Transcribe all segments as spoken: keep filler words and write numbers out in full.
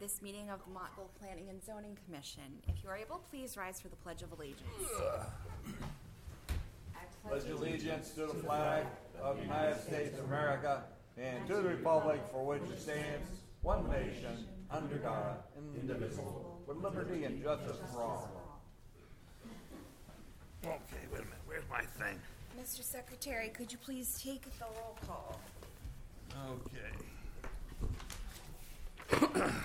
this meeting of the Montville Planning and Zoning Commission. If you are able, please rise for the Pledge of Allegiance. I pledge allegiance to the flag of the United States of America and to the republic for which it stands, one nation, under God, indivisible, with liberty and justice for all. Okay, wait a minute. Where's my thing? Mister Secretary, could you please take the roll call? Okay.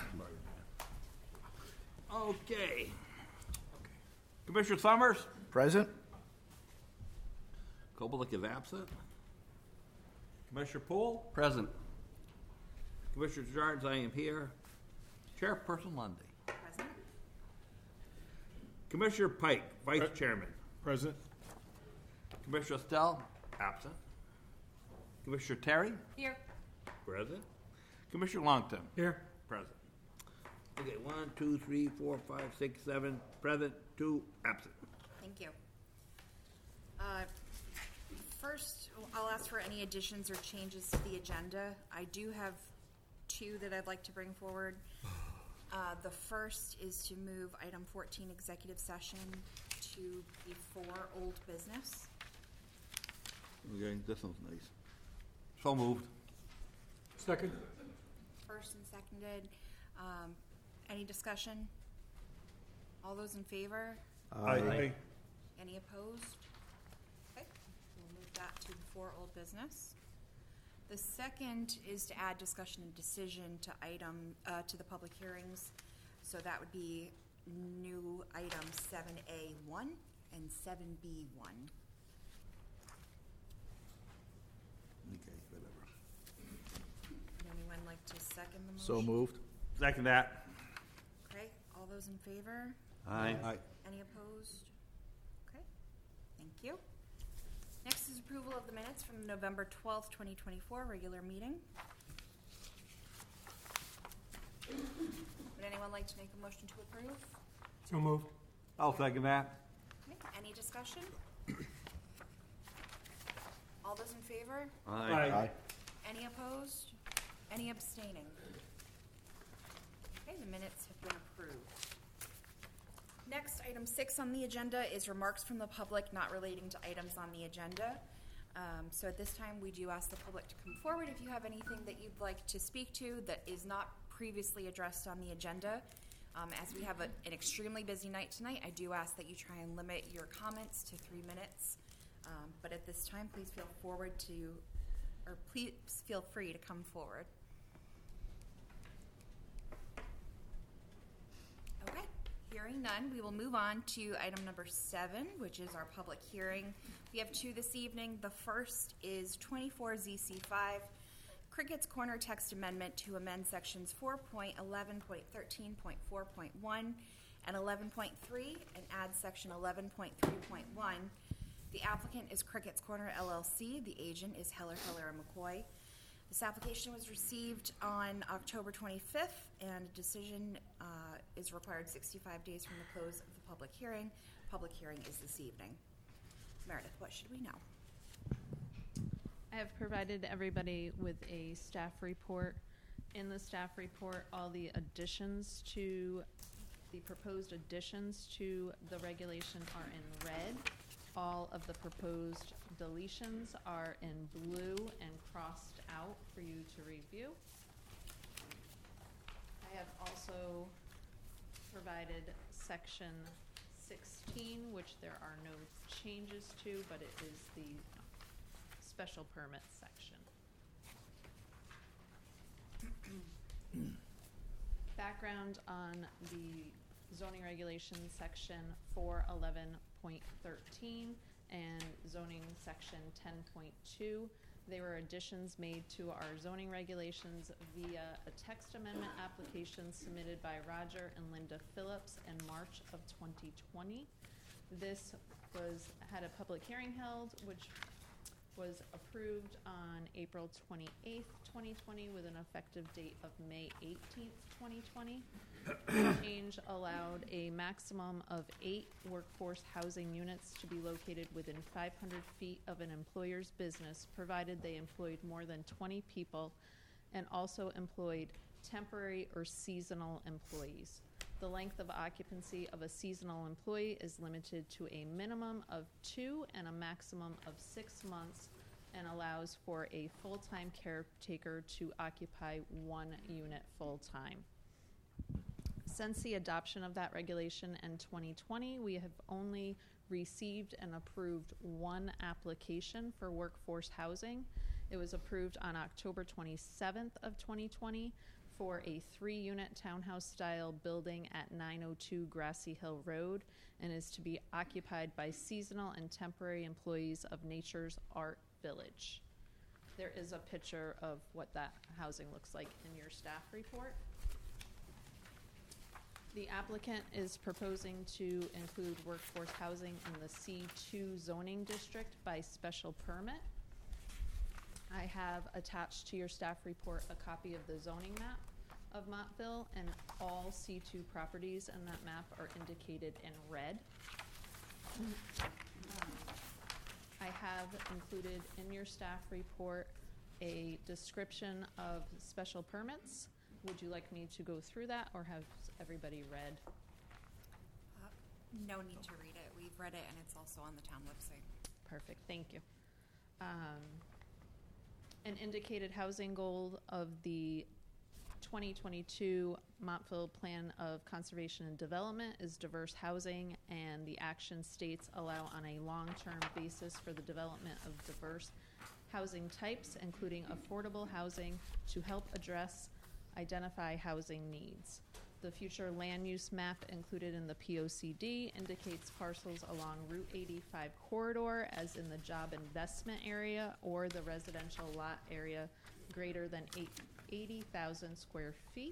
Okay. Commissioner Summers? Present. Kobelik is absent. Commissioner Poole? Present. Commissioner Jards, I am here. Chairperson Lundy. Present. Commissioner Pike, Vice Pre- Chairman. Present. Commissioner Estelle? Absent. Commissioner Terry? Here. Present. Commissioner Longton? Here. Present. Okay, one, two, three, four, five, six, seven. Present, two, absent. Thank you. Uh, First, I'll ask for any additions or changes to the agenda. I do have two that I'd like to bring forward. Uh, the first is to move item fourteen, executive session, to before old business. Okay, this one's nice. So moved. Second. First and seconded. Um, any discussion? All those in favor? Aye. Any opposed? Okay, we'll move that to before old business. The second is to add discussion and decision to item, uh, to the public hearings. So that would be new item seven A one and seven B one. Okay, whatever. Would anyone like to second the motion? So moved. Second that. Okay, all those in favor? Aye. Aye. Any opposed? Okay, thank you. Next is approval of the minutes from the November twelfth, twenty twenty-four regular meeting. Would anyone like to make a motion to approve? So moved. I'll second that. Okay, any discussion? All those in favor? Aye. Any opposed? Any abstaining? Okay, the minutes have been approved. Next, item six on the agenda is remarks from the public not relating to items on the agenda. Um, so at this time, we do ask the public to come forward if you have anything that you'd like to speak to that is not previously addressed on the agenda. Um, as we have a, an extremely busy night tonight, I do ask that you try and limit your comments to three minutes. Um, but at this time, please feel forward to, or please feel free to come forward. Okay, hearing none, we will move on to item number seven, which is our public hearing. We have two this evening. The first is twenty-four Z C five, Crickett's Corner text amendment to amend sections four point eleven point thirteen point four point one and eleven point three and add section eleven point three point one. The applicant is Crickett's Corner L L C. The agent is Heller, Heller and McCoy. This application was received on October twenty-fifth, and a decision uh, is required sixty-five days from the close of the public hearing. Public hearing is this evening. Meredith, what should we know? I have provided everybody with a staff report. In the staff report, all the additions to, the proposed additions to the regulation are in red. All of the proposed deletions are in blue and crossed out for you to review. I have also provided section sixteen, which there are no changes to, but it is the special permit section. Background on the zoning regulations section four eleven point thirteen and zoning section ten point two. There were additions made to our zoning regulations via a text amendment application submitted by Roger and Linda Phillips in March of twenty twenty. This was had a public hearing held, which was approved on April twenty-eighth, twenty twenty, with an effective date of May eighteenth, twenty twenty. The change allowed a maximum of eight workforce housing units to be located within five hundred feet of an employer's business, provided they employed more than twenty people and also employed temporary or seasonal employees. The length of occupancy of a seasonal employee is limited to a minimum of two and a maximum of six months and allows for a full-time caretaker to occupy one unit full-time. Since the adoption of that regulation in twenty twenty, we have only received and approved one application for workforce housing. It was approved on October twenty-seventh of twenty twenty for a three-unit townhouse-style building at nine oh two Grassy Hill Road and is to be occupied by seasonal and temporary employees of Nature's Art Village. There is a picture of what that housing looks like in your staff report. The applicant is proposing to include workforce housing in the C two zoning district by special permit. I have attached to your staff report a copy of the zoning map of Montville, and all C two properties in that map are indicated in red. I have included in your staff report a description of special permits. Would you like me to go through that, or have everybody read? Uh, no need to read it. We've read it, and it's also on the town website. Perfect, thank you. Um, an indicated housing goal of the twenty twenty-two Montville Plan of Conservation and Development is diverse housing, and the action states allow on a long-term basis for the development of diverse housing types, including affordable housing, to help address identify housing needs. The future land use map included in the P O C D indicates parcels along Route eighty-five corridor as in the job investment area or the residential lot area greater than eighty thousand square feet.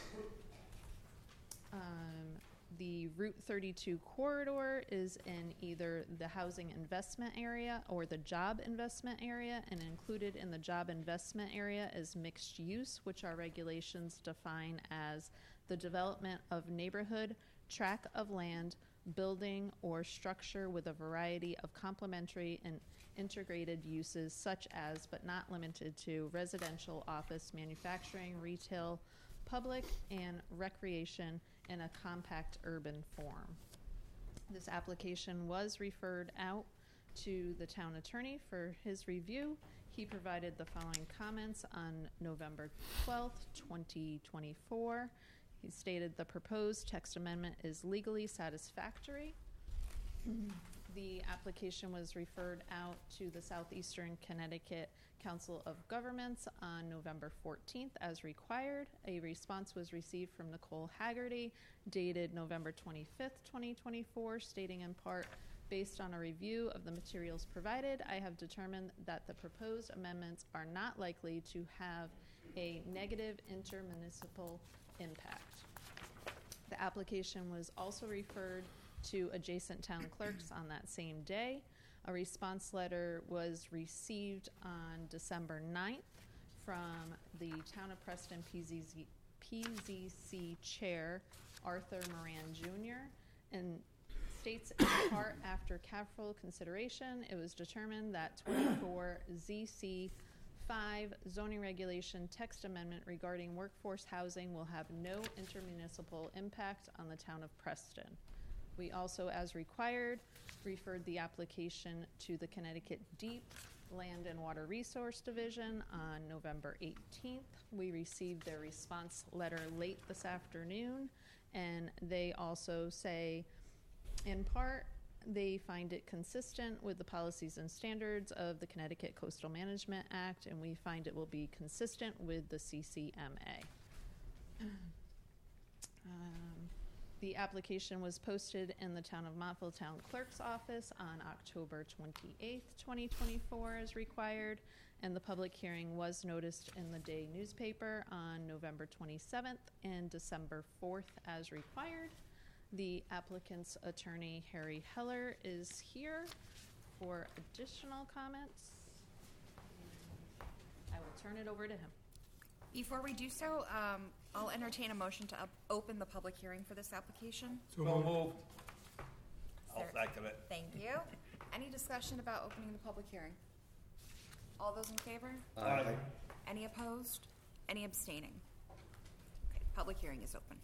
Um, the Route thirty-two corridor is in either the housing investment area or the job investment area, and included in the job investment area is mixed use, which our regulations define as the development of neighborhood, tract of land, building, or structure with a variety of complementary and integrated uses such as, but not limited to, residential, office, manufacturing, retail, public, and recreation in a compact urban form. This application was referred out to the town attorney for his review. He provided the following comments on November twelfth, twenty twenty-four. He stated the proposed text amendment is legally satisfactory. The application was referred out to the Southeastern Connecticut Council of Governments on November fourteenth as required. A response was received from Nicole Haggerty dated November twenty-fifth, twenty twenty-four, stating in part, based on a review of the materials provided, I have determined that the proposed amendments are not likely to have a negative intermunicipal impact. The application was also referred to adjacent town clerks on that same day. A response letter was received on December ninth from the Town of Preston P Z Z, P Z C Chair, Arthur Moran Junior, and states in part, after careful consideration, it was determined that twenty-four Z C five zoning regulation text amendment regarding workforce housing will have no intermunicipal impact on the town of Preston. We also, as required, referred the application to the Connecticut Deep Land and Water Resource Division on November eighteenth. We received their response letter late this afternoon, and they also say, in part, they find it consistent with the policies and standards of the Connecticut Coastal Management Act, and we find it will be consistent with the C C M A. Um, the application was posted in the Town of Montville Town Clerk's office on October twenty-eighth, twenty twenty-four as required, and the public hearing was noticed in the Day newspaper on November twenty-seventh and December fourth as required. The applicant's attorney, Harry Heller, is here for additional comments. I will turn it over to him. Before we do so, um, I'll entertain a motion to up- open the public hearing for this application. So So moved. moved. I'll Is there- second it. Thank you. Any discussion about opening the public hearing? All those in favor? Aye. Any opposed? Any abstaining? Public hearing is open.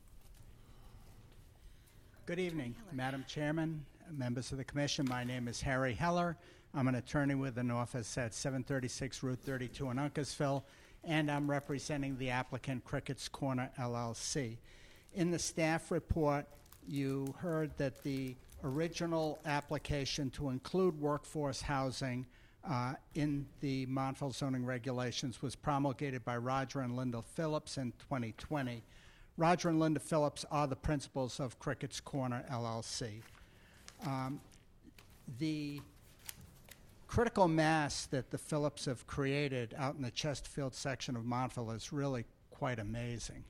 Good evening, Heller. Madam Chairman, members of the commission. My name is Harry Heller. I'm an attorney with an office at seven thirty-six Route thirty-two in Uncasville, and I'm representing the applicant Crickett's Corner L L C. In the staff report, you heard that the original application to include workforce housing uh, in the Montville zoning regulations was promulgated by Roger and Linda Phillips in twenty twenty. Roger and Linda Phillips are the principals of Crickett's Corner L L C. Um, the critical mass that the Phillips have created out in the Chesterfield section of Montville is really quite amazing.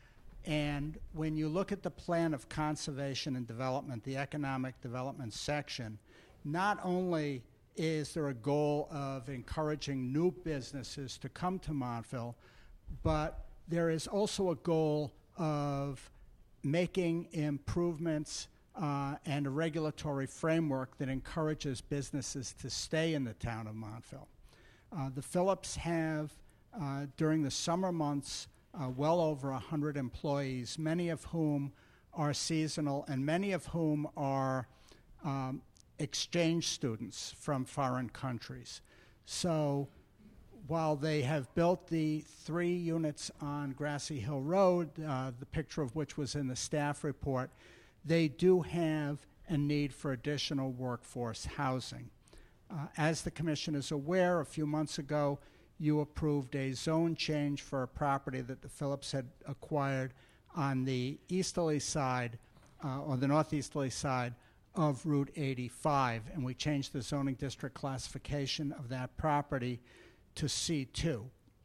And when you look at the plan of conservation and development, the economic development section, not only is there a goal of encouraging new businesses to come to Montville, but there is also a goal of making improvements uh, and a regulatory framework that encourages businesses to stay in the town of Montville. Uh, the Phillips have, uh, during the summer months, uh, well over one hundred employees, many of whom are seasonal and many of whom are um, exchange students from foreign countries. So while they have built the three units on Grassy Hill Road, uh, the picture of which was in the staff report, they do have a need for additional workforce housing. Uh, as the commission is aware, a few months ago, you approved a zone change for a property that the Phillips had acquired on the easterly side, uh, or the northeasterly side of Route eighty-five, and we changed the zoning district classification of that property to C two.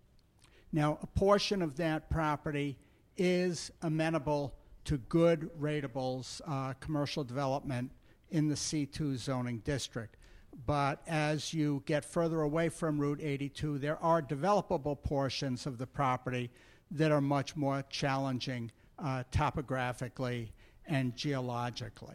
Now, a portion of that property is amenable to good ratables, uh, commercial development in the C two zoning district. But as you get further away from Route eighty-two, there are developable portions of the property that are much more challenging uh, topographically and geologically.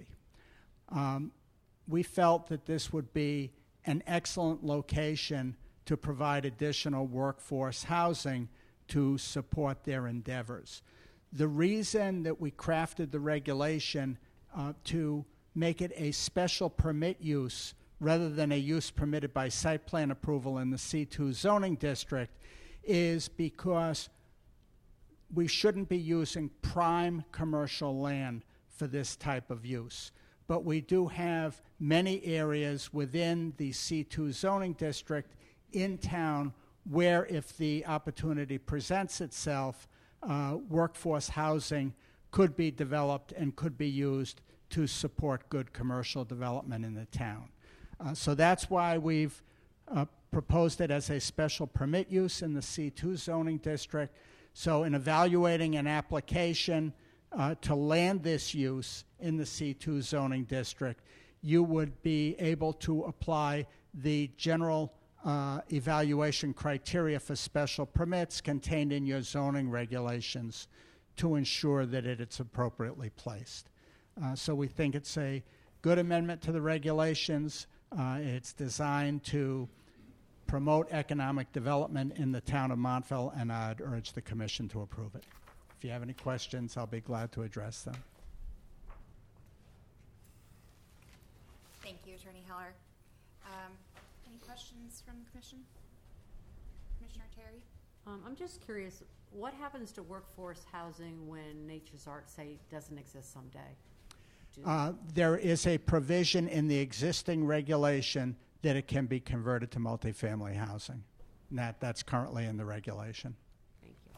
Um, we felt that this would be an excellent location to provide additional workforce housing to support their endeavors. The reason that we crafted the regulation uh, to make it a special permit use rather than a use permitted by site plan approval in the C two zoning district is because we shouldn't be using prime commercial land for this type of use. But we do have many areas within the C two zoning district in town where, if the opportunity presents itself, uh, workforce housing could be developed and could be used to support good commercial development in the town. Uh, so that's why we've uh, proposed it as a special permit use in the C two zoning district. So in evaluating an application uh, to land this use in the C two zoning district, you would be able to apply the general uh, evaluation criteria for special permits contained in your zoning regulations to ensure that it is appropriately placed. Uh, so we think it's a good amendment to the regulations. Uh, it's designed to promote economic development in the town of Montville, and I'd urge the commission to approve it. If you have any questions, I'll be glad to address them. Thank you, Attorney Heller. Um, any questions from the commission? Commissioner Terry? Um, I'm just curious, what happens to workforce housing when Nature's Art, say, doesn't exist someday? Uh, there is a provision in the existing regulation that it can be converted to multifamily housing. And that, that's currently in the regulation. Thank you.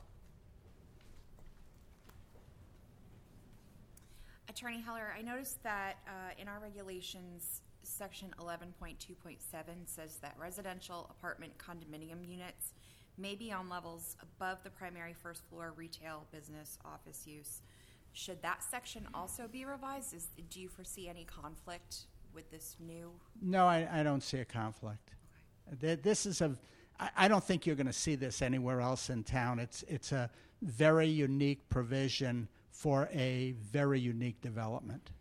Attorney Heller, I noticed that uh, in our regulations, section eleven point two point seven says that residential apartment condominium units may be on levels above the primary first floor retail, business, office use. Should that section also be revised? Is, do you foresee any conflict with this new? No, I, I don't see a conflict. Okay. This is a, I, I don't think you're going to see this anywhere else in town. It's, it's a very unique provision for a very unique development.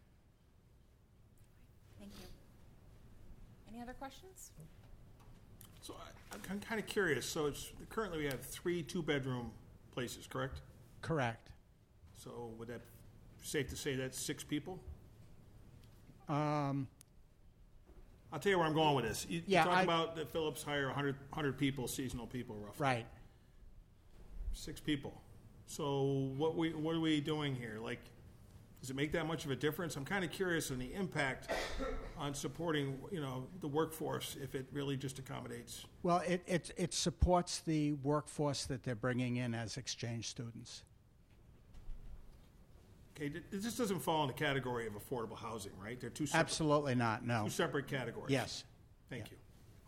Thank you. Any other questions? So I, I'm kind of curious. So it's currently we have three two-bedroom places, correct? Correct. So would that, safe to say that's six people? Um, I'll tell you where I'm going with this. You, Yeah, you talk I- about that Phillips hire one hundred, one hundred people, seasonal people roughly. right. Six people. So what we, what are we doing here? Like, does it make that much of a difference? I'm kind of curious on the impact on supporting, you know, the workforce if it really just accommodates. Well, it, it, it supports the workforce that they're bringing in as exchange students. Okay, th- this doesn't fall in the category of affordable housing, right? They're two separate, Absolutely not, no. two separate categories. Yes. Thank Yeah. you.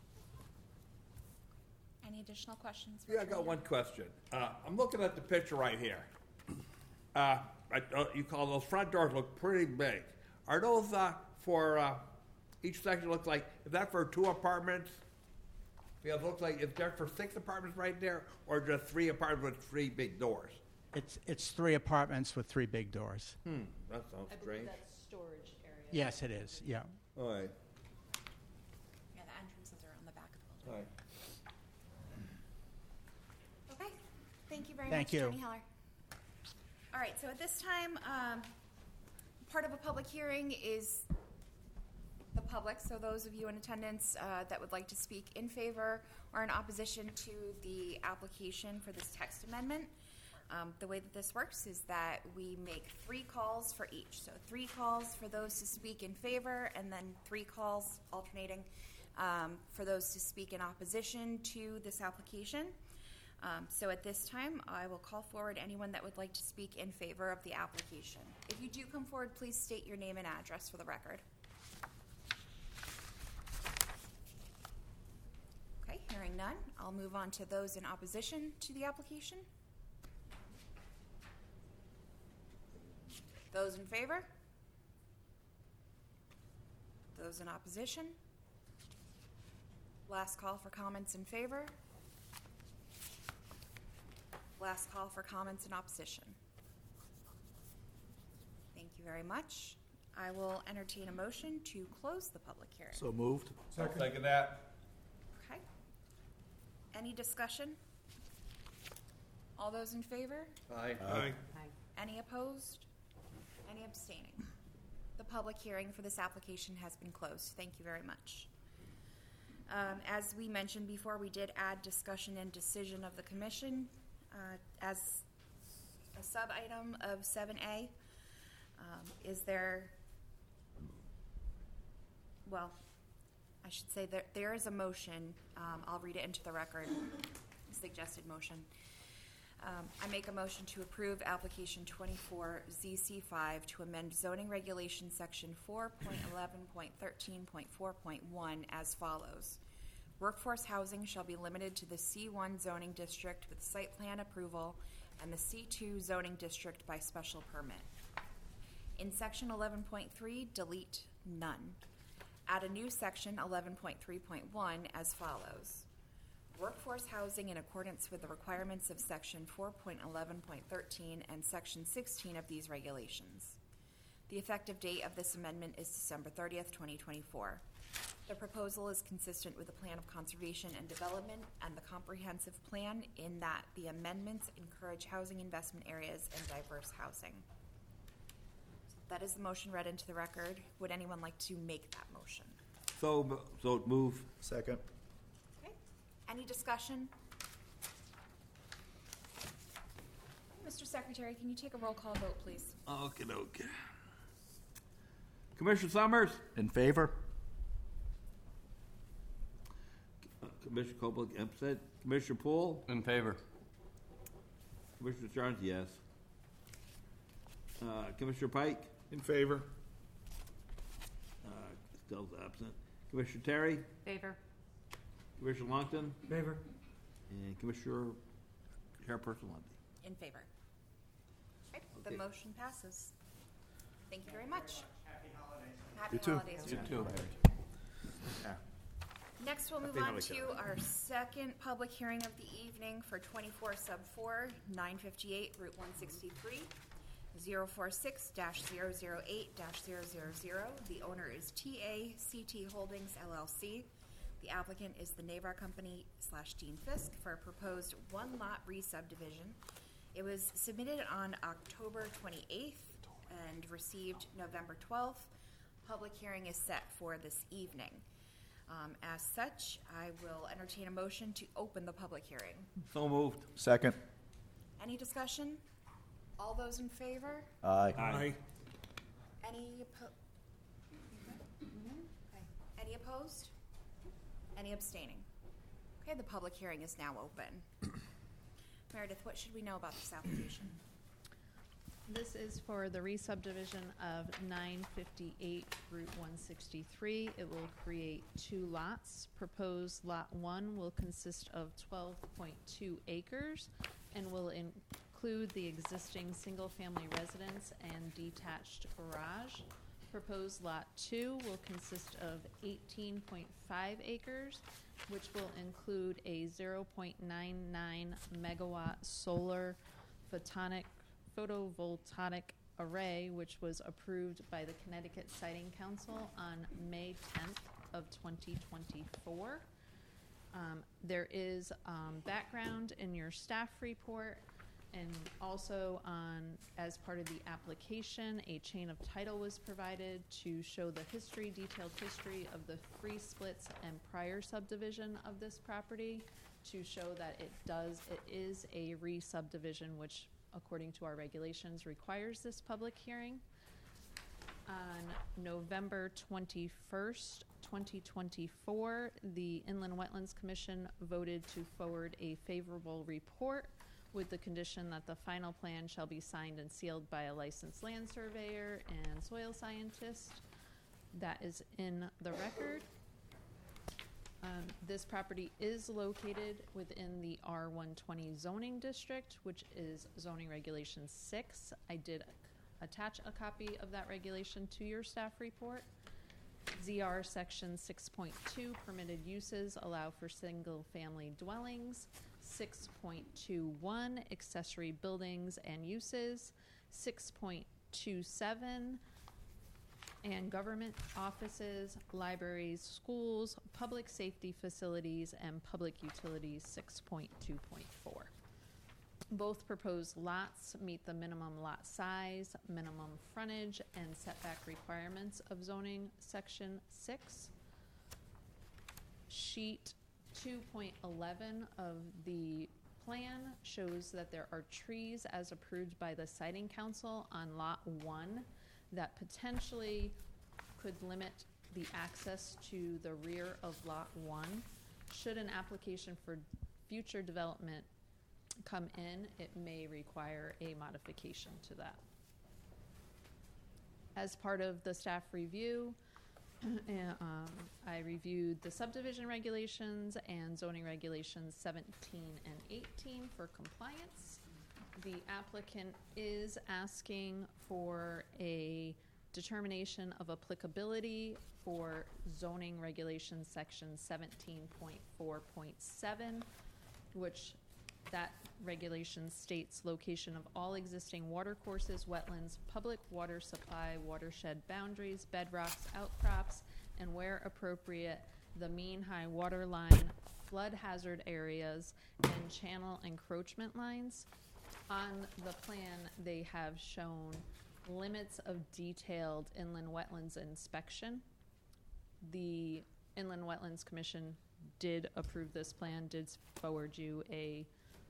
Any additional questions? for Yeah, I got Julia? one question. Uh, I'm looking at the picture right here. Uh, I, uh, you call those front doors look pretty big. Are those, uh, for, uh, each section looks like, is that for two apartments? Because it looks like, is there for six apartments right there, or just three apartments with three big doors? It's, it's three apartments with three big doors. Hmm, that sounds I believe strange. that's storage area. Yes, it is, yeah. All right, Yeah, the entrances are on the back of the all building. right. Okay, thank you very Thank much, you. Attorney Heller. All right, so at this time, um, part of a public hearing is the public, so those of you in attendance uh, that would like to speak in favor or in opposition to the application for this text amendment. Um, the way that this works is that we make three calls for each. So three calls for those to speak in favor, and then three calls alternating um, for those to speak in opposition to this application. Um, so at this time, I will call forward anyone that would like to speak in favor of the application. If you do come forward, please state your name and address for the record. Okay, hearing none, I'll move on to those in opposition to the application. Those in favor? Those in opposition? Last call for comments in favor. Last call for comments in opposition. Thank you very much. I will entertain a motion to close the public hearing. So moved. I'll second that. Okay. Any discussion? All those in favor? Aye. Aye. Aye. Any opposed? Any abstaining? The public hearing for this application has been closed. Thank you very much. Um, as we mentioned before, we did add discussion and decision of the commission uh, as a sub-item of seven A. Um, is there, well, I should say that there is a motion. Um, I'll read it into the record, suggested motion. Um, I make a motion to approve application twenty-four Z C five to amend zoning regulation section four point eleven point thirteen point four point one as follows. Workforce housing shall be limited to the C one zoning district with site plan approval and the C two zoning district by special permit. In section eleven point three, delete none. Add a new section eleven point three point one as follows. Workforce housing in accordance with the requirements of section four point eleven point thirteen and section sixteen of these regulations. The effective date of this amendment is December thirtieth, twenty twenty-four. The proposal is consistent with the Plan of Conservation and Development and the Comprehensive Plan in that the amendments encourage housing investment areas and diverse housing. That is the motion read into the record. Would anyone like to make that motion? So, mo- so move. Second. Okay. Any discussion? Mister Secretary, can you take a roll call vote, please? Okay, okay. Commissioner Summers? In favor? Uh, Commissioner Copeland, absent. Commissioner Poole? In favor. Commissioner Charles, yes. Uh, Commissioner Pike? In favor. Uh, still absent. Commissioner Terry? Favor? Commissioner Longton? Favor. And Commissioner Chairperson Lundy. In favor. Okay, the Okay. motion passes. Thank you very much. Happy holidays. Happy You too. holidays. You too. Next, we'll move Happy on holidays. to our second public hearing of the evening for twenty-four sub four, nine fifty-eight Route one sixty-three, zero four six dash zero zero eight dash zero zero zero. The owner is T A C T Holdings L L C. The applicant is the Navar Company slash Dean Fisk for a proposed one-lot re-subdivision It was submitted on October twenty-eighth and received November twelfth. Public hearing is set for this evening. Um, as such, I will entertain a motion to open the public hearing. So moved. Second. Any discussion? All those in favor? Aye. Aye. Any oppo- okay. Any opposed? Any abstaining? Okay, the public hearing is now open. Meredith, what should we know about this application? This is for the re-subdivision of nine fifty-eight Route one sixty-three. It will create two lots. Proposed Lot one will consist of twelve point two acres and will include the existing single-family residence and detached garage. Proposed Lot two will consist of eighteen point five acres, which will include a zero point nine nine megawatt solar photonic photovoltaic array, which was approved by the Connecticut Siting Council on May tenth of twenty twenty-four. Um, there is um, background in your staff report, and also on, as part of the application, a chain of title was provided to show the history, detailed history of the free splits and prior subdivision of this property, to show that it does, it is a re-subdivision, which according to our regulations requires this public hearing. On November twenty-first, twenty twenty-four, the Inland Wetlands Commission voted to forward a favorable report with the condition that the final plan shall be signed and sealed by a licensed land surveyor and soil scientist. That is in the record. Um, this property is located within the R one twenty zoning district, which is zoning regulation six. I did attach a copy of that regulation to your staff report. Z R section six point two, permitted uses allow for single-family dwellings. six point two one, accessory buildings and uses. six point two seven, and government offices, libraries, schools, public safety facilities, and public utilities, six point two point four. Both proposed lots meet the minimum lot size, minimum frontage, and setback requirements of zoning section six. Sheet two point eleven of the plan shows that there are trees as approved by the Siting Council on lot one that potentially could limit the access to the rear of lot one. Should an application for future development come in, it may require a modification to that. As part of the staff review, um, I reviewed the subdivision regulations and zoning regulations seventeen and eighteen for compliance. The applicant is asking for a determination of applicability for zoning regulations section seventeen point four point seven, which that regulation states location of all existing watercourses, wetlands, public water supply, watershed boundaries, bedrocks, outcrops, and where appropriate, the mean high water line, flood hazard areas, and channel encroachment lines. On the plan, they have shown limits of detailed inland wetlands inspection. The Inland Wetlands Commission did approve this plan, did forward you a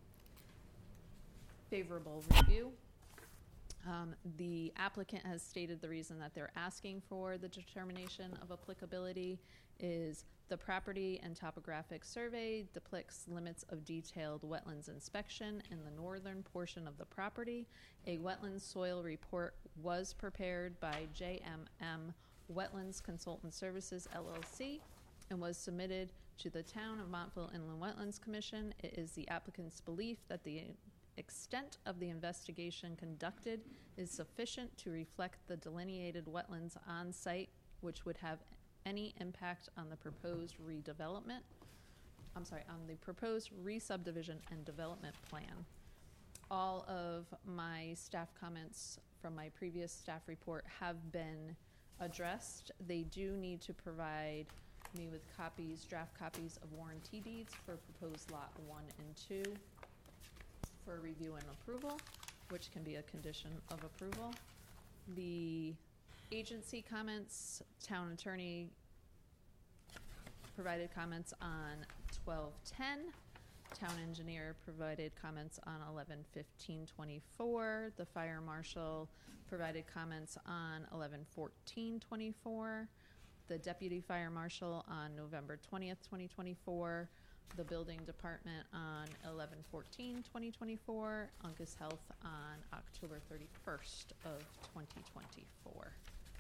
favorable review. Um, the applicant has stated the reason that they're asking for the determination of applicability is the property and topographic survey depicts limits of detailed wetlands inspection in the northern portion of the property. A wetlands soil report was prepared by J M M Wetlands Consultant Services, L L C, and was submitted to the Town of Montville Inland Wetlands Commission. It is the applicant's belief that the extent of the investigation conducted is sufficient to reflect the delineated wetlands on site, which would have any impact on the proposed redevelopment, I'm sorry, on the proposed re-subdivision and development plan. All of my staff comments from my previous staff report have been addressed. They do need to provide me with copies, draft copies of warranty deeds for proposed lot one and two. for review and approval, which can be a condition of approval. The agency comments, town attorney provided comments on twelve ten. Town engineer provided comments on eleven fifteen twenty-four. The fire marshal provided comments on eleven fourteen twenty-four. The deputy fire marshal on November twentieth, twenty twenty-four. The building department on eleven fourteen twenty twenty-four. Uncas Health on October thirty-first of twenty twenty-four.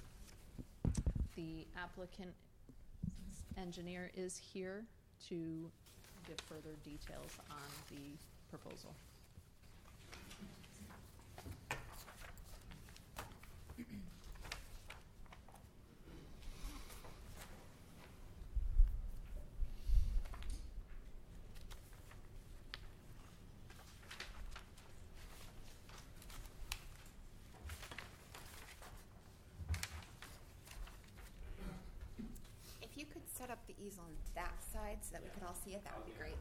The applicant engineer is here to give further details on the proposal. If you could set up the easel on that side so that we could all see it, that would be great.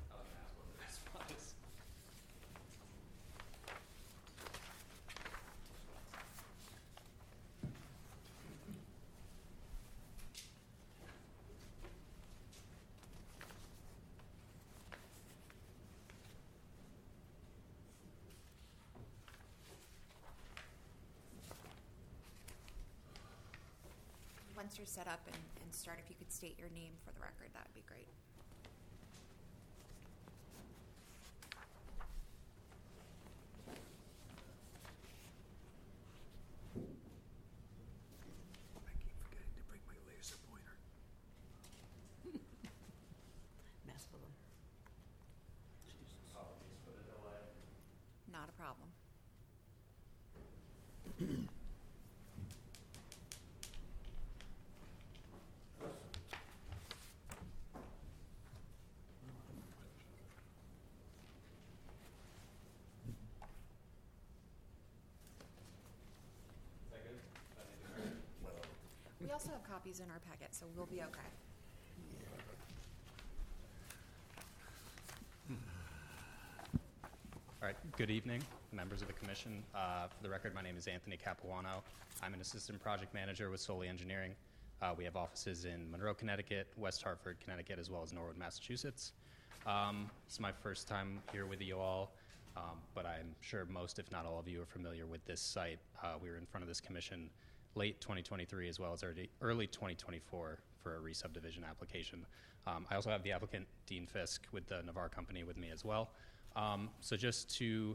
Once you're set up and, and start, if you could state your name for the record, that would be great. I keep forgetting to bring my laser pointer. Mess with them. Not a problem. We also have copies in our packet, so we'll be okay. All right, good evening, members of the commission. Uh, for the record, my name is Anthony Capuano. I'm an assistant project manager with Solely Engineering. Uh, we have offices in Monroe, Connecticut, West Hartford, Connecticut, as well as Norwood, Massachusetts. Um, it's my first time here with you all, um, but I'm sure most, if not all of you, are familiar with this site. Uh, we were in front of this commission late twenty twenty-three as well as early, early twenty twenty-four for a re-subdivision application. Um, I also have the applicant, Dean Fisk, with the Navarre Company with me as well. Um, so just to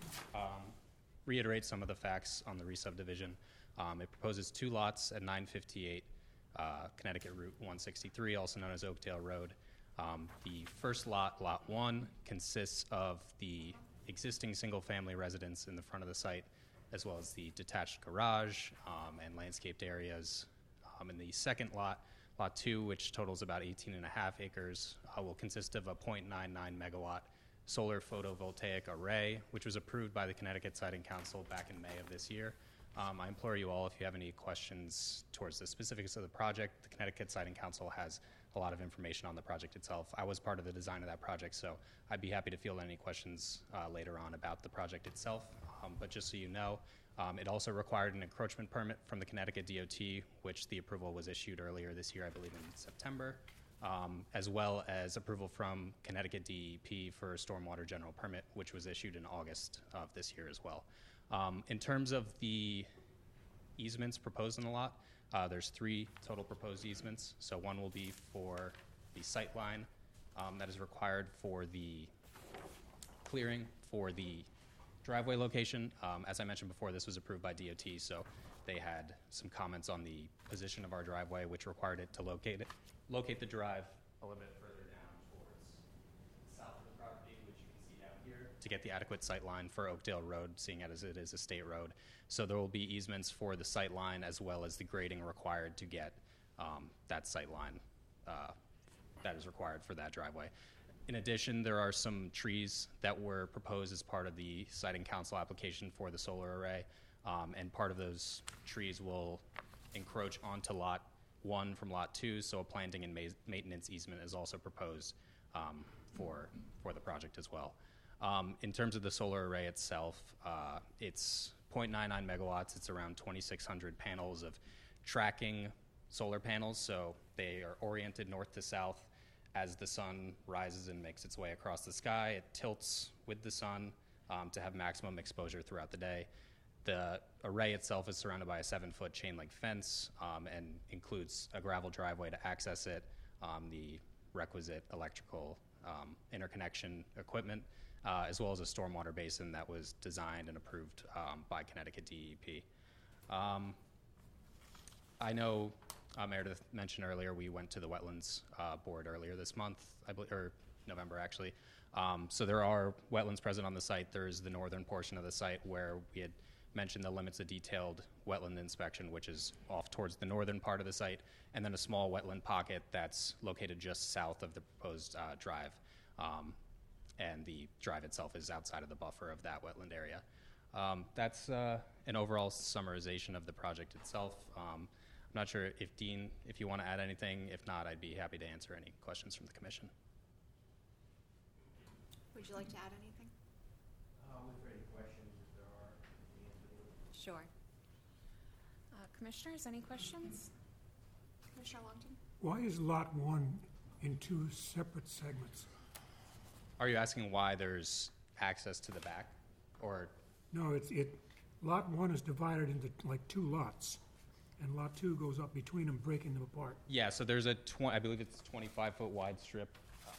um, reiterate some of the facts on the re-subdivision, um, it proposes two lots at nine fifty-eight uh, Connecticut Route one sixty-three, also known as Oakdale Road. Um, the first lot, Lot one, consists of the existing single-family residence in the front of the site, as well as the detached garage um, and landscaped areas. Um, and the second lot, Lot two, which totals about eighteen and a half acres, uh, will consist of a zero point nine nine megawatt solar photovoltaic array, which was approved by the Connecticut Siting Council back in May of this year. Um, I implore you all, if you have any questions towards the specifics of the project, the Connecticut Siting Council has a lot of information on the project itself. I was part of the design of that project, so I'd be happy to field any questions uh, later on about the project itself. Um, but just so you know, um, it also required an encroachment permit from the Connecticut D O T, which the approval was issued earlier this year, I believe in September, um, as well as approval from Connecticut D E P for a stormwater general permit, which was issued in August of this year as well. Um, in terms of the easements proposed in the lot, uh, there's three total proposed easements. So one will be for the sight line um, that is required for the clearing for the driveway location. Um, as I mentioned before, this was approved by D O T, so they had some comments on the position of our driveway, which required it to locate it, locate the drive a little bit further down towards the south of the property, which you can see down here, to get the adequate sight line for Oakdale Road, seeing it as it is a state road. So there will be easements for the sight line as well as the grading required to get um, that sight line uh, that is required for that driveway. In addition, there are some trees that were proposed as part of the Siting Council application for the solar array, um, and part of those trees will encroach onto Lot one from Lot two, so a planting and ma maintenance easement is also proposed um, for, for the project as well. Um, in terms of the solar array itself, uh, it's zero point nine nine megawatts. It's around twenty-six hundred panels of tracking solar panels, so they are oriented north to south. As the sun rises and makes its way across the sky, it tilts with the sun um, to have maximum exposure throughout the day. The array itself is surrounded by a seven-foot chain-link fence um, and includes a gravel driveway to access it, um, the requisite electrical um, interconnection equipment, uh, as well as a stormwater basin that was designed and approved um, by Connecticut D E P. Um, I know uh, Meredith mentioned earlier we went to the Wetlands uh, Board earlier this month, I believe, or November actually. Um, so there are wetlands present on the site. There is the northern portion of the site where we had mentioned the limits of detailed wetland inspection, which is off towards the northern part of the site, and then a small wetland pocket that's located just south of the proposed uh, drive. Um, and the drive itself is outside of the buffer of that wetland area. Um, that's uh, an overall summarization of the project itself. Um, I'm not sure if Dean, if you want to add anything. If not, I'd be happy to answer any questions from the commission. Would you like to add anything? Uh, with any questions, if there are, Sure. Uh, Commissioners, any questions? Commissioner Longton? Why is Lot one in two separate segments? Are you asking why there's access to the back? Or, No, it's, it, Lot one is divided into like two lots, and Lot two goes up between them, breaking them apart. yeah, so there's a, tw- I believe it's twenty-five foot wide strip. Uh,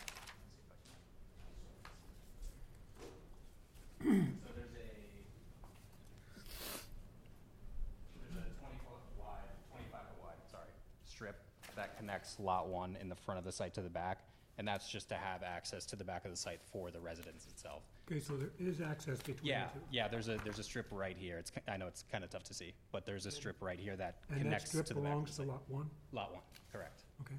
so there's a, there's a twenty foot wide, twenty-five foot wide, sorry, strip that connects lot one in the front of the site to the back. And that's just to have access to the back of the site for the residence itself. Okay, so there is access between Yeah, the two. yeah. There's a there's a strip right here. It's ki- I know it's kind of tough to see, but there's a strip right here that And that connects strip to the back of belongs the to site. Lot one? Lot one, correct. Okay.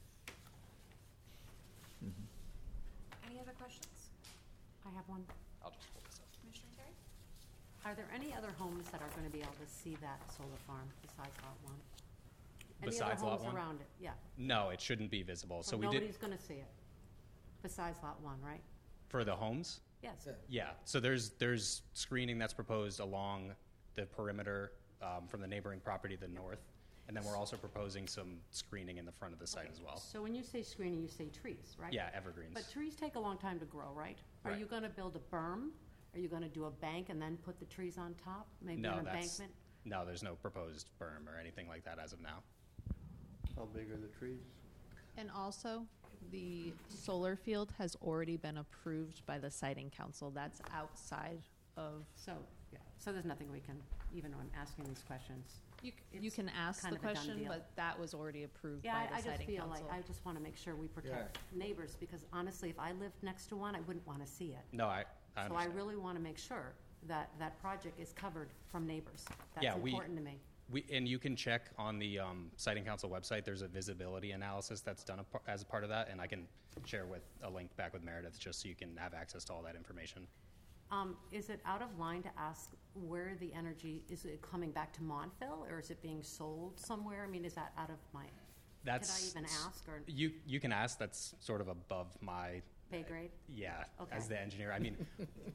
Any other questions? I have one. I'll just pull this up. Commissioner Terry? Are there any other homes that are going to be able to see that solar farm besides Lot one? Any Besides other Lot homes one? around it? Yeah. No, it shouldn't be visible. So Well, we did Nobody's going to see it besides Lot one, right? for the homes. Yes. Yeah. So there's there's screening that's proposed along the perimeter um, from the neighboring property to the north, and then we're also proposing some screening in the front of the site as well. So when you say screening, you say trees, right? Yeah, evergreens. But trees take a long time to grow, right? Are Right. you going to build a berm? Are you going to do a bank and then put the trees on top? Maybe no, an that's embankment? no. There's no proposed berm or anything like that as of now. How big are the trees? And also, the solar field has already been approved by the siting council. That's outside of, So, yeah, so there's nothing we can, even when asking these questions. you, c- you It's can ask kind the of a done question, deal. but that was already approved Yeah, by I, the I just siting feel like, council. I just want to make sure we protect neighbors, because honestly, if I lived next to one, I wouldn't want to see it. No, I. I So I understand. really want to make sure that that project is covered from neighbors. Yeah, That's we- important to me. We, and you can check on the um, Siting Council website. There's a visibility analysis that's done a par- as a part of that, and I can share with a link back with Meredith just so you can have access to all that information. Um, is it out of line to ask where the energy, is it coming back to Montville, or is it being sold somewhere? I mean, is that out of my, That's could I even ask, or You you can ask. That's sort of above my pay grade? yeah Okay. as the engineer. I mean,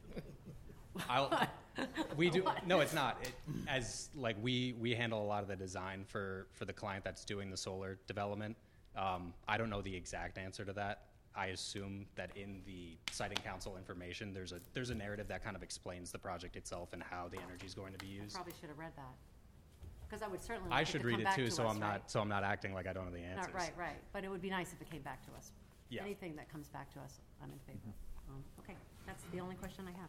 I'll we do no, it's not. It, as like we we handle a lot of the design for for the client that's doing the solar development. Um, I don't know the exact answer to that. I assume that in the siting council information, there's a there's a narrative that kind of explains the project itself and how the energy is going to be used. Probably should have read that. Because I would certainly I like it should to read come it back too, to so us, I'm right? not so I'm not acting like I don't know the answers. Not right, right. But it would be nice if it came back to us. Yeah. Anything that comes back to us, I'm in favor of. Um, okay, that's the only question I have.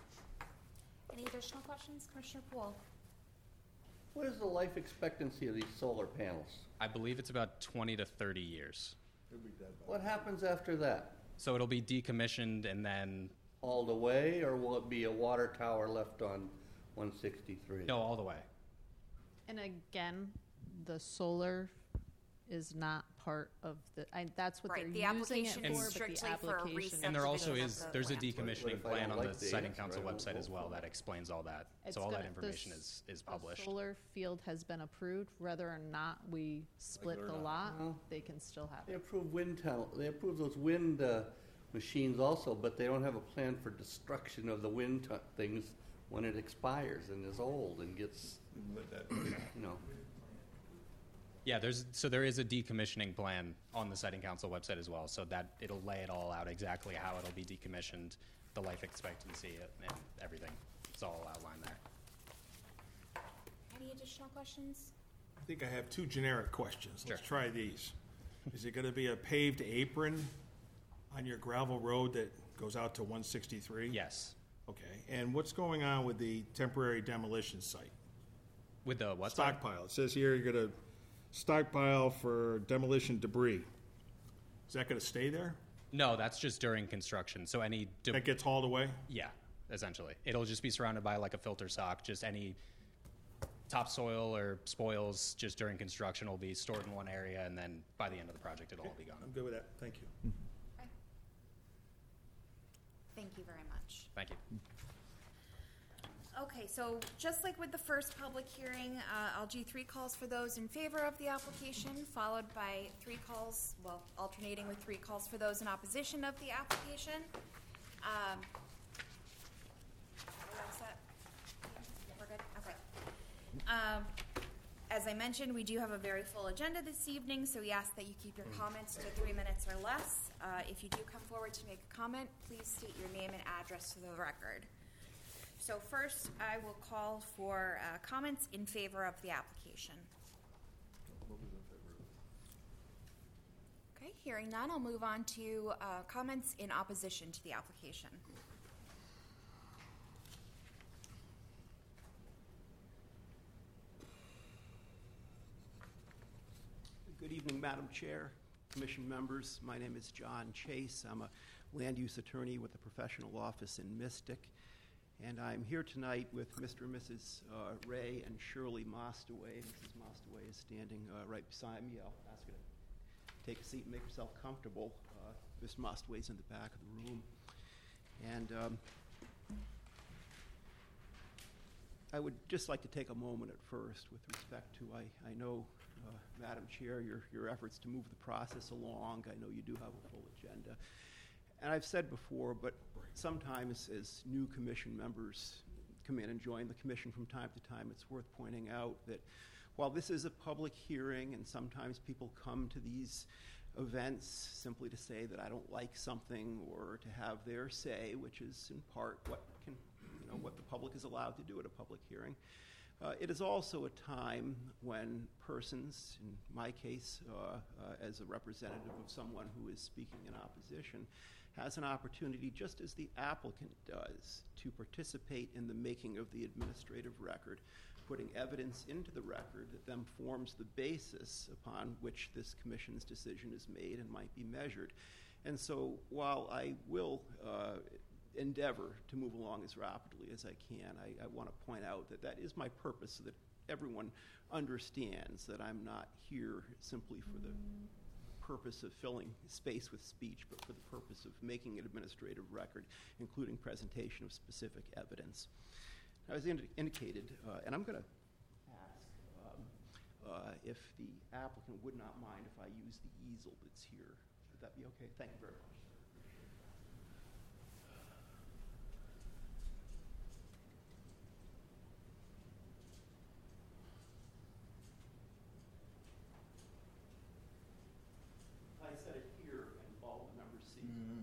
Any additional questions? Commissioner Poole? What is the life expectancy of these solar panels? I believe it's about twenty to thirty years. What happens after that? So it'll be decommissioned and then All the way, or will it be a water tower left on one sixty-three? no, all the way. And again, the solar is not part of the, I, that's what Right, they're the using it application for, is but the strictly for application. research. And there also Subdivision of is the there's a land. But decommissioning if I plan don't on like the the siting answer, council I won't website vote as well for that explains all that. It's So all that gonna- information this- is is The published. solar field has been approved, whether or not we split it or the not. lot, Well, they can still have They it. approved wind tunnel, they approved those wind, uh, machines also, but they don't have a plan for destruction of the wind tu- things when it expires and is old and gets, you know. Yeah, there's so there is a decommissioning plan on the Siting Council website as well, so that it'll lay it all out exactly how it'll be decommissioned, the life expectancy, and everything. It's all outlined there. Any additional questions? I think I have two generic questions. Let's Sure. try these. Is it gonna be a paved apron on your gravel road that goes out to one sixty-three? Yes. Okay, and what's going on with the temporary demolition site? With the what? side? Stockpile. It says here you're gonna stockpile for demolition debris. Is that gonna stay there? No, that's just during construction. So any de- That gets hauled away? yeah, essentially, it'll just be surrounded by like a filter sock. Just any topsoil or spoils just during construction will be stored in one area, and then by the end of the project, it'll all be gone. I'm good with that, thank you. Okay. Thank you very much. Thank you. Okay, so just like with the first public hearing, uh, I'll do three calls for those in favor of the application, followed by three calls, well, alternating with three calls for those in opposition of the application. Um, are we all set? We're good? Okay. Um, as I mentioned, we do have a very full agenda this evening, so we ask that you keep your comments to three minutes or less. Uh, if you do come forward to make a comment, please state your name and address to the record. So first, I will call for uh, comments in favor of the application. Okay, hearing none, I'll move on to uh, comments in opposition to the application. Good evening, Madam Chair, Commission members. My name is John Chase. I'm a land use attorney with the professional office in Mystic. And I'm here tonight with Mister and Missus Uh, Ray and Shirley Mostaway. Missus Mostaway is standing uh, right beside me. I'll ask her to take a seat and make herself comfortable. Uh, Mister Mostaway's in the back of the room. And um, I would just like to take a moment at first with respect to, I, I know, uh, Madam Chair, your, your efforts to move the process along. I know you do have a full agenda. And I've said before, but sometimes as new commission members come in and join the commission from time to time, it's worth pointing out that while this is a public hearing and sometimes people come to these events simply to say that I don't like something or to have their say, which is in part what can, you know, what the public is allowed to do at a public hearing. Uh, it is also a time when persons, in my case, uh, uh, as a representative of someone who is speaking in opposition, has an opportunity, just as the applicant does, to participate in the making of the administrative record, putting evidence into the record that then forms the basis upon which this commission's decision is made and might be measured. And so while I will uh, endeavor to move along as rapidly as I can, I, I want to point out that that is my purpose, so that everyone understands that I'm not here simply for the purpose of filling space with speech, but for the purpose of making an administrative record, including presentation of specific evidence. As indi- indicated, uh, and I'm going to ask um, uh, if the applicant would not mind if I use the easel that's here. Would that be okay? Thank you very much. I set it here and all the members see. Mm-hmm.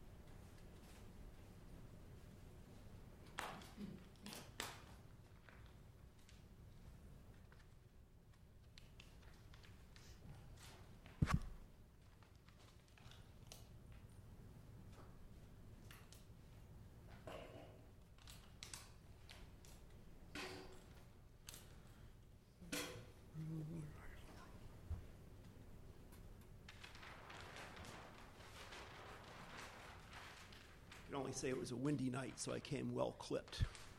I can only say it was a windy night, so I came well clipped.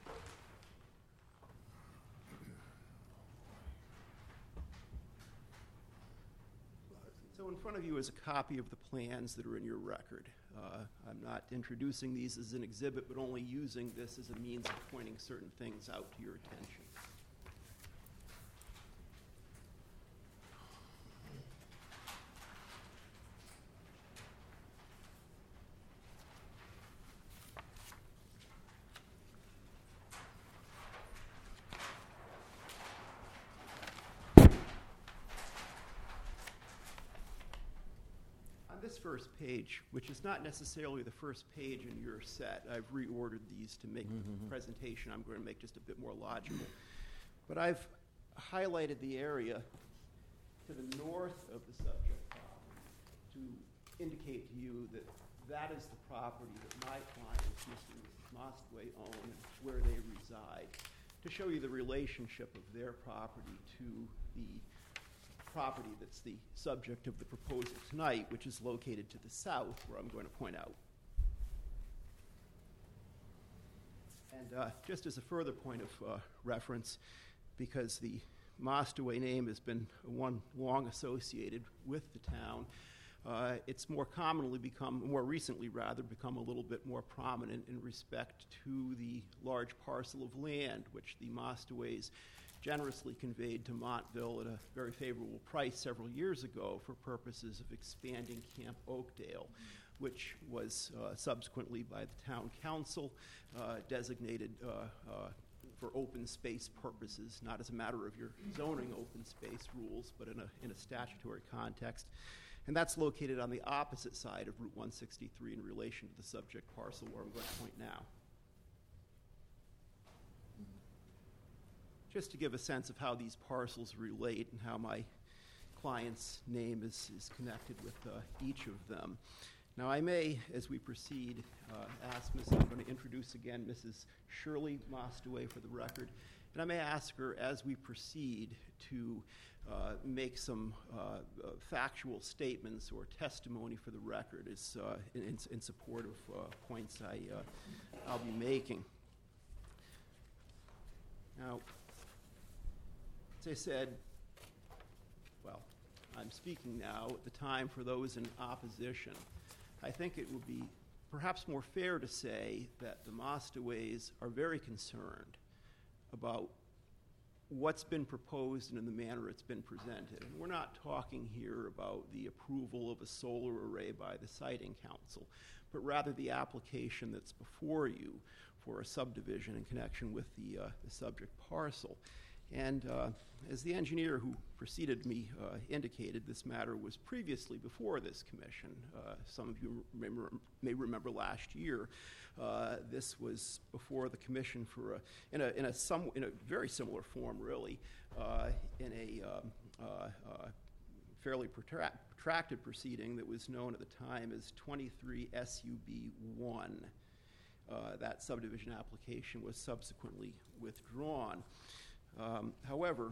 So in front of you is a copy of the plans that are in your record. Uh, I'm not introducing these as an exhibit, but only using this as a means of pointing certain things out to your attention. this first page, which is not necessarily the first page in your set, I've reordered these to make the presentation I'm going to make just a bit more logical. But I've highlighted the area to the north of the subject property to indicate to you that that is the property that my clients, Mister and Missus Mostway, own and where they reside, to show you the relationship of their property to the property that's the subject of the proposal tonight, which is located to the south, where I'm going to point out. And uh, just as a further point of uh, reference, because the Mostaway name has been one long associated with the town, uh, it's more commonly become, more recently rather, become a little bit more prominent in respect to the large parcel of land which the Mostaways generously conveyed to Montville at a very favorable price several years ago for purposes of expanding Camp Oakdale, which was uh, subsequently by the town council uh, designated uh, uh, for open space purposes, not as a matter of your zoning open space rules, but in a, in a statutory context. And that's located on the opposite side of Route one sixty-three in relation to the subject parcel where I'm going to point now. Just to give a sense of how these parcels relate and how my client's name is, is connected with uh, each of them. Now, I may, as we proceed, uh, ask Missus I'm going to introduce again Missus Shirley Mostaway for the record, and I may ask her as we proceed to uh, make some uh, uh, factual statements or testimony for the record as, uh, in, in support of uh, points I, uh, I'll be making. Now, as I said, well, I'm speaking now at the time for those in opposition. I think it would be perhaps more fair to say that the Mostaways are very concerned about what's been proposed and in the manner it's been presented. And we're not talking here about the approval of a solar array by the Siting Council, but rather the application that's before you for a subdivision in connection with the, uh, the subject parcel. And uh, as the engineer who preceded me uh, indicated, this matter was previously before this commission. Uh, some of you remember, may remember last year, uh, this was before the commission for a, in a in a some in a very similar form, really, uh, in a um, uh, uh, fairly protra- protracted proceeding that was known at the time as twenty-three S U B one. Uh, that subdivision application was subsequently withdrawn. Um, however,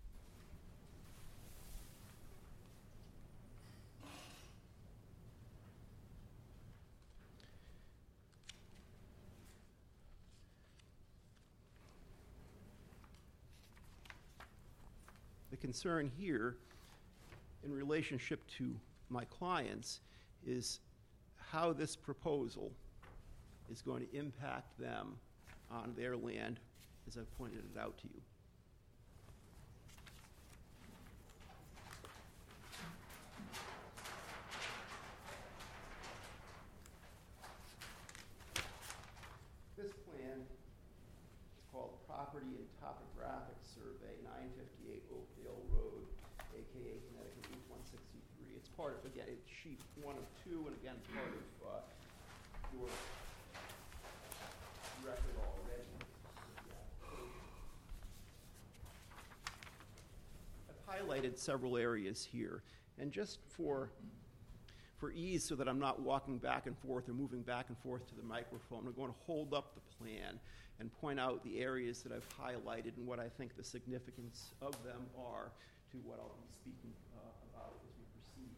the concern here in relationship to my clients is how this proposal is going to impact them on their land, as I've pointed it out to you. This plan is called Property and Topographic Survey, nine fifty-eight Oakdale Road, aka Connecticut Route one sixty-three. It's part of, again, it's sheet one of two, and again, part of uh, your record already. I've highlighted several areas here, and just for for ease so that I'm not walking back and forth or moving back and forth to the microphone, I'm going to hold up the plan and point out the areas that I've highlighted and what I think the significance of them are to what I'll be speaking uh, about as we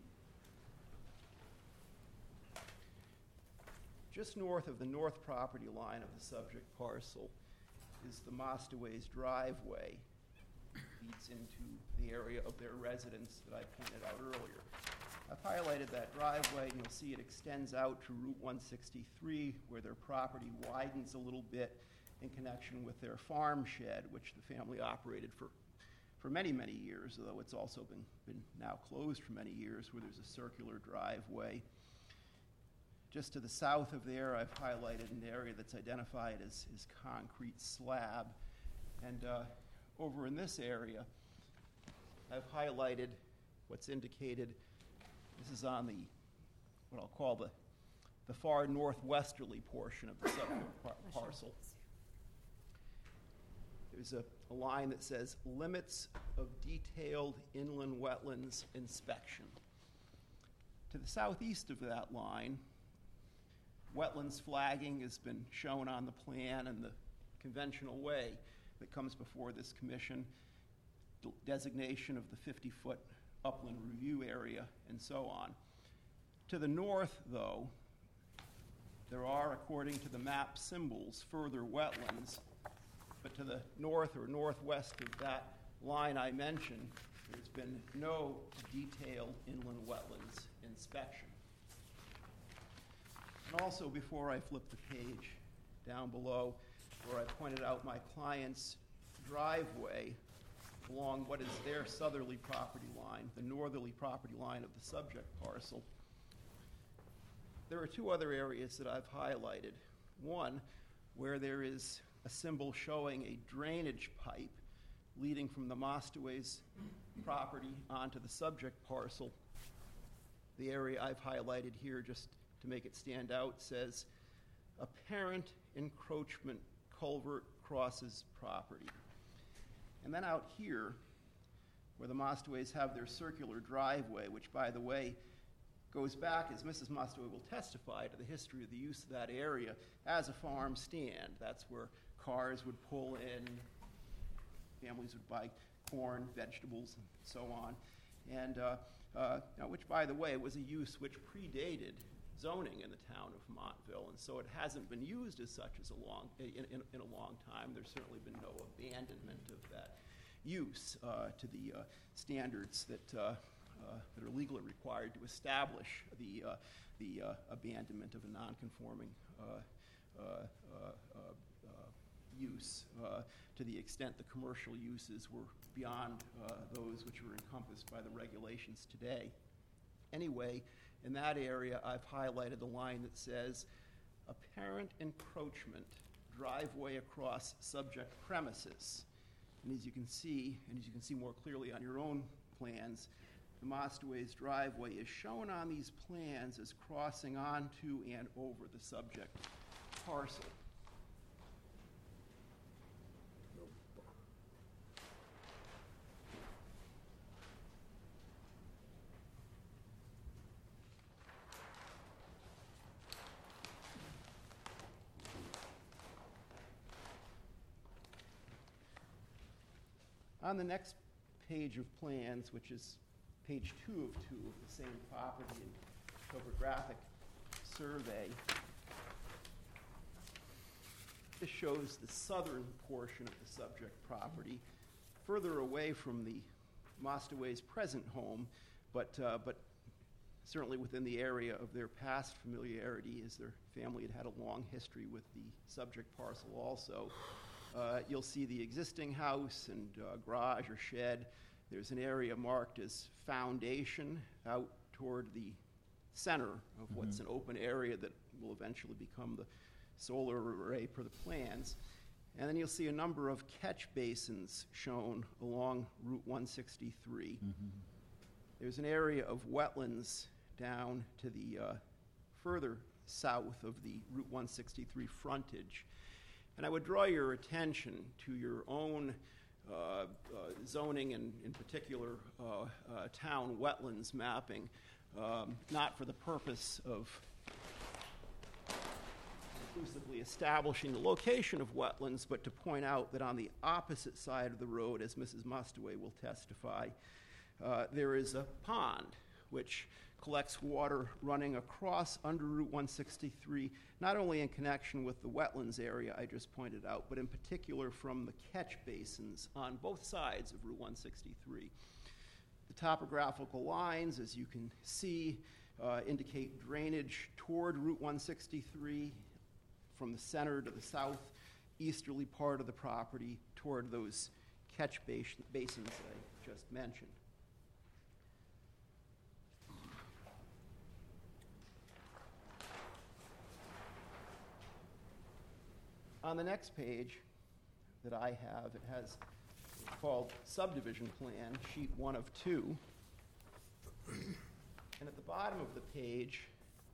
proceed. Just north of the north property line of the subject parcel is the Mostaways driveway. Feeds into the area of their residence that I pointed out earlier. I've highlighted that driveway, and you'll see it extends out to Route one sixty-three, where their property widens a little bit in connection with their farm shed, which the family operated for, for many, many years, although it's also been, been now closed for many years, where there's a circular driveway. Just to the south of there, I've highlighted an area that's identified as, as concrete slab. And uh, over in this area, I've highlighted what's indicated. This is on the what I'll call the, the far northwesterly portion of the subject par- parcel. There's a, a line that says limits of detailed inland wetlands inspection. To the southeast of that line, wetlands flagging has been shown on the plan in the conventional way that comes before this commission, de- designation of the fifty-foot upland review area, and so on. To the north, though, there are, according to the map symbols, further wetlands, but to the north or northwest of that line I mentioned, there's been no detailed inland wetlands inspection. And also, before I flip the page down below, where I pointed out my client's driveway along what is their southerly property line, the northerly property line of the subject parcel, there are two other areas that I've highlighted. One, where there is a symbol showing a drainage pipe leading from the Mostaways property onto the subject parcel. The area I've highlighted here, just to make it stand out, says apparent encroachment culvert crosses property. And then out here, where the Mostaways have their circular driveway, which, by the way, goes back, as Missus Mostaway will testify, to the history of the use of that area as a farm stand. That's where cars would pull in, families would buy corn, vegetables, and so on. And uh, uh, now, which, by the way, was a use which predated zoning in the town of Montville, and so it hasn't been used as such as a long, in, in, in a long time. There's certainly been no abandonment of that use uh, to the uh, standards that, uh, uh, that are legally required to establish the, uh, the uh, abandonment of a non-conforming uh, uh, uh, uh, uh, use uh, to the extent the commercial uses were beyond uh, those which were encompassed by the regulations today. Anyway, in that area, I've highlighted the line that says, apparent encroachment, driveway across subject premises. And as you can see, and as you can see more clearly on your own plans, the Mostaways driveway is shown on these plans as crossing onto and over the subject parcel. On the next page of plans, which is page two of two of the same property and topographic survey, this shows the southern portion of the subject property, further away from the Mostaways' present home, but, uh, but certainly within the area of their past familiarity, as their family had had a long history with the subject parcel also. Uh, you'll see the existing house and uh, garage or shed. There's an area marked as foundation out toward the center of mm-hmm. what's an open area that will eventually become the solar array per the plans. And then you'll see a number of catch basins shown along Route one sixty-three. Mm-hmm. There's an area of wetlands down to the uh, further south of the Route one sixty-three frontage. And I would draw your attention to your own uh, uh, zoning and, in particular, uh, uh, town wetlands mapping, um, not for the purpose of conclusively establishing the location of wetlands, but to point out that on the opposite side of the road, as Missus Mostaway will testify, uh, there is a pond which collects water running across under Route one sixty-three, not only in connection with the wetlands area I just pointed out, but in particular from the catch basins on both sides of Route one sixty-three. The topographical lines, as you can see, uh, indicate drainage toward Route one sixty-three from the center to the southeasterly part of the property toward those catch bas- basins I just mentioned. On the next page that I have, it has called subdivision plan, sheet one of two. And at the bottom of the page,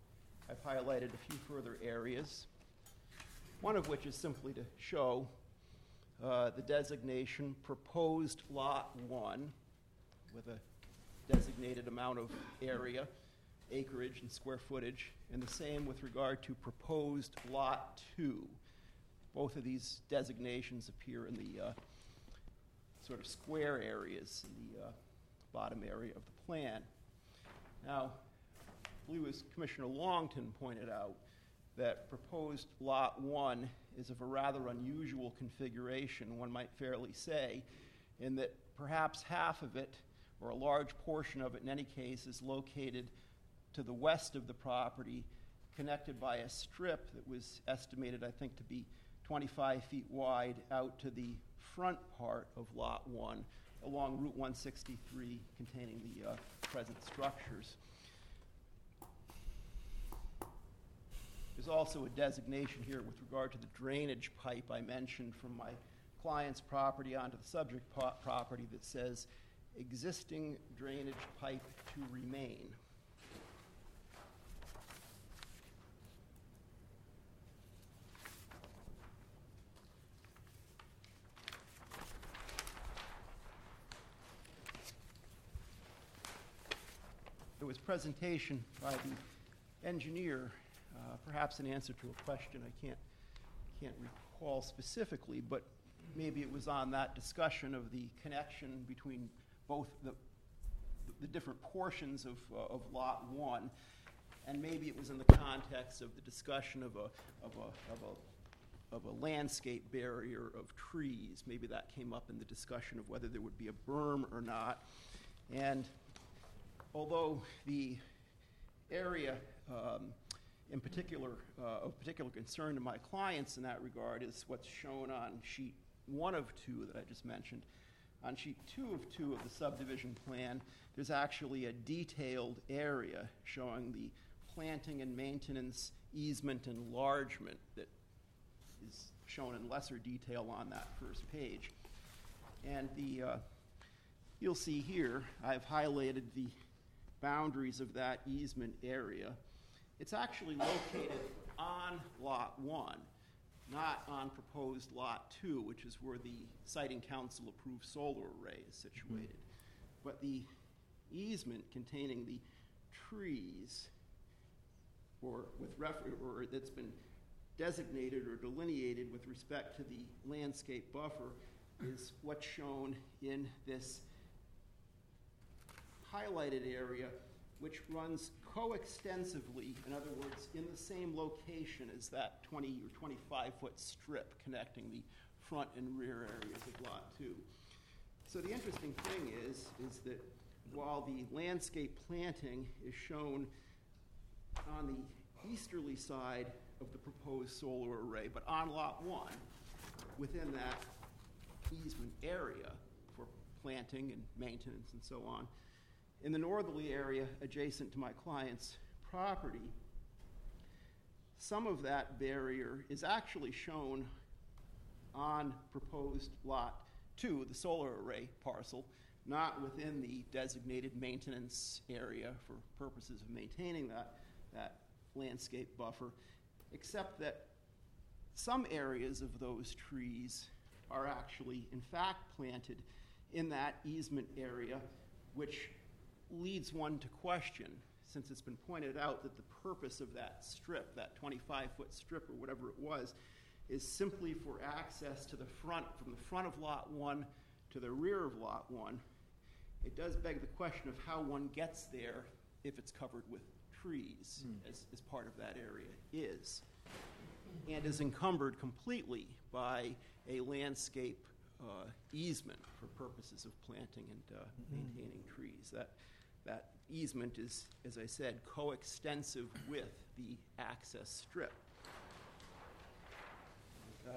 I've highlighted a few further areas, one of which is simply to show uh, the designation proposed lot one with a designated amount of area, acreage, and square footage, and the same with regard to proposed lot two. Both of these designations appear in the uh, sort of square areas in the uh, bottom area of the plan. Now, I believe it was Commissioner Longton pointed out that proposed lot one is of a rather unusual configuration, one might fairly say, in that perhaps half of it, or a large portion of it in any case, is located to the west of the property, connected by a strip that was estimated, I think, to be twenty-five feet wide out to the front part of lot one along Route one sixty-three containing the uh, present structures. There's also a designation here with regard to the drainage pipe I mentioned from my client's property onto the subject po- property that says existing drainage pipe to remain. There was presentation by the engineer, uh, perhaps in answer to a question I can't can't recall specifically, but maybe it was on that discussion of the connection between both the the different portions of uh, of lot one, and maybe it was in the context of the discussion of a of a of a of a landscape barrier of trees. Maybe that came up in the discussion of whether there would be a berm or not, and although the area um, in particular, uh, of particular concern to my clients in that regard is what's shown on sheet one of two that I just mentioned. On sheet two of two of the subdivision plan, there's actually a detailed area showing the planting and maintenance easement enlargement that is shown in lesser detail on that first page. And the uh, you'll see here, I've highlighted the boundaries of that easement area. It's actually located on lot one, not on proposed lot two, which is where the Siting Council approved solar array is situated. Mm-hmm. But the easement containing the trees, or with refer- or that's been designated or delineated with respect to the landscape buffer, is what's shown in this highlighted area, which runs coextensively, in other words, in the same location as that twenty or twenty-five foot strip connecting the front and rear areas of lot two. So the interesting thing is, is that while the landscape planting is shown on the easterly side of the proposed solar array, but on lot one, within that easement area for planting and maintenance and so on, in the northerly area adjacent to my client's property, some of that barrier is actually shown on proposed lot two, the solar array parcel, not within the designated maintenance area for purposes of maintaining that, that landscape buffer, except that some areas of those trees are actually, in fact, planted in that easement area, which leads one to question, since it's been pointed out that the purpose of that strip, that twenty-five foot strip or whatever it was, is simply for access to the front, from the front of lot one to the rear of lot one. It does beg the question of how one gets there if it's covered with trees, mm. as, as part of that area is, and is encumbered completely by a landscape uh, easement for purposes of planting and uh, mm-hmm. maintaining trees. That That easement is, as I said, coextensive with the access strip. Uh,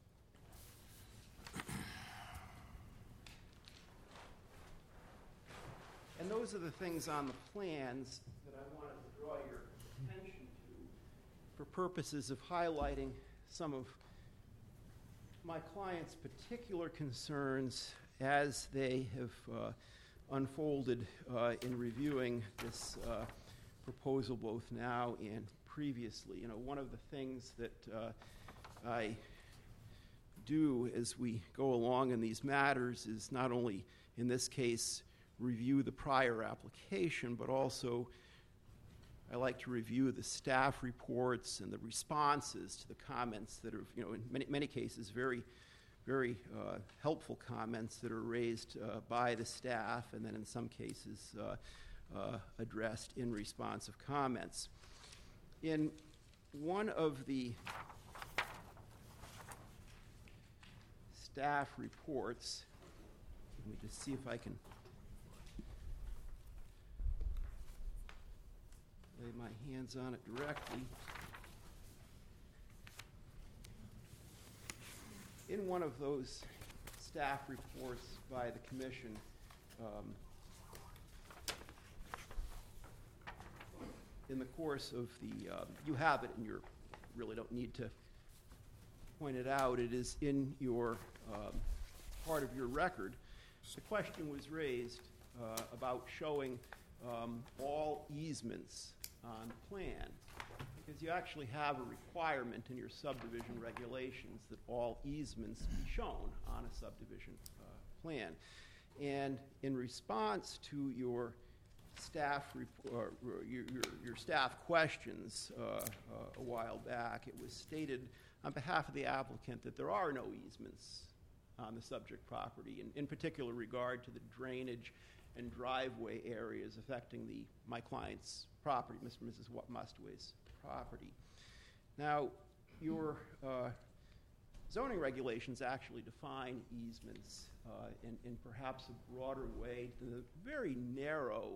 and those are the things on the plans that I wanted to draw your attention to for purposes of highlighting some of my clients' particular concerns as they have uh, unfolded uh, in reviewing this uh, proposal both now and previously. You know, one of the things that uh, I do as we go along in these matters is not only, in this case, review the prior application, but also I like to review the staff reports and the responses to the comments that are, you know, in many, many cases, very, very uh, helpful comments that are raised uh, by the staff, and then in some cases uh, uh, addressed in responsive comments. In one of the staff reports, let me just see if I can lay my hands on it directly. In one of those staff reports by the commission, um, in the course of the, uh, you have it and you really don't need to point it out, it is in your, um, part of your record. The question was raised uh, about showing um, all easements on the plan, because you actually have a requirement in your subdivision regulations that all easements be shown on a subdivision uh, plan. And in response to your staff report, your, your, your staff questions uh, uh, a while back, it was stated on behalf of the applicant that there are no easements on the subject property, in, in particular regard to the drainage and driveway areas affecting the my client's property, Mister and Missus Mustway's property. Now, your uh, zoning regulations actually define easements uh, in, in perhaps a broader way than the very narrow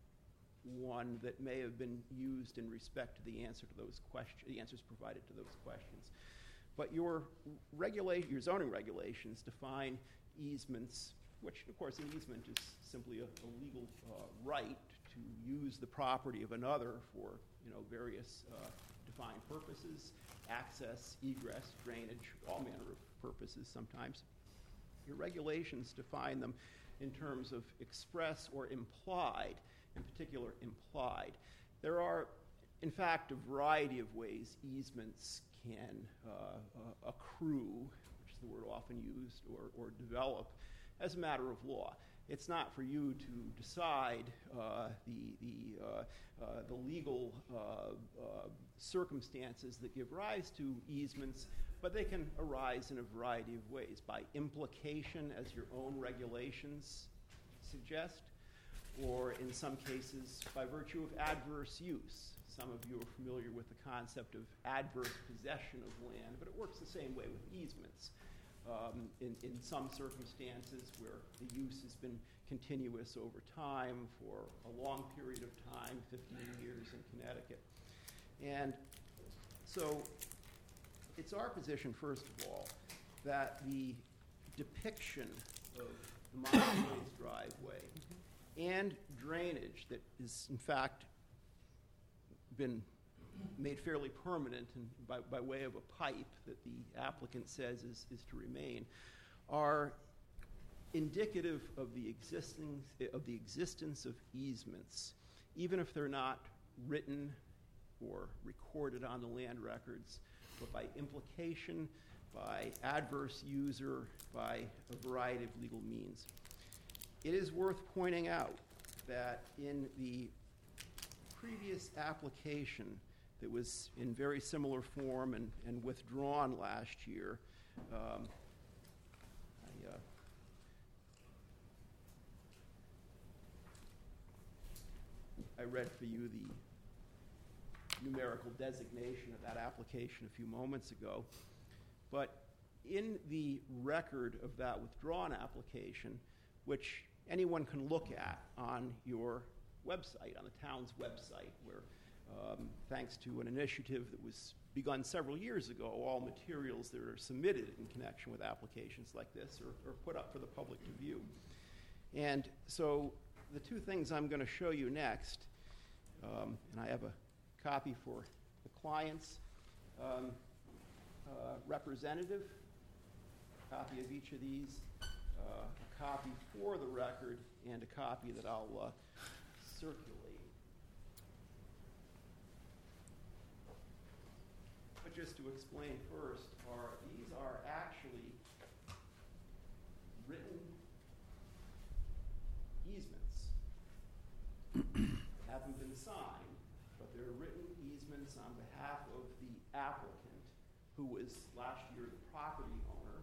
one that may have been used in respect to the answer to those questions, the answers provided to those questions. But your regulate, your zoning regulations define easements, which, of course, an easement is simply a, a legal uh, right to use the property of another for, you know, various uh, defined purposes, access, egress, drainage, all manner of purposes sometimes. Your regulations define them in terms of express or implied, in particular implied. There are, in fact, a variety of ways easements can uh, uh, accrue, which is the word often used, or, or develop as a matter of law. It's not for you to decide uh, the, the, uh, uh, the legal uh, uh, circumstances that give rise to easements, but they can arise in a variety of ways, by implication, as your own regulations suggest, or in some cases by virtue of adverse use. Some of you are familiar with the concept of adverse possession of land, but it works the same way with easements. Um, in, in some circumstances where the use has been continuous over time for a long period of time, fifteen years in Connecticut. And so it's our position, first of all, that the depiction of the Montgomery's driveway and drainage that is, in fact, been made fairly permanent and by, by way of a pipe that the applicant says is, is to remain, are indicative of the existing of the existence of easements, even if they're not written or recorded on the land records, but by implication, by adverse user, by a variety of legal means. It is worth pointing out that in the previous application that was in very similar form and, and withdrawn last year, um, I, uh, I read for you the numerical designation of that application a few moments ago. But in the record of that withdrawn application, which anyone can look at on your website, on the town's website, where um, thanks to an initiative that was begun several years ago, all materials that are submitted in connection with applications like this are, are put up for the public to view. And so the two things I'm going to show you next, um, and I have a copy for the client's um, uh, representative, a copy of each of these, uh, a copy for the record, and a copy that I'll uh, circulate. But just to explain first, are these are actually written easements. Haven't been signed, but they're written easements on behalf of the applicant, who was last year the property owner,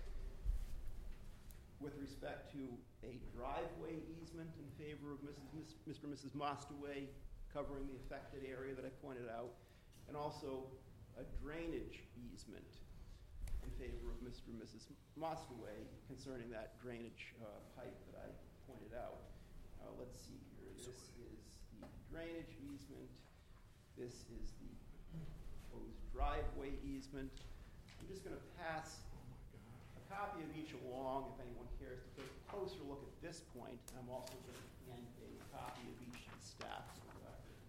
with respect to a driveway easement in favor of Missus Miss, Mister and Missus Mostaway, covering the affected area that I pointed out, and also a drainage easement in favor of Mister and Missus Mostaway concerning that drainage uh, pipe that I pointed out. Uh, let's see here. This is the drainage easement. This is the proposed driveway easement. I'm just going to pass a copy of each along if anyone cares to take a closer look at this point. And I'm also going to hand a copy of each to the staff for the record.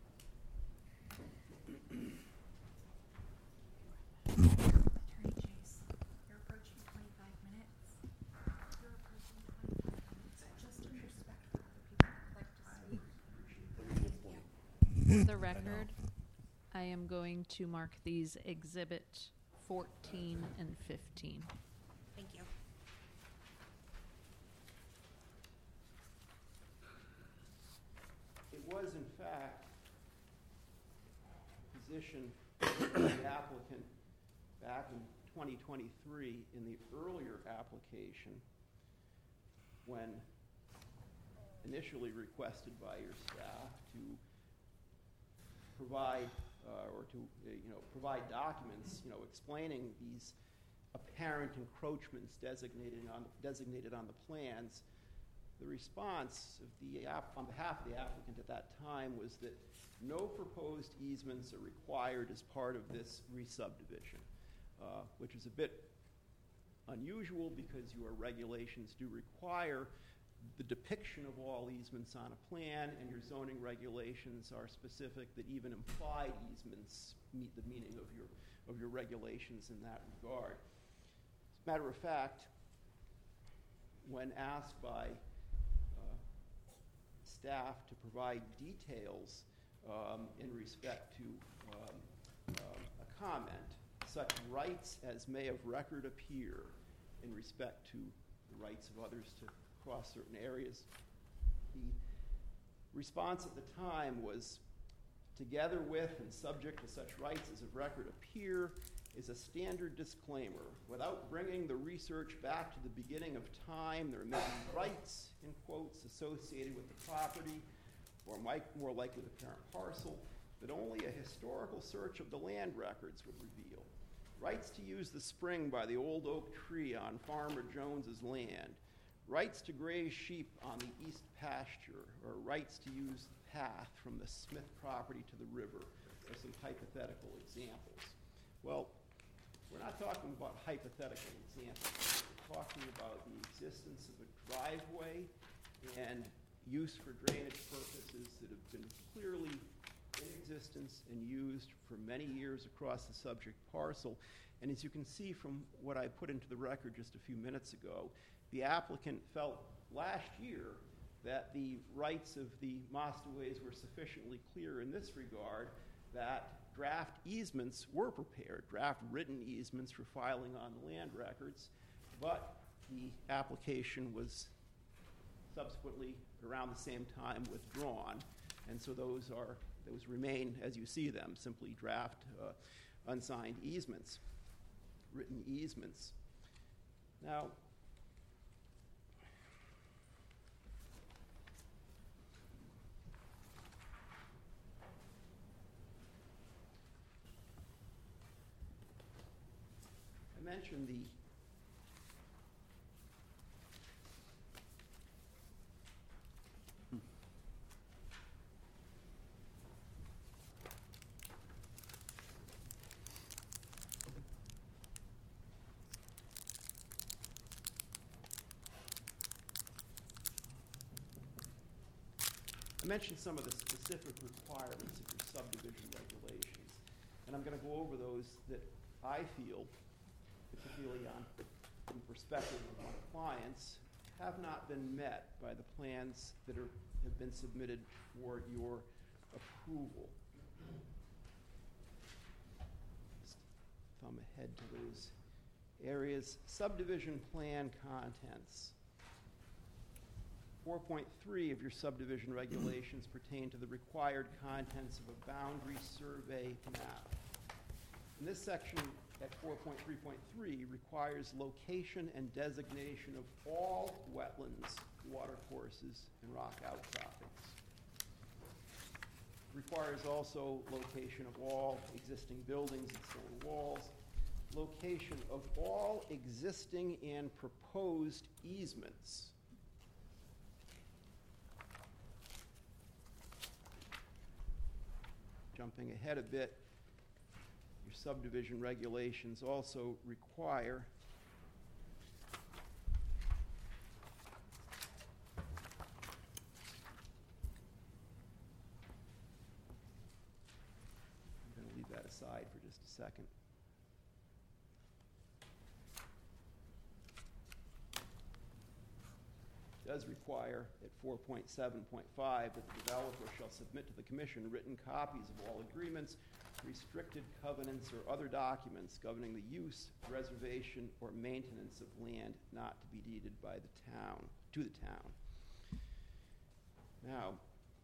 Attorney Chase, you're approaching twenty-five minutes. You're approaching twenty-five minutes. Just in respect for other people who'd like to speak. For the record, I am going to mark these exhibit fourteen and fifteen. Thank you. It was, in fact, a position of the applicant back in twenty twenty-three in the earlier application when initially requested by your staff to provide uh, or to uh, you know provide documents you know explaining these apparent encroachments designated on designated on the plans. The response of the app on behalf of the applicant at that time was that no proposed easements are required as part of this re-subdivision, uh, which is a bit unusual because your regulations do require the depiction of all easements on a plan, and your zoning regulations are specific that even implied easements meet the meaning of your of your regulations in that regard. As a matter of fact, when asked by uh, staff to provide details um, in respect to um, um, a comment, such rights as may of record appear in respect to the rights of others to cross certain areas. The response at the time was, together with and subject to such rights as of record appear, is a standard disclaimer. Without bringing the research back to the beginning of time, there may be rights, in quotes, associated with the property, or might, more likely the parent parcel, that only a historical search of the land records would reveal. Rights to use the spring by the old oak tree on Farmer Jones's land, rights to graze sheep on the east pasture, or rights to use the path from the Smith property to the river, are some hypothetical examples. Well, we're not talking about hypothetical examples. We're talking about the existence of a driveway and use for drainage purposes that have been clearly in existence and used for many years across the subject parcel. And as you can see from what I put into the record just a few minutes ago, the applicant felt last year that the rights of the Mostaways were sufficiently clear in this regard that draft easements were prepared, draft written easements for filing on the land records, but the application was subsequently around the same time withdrawn, and so those are those remain as you see them, simply draft uh, unsigned easements, written easements. Now, I mentioned the I mentioned some of the specific requirements of your subdivision regulations, and I'm going to go over those that I feel, particularly on from the perspective of my clients, have not been met by the plans that are, have been submitted for your approval. I'm ahead to those areas. Subdivision plan contents. four point three of your subdivision regulations pertain to the required contents of a boundary survey map. And this section at four point three point three requires location and designation of all wetlands, watercourses, and rock outcroppings. Requires also location of all existing buildings and stone walls, location of all existing and proposed easements. Jumping ahead a bit, your subdivision regulations also require I'm going to leave that aside for just a second. Does require at four point seven point five that the developer shall submit to the commission written copies of all agreements, restricted covenants, or other documents governing the use, reservation, or maintenance of land not to be deeded by the town, to the town. Now,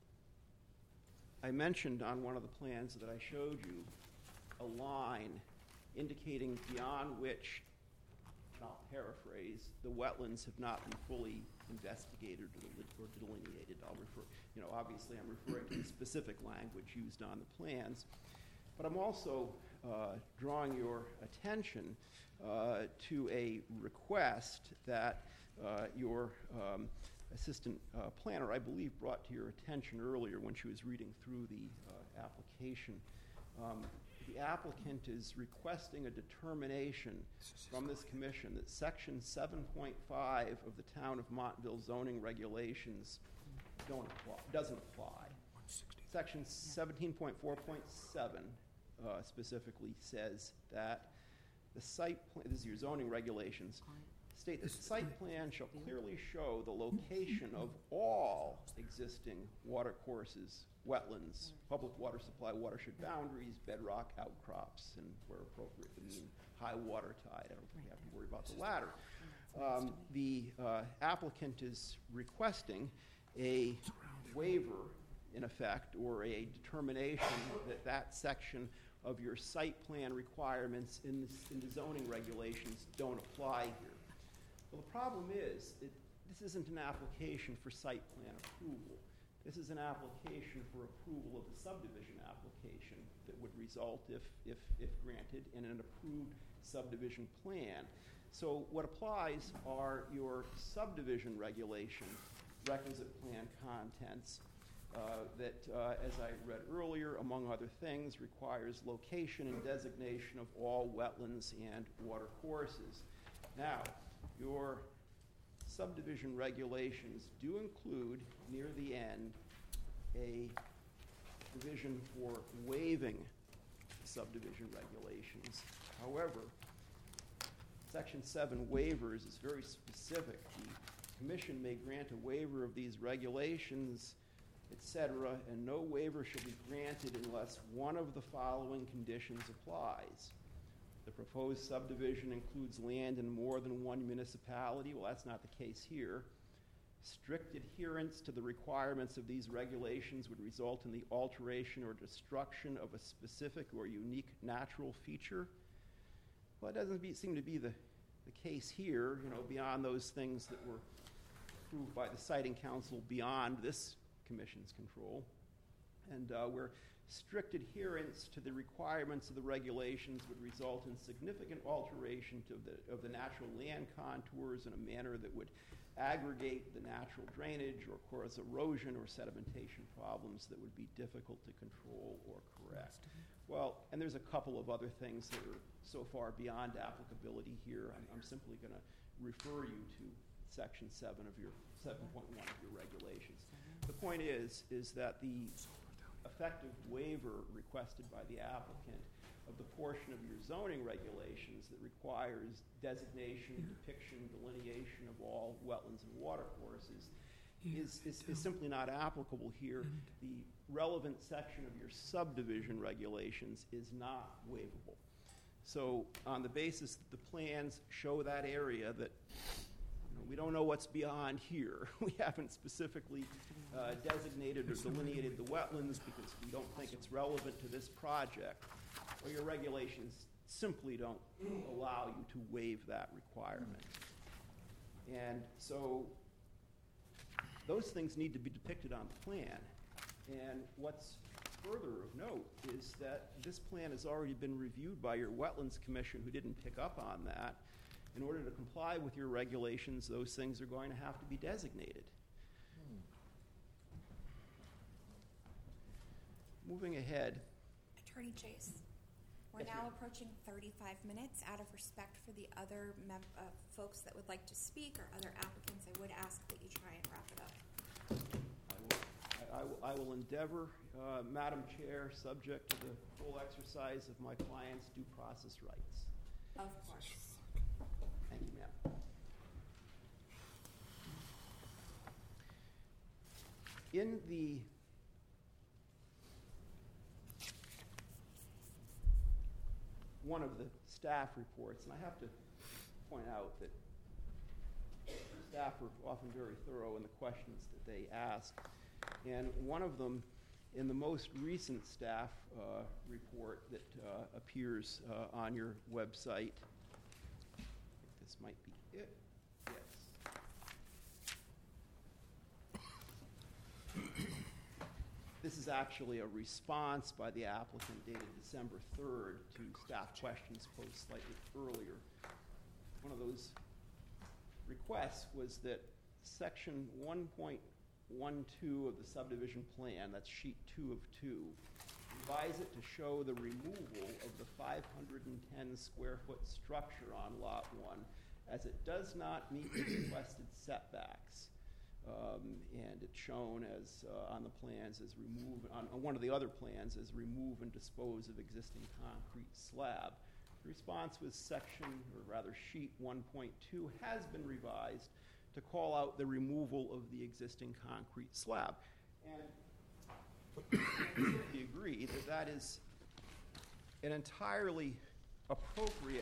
I mentioned on one of the plans that I showed you a line indicating beyond which, and I'll paraphrase, the wetlands have not been fully investigated or delineated. I'll refer, you know, obviously I'm referring to the specific language used on the plans, but I'm also uh, drawing your attention uh, to a request that uh, your um, assistant uh, planner, I believe, brought to your attention earlier when she was reading through the uh, application. Um, The applicant is requesting a determination from this commission that section seven point five of the Town of Montville zoning regulations don't apply, doesn't apply. Section seventeen point four point seven uh, specifically says that the site plan, this is your zoning regulations, state that the site plan shall clearly show the location of all existing watercourses, wetlands, public water supply, watershed boundaries, bedrock outcrops, and where appropriate, the mean high water tide. I don't think you have to worry about the latter. Um, the uh, applicant is requesting a waiver, in effect, or a determination that that section of your site plan requirements in the, in the zoning regulations don't apply here. Well, the problem is, it, this isn't an application for site plan approval. This is an application for approval of the subdivision application that would result, if, if, if granted, in an approved subdivision plan. So what applies are your subdivision regulation, requisite plan contents, uh, that, uh, as I read earlier, among other things, requires location and designation of all wetlands and water courses. Now, your subdivision regulations do include, near the end, a provision for waiving subdivision regulations. However, Section seven waivers is very specific. The commission may grant a waiver of these regulations, et cetera, and no waiver shall be granted unless one of the following conditions applies. The proposed subdivision includes land in more than one municipality. Well, that's not the case here. Strict adherence to the requirements of these regulations would result in the alteration or destruction of a specific or unique natural feature. Well, it doesn't be, seem to be the, the case here, you know, beyond those things that were approved by the Siting Council beyond this commission's control. And uh, where strict adherence to the requirements of the regulations would result in significant alteration to the, of the natural land contours in a manner that would aggregate the natural drainage or cause erosion or sedimentation problems that would be difficult to control or correct. Well, and there's a couple of other things that are so far beyond applicability here. I'm, I'm simply going to refer you to section seven of your seven point one of your regulations. The point is, is that the effective waiver requested by the applicant of the portion of your zoning regulations that requires designation, depiction, delineation of all wetlands and water courses is, is, is simply not applicable here. The relevant section of your subdivision regulations is not waivable. So on the basis that the plans show that area, that you know, we don't know what's beyond here. We haven't specifically uh, designated or delineated the wetlands because we don't think it's relevant to this project, or your regulations simply don't allow you to waive that requirement. And so those things need to be depicted on the plan. And what's further of note is that this plan has already been reviewed by your Wetlands Commission, who didn't pick up on that. In order to comply with your regulations, those things are going to have to be designated. Hmm. Moving ahead. Attorney Chase, we're Yes, now ma'am. approaching thirty-five minutes. Out of respect for the other mem- uh, folks that would like to speak or other applicants, I would ask that you try and wrap it up. I will, I, I will, I will endeavor, uh, Madam Chair, subject to the full exercise of my client's due process rights. Of course. Thank you, ma'am. In the one of the staff reports, and I have to point out that staff are often very thorough in the questions that they ask, and one of them in the most recent staff uh, report that uh, appears uh, on your website, this might be it. Yes. This is actually a response by the applicant dated December third to staff questions posed slightly earlier. One of those requests was that section one point one two of the subdivision plan, that's sheet two of two, revise it to show the removal of the five hundred ten square foot structure on lot one, as it does not meet the requested setbacks. Um, and it's shown as uh, on the plans as remove, on, on one of the other plans as remove and dispose of existing concrete slab. The response was section, or rather sheet one point two has been revised to call out the removal of the existing concrete slab. And I certainly agree that that is an entirely appropriate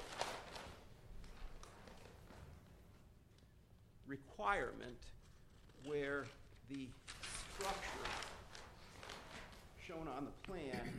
requirement where the structure shown on the plan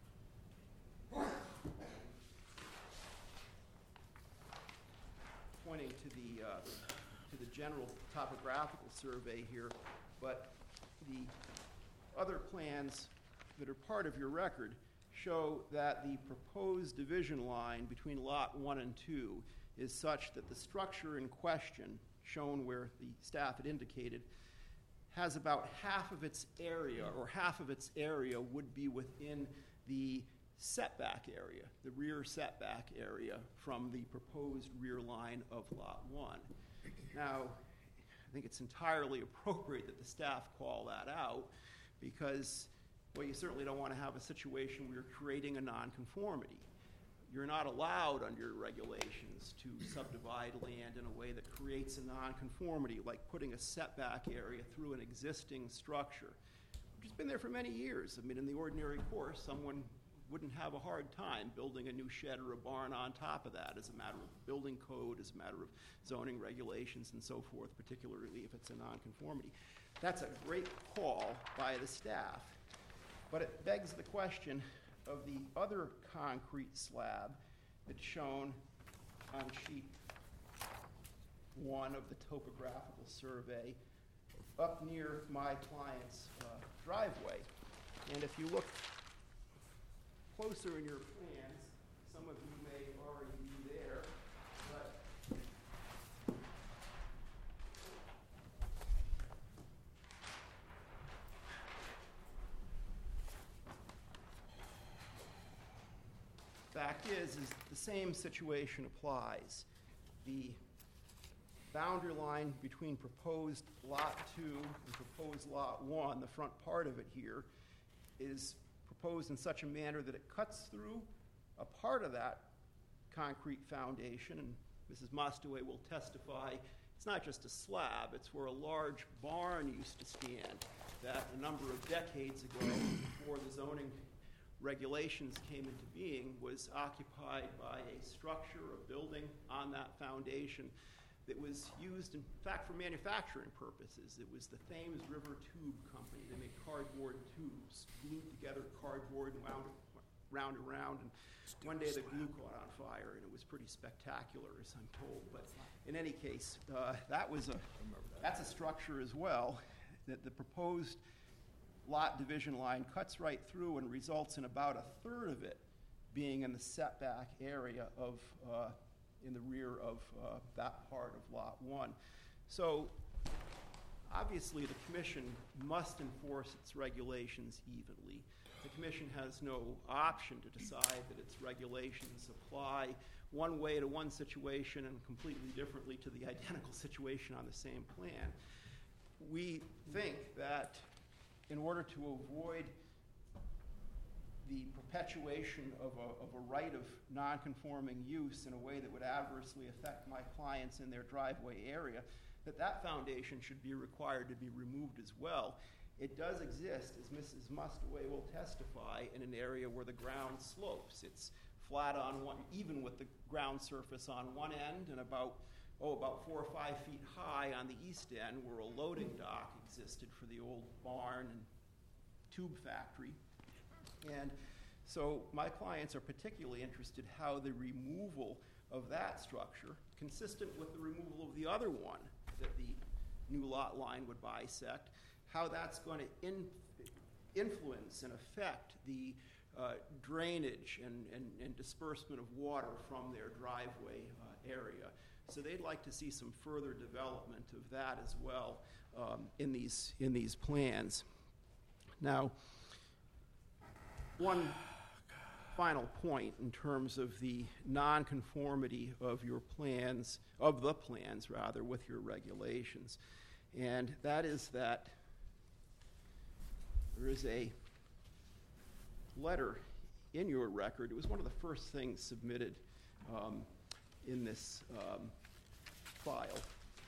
pointing to the uh, to the general topographical survey here, but the other plans that are part of your record show that the proposed division line between lot one and two is such that the structure in question, shown where the staff had indicated, has about half of its area, or half of its area would be within the setback area, the rear setback area from the proposed rear line of lot one. Now, I think it's entirely appropriate that the staff call that out because, well, you certainly don't want to have a situation where you're creating a nonconformity. You're not allowed under your regulations to subdivide land in a way that creates a nonconformity, like putting a setback area through an existing structure, which has been there for many years. I mean, in the ordinary course, someone wouldn't have a hard time building a new shed or a barn on top of that as a matter of building code, as a matter of zoning regulations and so forth, particularly if it's a nonconformity. That's a great call by the staff, but it begs the question of the other concrete slab that's shown on sheet one of the topographical survey up near my client's uh, driveway. And if you look closer in your plans, some of you may already be there, but fact is, is the same situation applies. The boundary line between proposed lot two and proposed lot one, the front part of it here, is proposed in such a manner that it cuts through a part of that concrete foundation, and Missus Mostaway will testify, it's not just a slab, it's where a large barn used to stand that a number of decades ago, before the zoning regulations came into being was occupied by a structure, a building on that foundation that was used, in fact, for manufacturing purposes. It was the Thames River Tube Company. They made cardboard tubes, glued together cardboard and wound it round and round. And one day the glue caught on fire, and it was pretty spectacular, as I'm told. But in any case, uh, that was a that's a structure as well that the proposed lot division line cuts right through and results in about a third of it being in the setback area of, uh, in the rear of uh, that part of lot one. So obviously the commission must enforce its regulations evenly. The commission has no option to decide that its regulations apply one way to one situation and completely differently to the identical situation on the same plan. We think that in order to avoid the perpetuation of a, of a right of non-conforming use in a way that would adversely affect my clients in their driveway area, that that foundation should be required to be removed as well. It does exist, as Missus Mustaway will testify, in an area where the ground slopes. It's flat on one, even with the ground surface on one end, and about, oh, about four or five feet high on the east end, where a loading dock existed for the old barn and tube factory. And so my clients are particularly interested how the removal of that structure, consistent with the removal of the other one that the new lot line would bisect, how that's going to in, influence and affect the uh, drainage and, and, and disbursement of water from their driveway uh, area. So they'd like to see some further development of that as well um, in these in these plans. Now, one final point in terms of the nonconformity of your plans, of the plans rather, with your regulations, and that is that there is a letter in your record. It was one of the first things submitted um, in this um, file.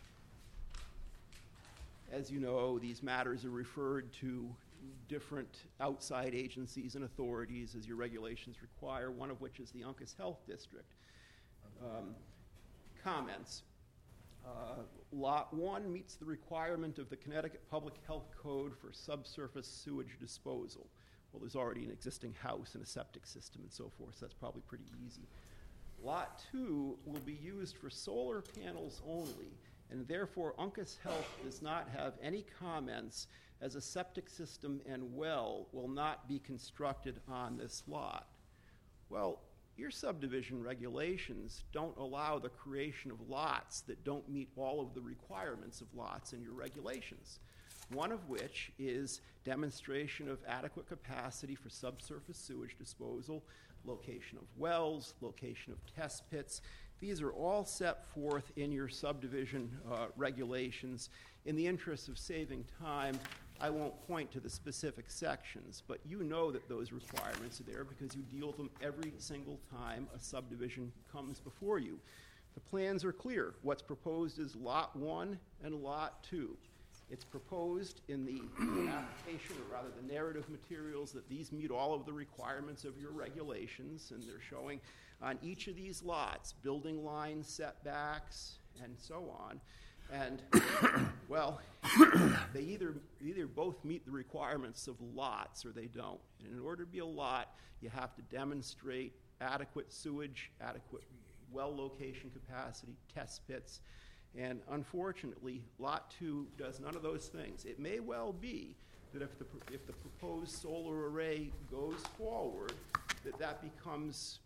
As you know, these matters are referred to different outside agencies and authorities as your regulations require, one of which is the Uncas Health District. Um, comments. Uh, lot one meets the requirement of the Connecticut Public Health Code for subsurface sewage disposal. Well, there's already an existing house and a septic system and so forth, so that's probably pretty easy. Lot two will be used for solar panels only, and therefore Uncas Health does not have any comments as a septic system and well will not be constructed on this lot. Well, your subdivision regulations don't allow the creation of lots that don't meet all of the requirements of lots in your regulations, one of which is demonstration of adequate capacity for subsurface sewage disposal, location of wells, location of test pits. These are all set forth in your subdivision uh, regulations. In the interest of saving time, I won't point to the specific sections, but you know that those requirements are there because you deal with them every single time a subdivision comes before you. The plans are clear. What's proposed is lot one and lot two. It's proposed in the application, or rather the narrative materials, that these meet all of the requirements of your regulations, and they're showing on each of these lots building line setbacks and so on. And, well, they either, either both meet the requirements of lots or they don't. And in order to be a lot, you have to demonstrate adequate sewage, adequate well location capacity, test pits. And unfortunately, lot two does none of those things. It may well be that if the, if the proposed solar array goes forward, that that becomes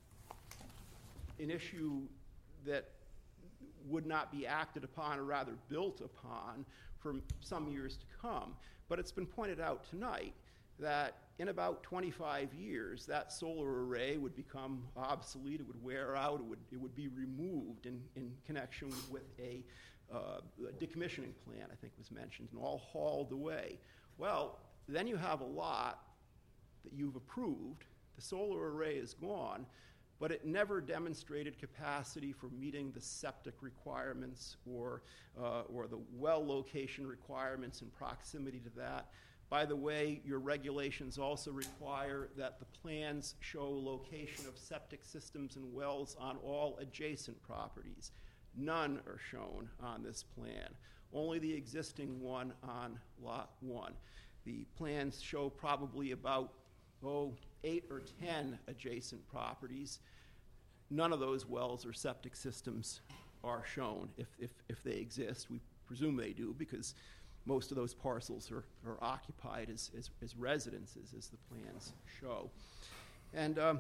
an issue that would not be acted upon, or rather built upon, for some years to come. But it's been pointed out tonight that in about twenty-five years, that solar array would become obsolete, it would wear out, it would, it would be removed in, in connection with a, uh, a decommissioning plan, I think was mentioned, and all hauled away. Well, then you have a lot that you've approved, the solar array is gone, but it never demonstrated capacity for meeting the septic requirements or, uh, or the well location requirements in proximity to that. By the way, your regulations also require that the plans show location of septic systems and wells on all adjacent properties. None are shown on this plan, only the existing one on Lot one. The plans show probably about, oh, eight or ten adjacent properties. None of those wells or septic systems are shown, if, if, if they exist. We presume they do, because most of those parcels are, are occupied as, as, as residences, as the plans show. And um,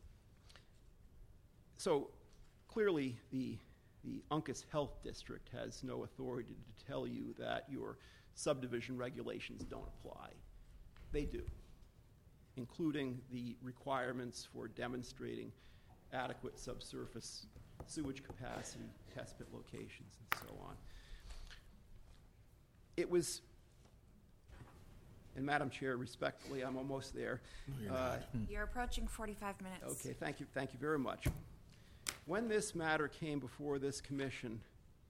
so clearly the, the Uncas Health District has no authority to tell you that your subdivision regulations don't apply. They do, including the requirements for demonstrating adequate subsurface sewage capacity, test pit locations, and so on. It was, and Madam Chair, respectfully, I'm almost there. you're Uh, You're approaching forty-five minutes. Okay, thank you, thank you very much. When this matter came before this commission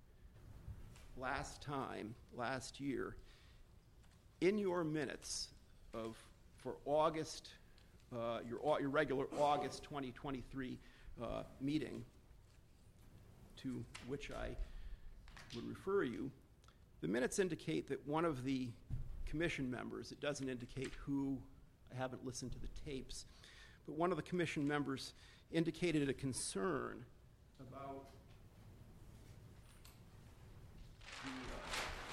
last time, last year, in your minutes of, for August, uh, your, au- your regular August twenty twenty-three uh, meeting, to which I would refer you, the minutes indicate that one of the commission members, it doesn't indicate who, I haven't listened to the tapes, but one of the commission members indicated a concern about the, uh,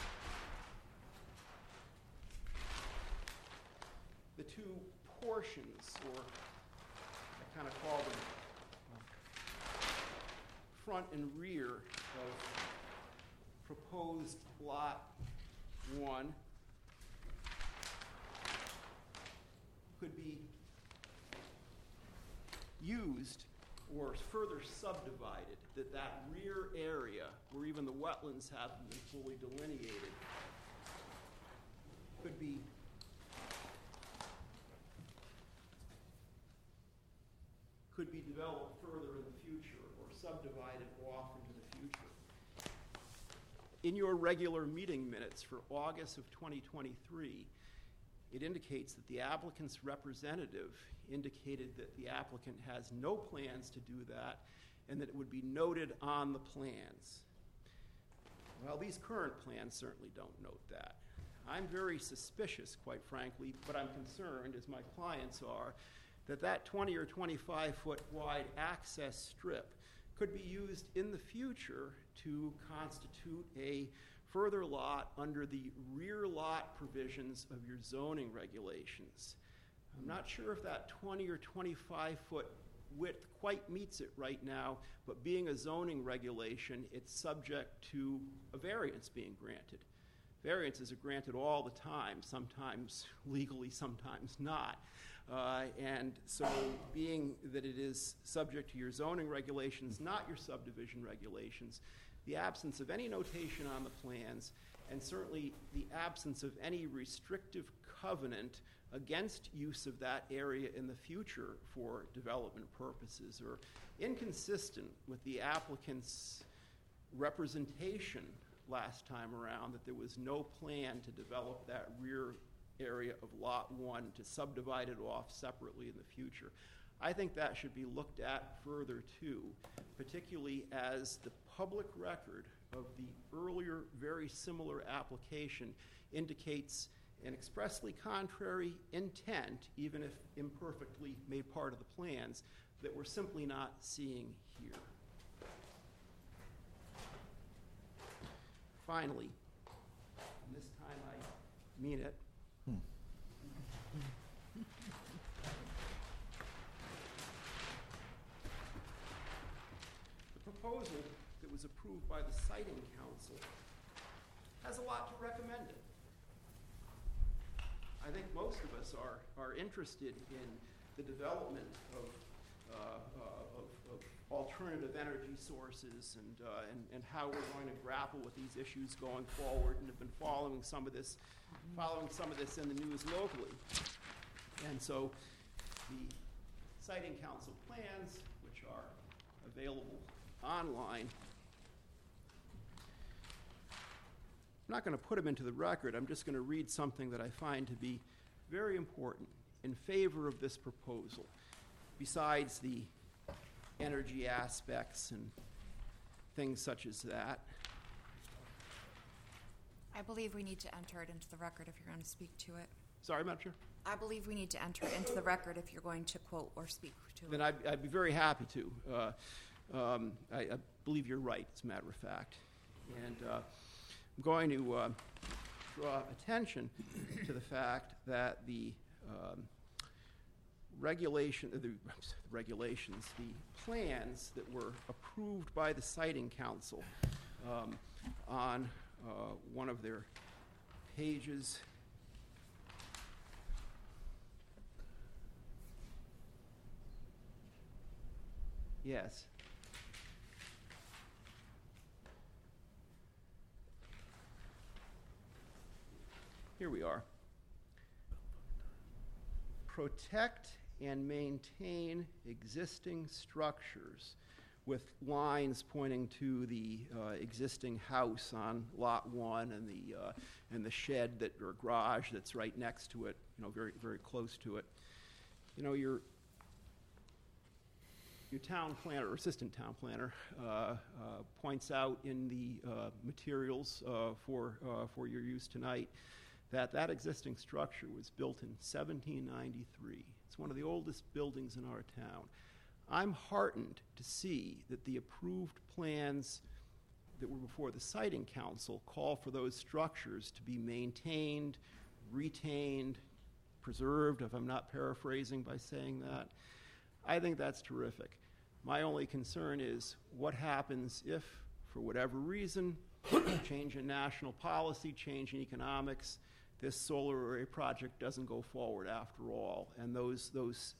the two portions, or I kind of call them front and rear of proposed lot one, could be used or further subdivided, that that rear area, where even the wetlands haven't been fully delineated, could be could be developed further in the future or subdivided off into the future. In your regular meeting minutes for August of twenty twenty-three, it indicates that the applicant's representative indicated that the applicant has no plans to do that and that it would be noted on the plans. Well, these current plans certainly don't note that. I'm very suspicious, quite frankly, but I'm concerned, as my clients are, that that twenty or twenty-five foot wide access strip could be used in the future to constitute a further lot under the rear lot provisions of your zoning regulations. I'm not sure if that twenty or twenty-five foot width quite meets it right now, but being a zoning regulation, it's subject to a variance being granted. Variances are granted all the time, sometimes legally, sometimes not. Uh, and so being that it is subject to your zoning regulations, not your subdivision regulations, the absence of any notation on the plans, and certainly the absence of any restrictive covenant against use of that area in the future for development purposes, are inconsistent with the applicant's representation last time around that there was no plan to develop that rear area of lot one to subdivide it off separately in the future. I think that should be looked at further too, particularly as the public record of the earlier very similar application indicates an expressly contrary intent, even if imperfectly made part of the plans, that we're simply not seeing here. Finally, and this time I mean it, the proposal that was approved by the Siting Council has a lot to recommend it. I think most of us are, are interested in the development of, uh, uh, of, of alternative energy sources and, uh, and, and how we're going to grapple with these issues going forward, and have been following some of this, following some of this in the news locally. And so the Siting Council plans, which are available online, I'm not going to put them into the record. I'm just going to read something that I find to be very important in favor of this proposal, besides the energy aspects and things such as that. I believe we need to enter it into the record if you're going to speak to it. Sorry, Madam Chair? I believe we need to enter it into the record if you're going to quote or speak to Then it. I'd, I'd be very happy to. Uh, um, I, I believe you're right, as a matter of fact. And uh, I'm going to uh, draw attention to the fact that the um, regulation, uh, the regulations, the plans that were approved by the Siting Council um, on uh, one of their pages. Yes. Here we are. Protect and maintain existing structures with lines pointing to the uh, existing house on lot one and the uh, and the shed that or garage that's right next to it, you know, very very close to it. You know, your your town planner or assistant town planner uh, uh, points out in the uh, materials uh, for uh, for your use tonight that that existing structure was built in seventeen ninety-three. It's one of the oldest buildings in our town. I'm heartened to see that the approved plans that were before the Siting Council call for those structures to be maintained, retained, preserved, if I'm not paraphrasing by saying that. I think that's terrific. My only concern is what happens if, for whatever reason, change in national policy, change in economics, this solar array project doesn't go forward after all, and those, those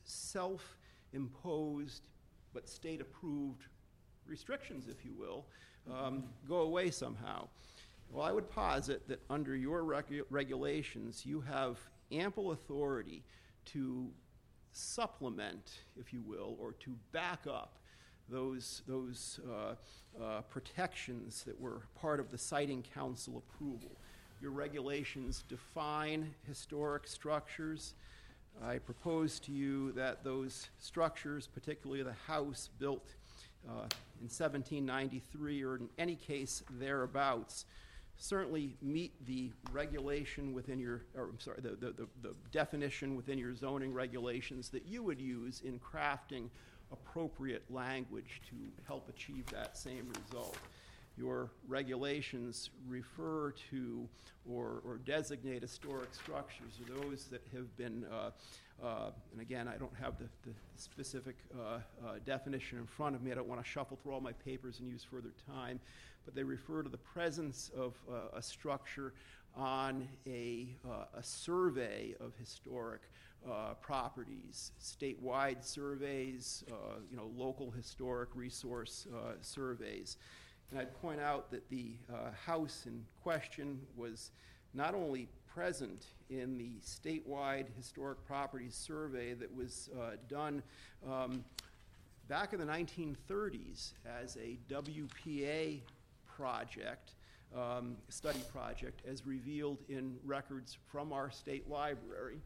self-imposed but state-approved restrictions, if you will, um, go away somehow. Well, I would posit that under your regu- regulations, you have ample authority to supplement, if you will, or to back up those, those uh, uh, protections that were part of the Siting Council approval. Your regulations define historic structures. I propose to you that those structures, particularly the house built uh, in seventeen ninety-three or in any case thereabouts, certainly meet the regulation within your, or I'm sorry, the, the, the, the definition within your zoning regulations that you would use in crafting appropriate language to help achieve that same result. Your regulations refer to or, or designate historic structures or those that have been, uh, uh, and again, I don't have the, the specific uh, uh, definition in front of me. I don't want to shuffle through all my papers and use further time, but they refer to the presence of uh, a structure on a, uh, a survey of historic uh, properties, statewide surveys, uh, you know, local historic resource uh, surveys. And I'd point out that the uh, house in question was not only present in the statewide historic properties survey that was uh, done um, back in the nineteen thirties as a W P A project, um, study project, as revealed in records from our state library.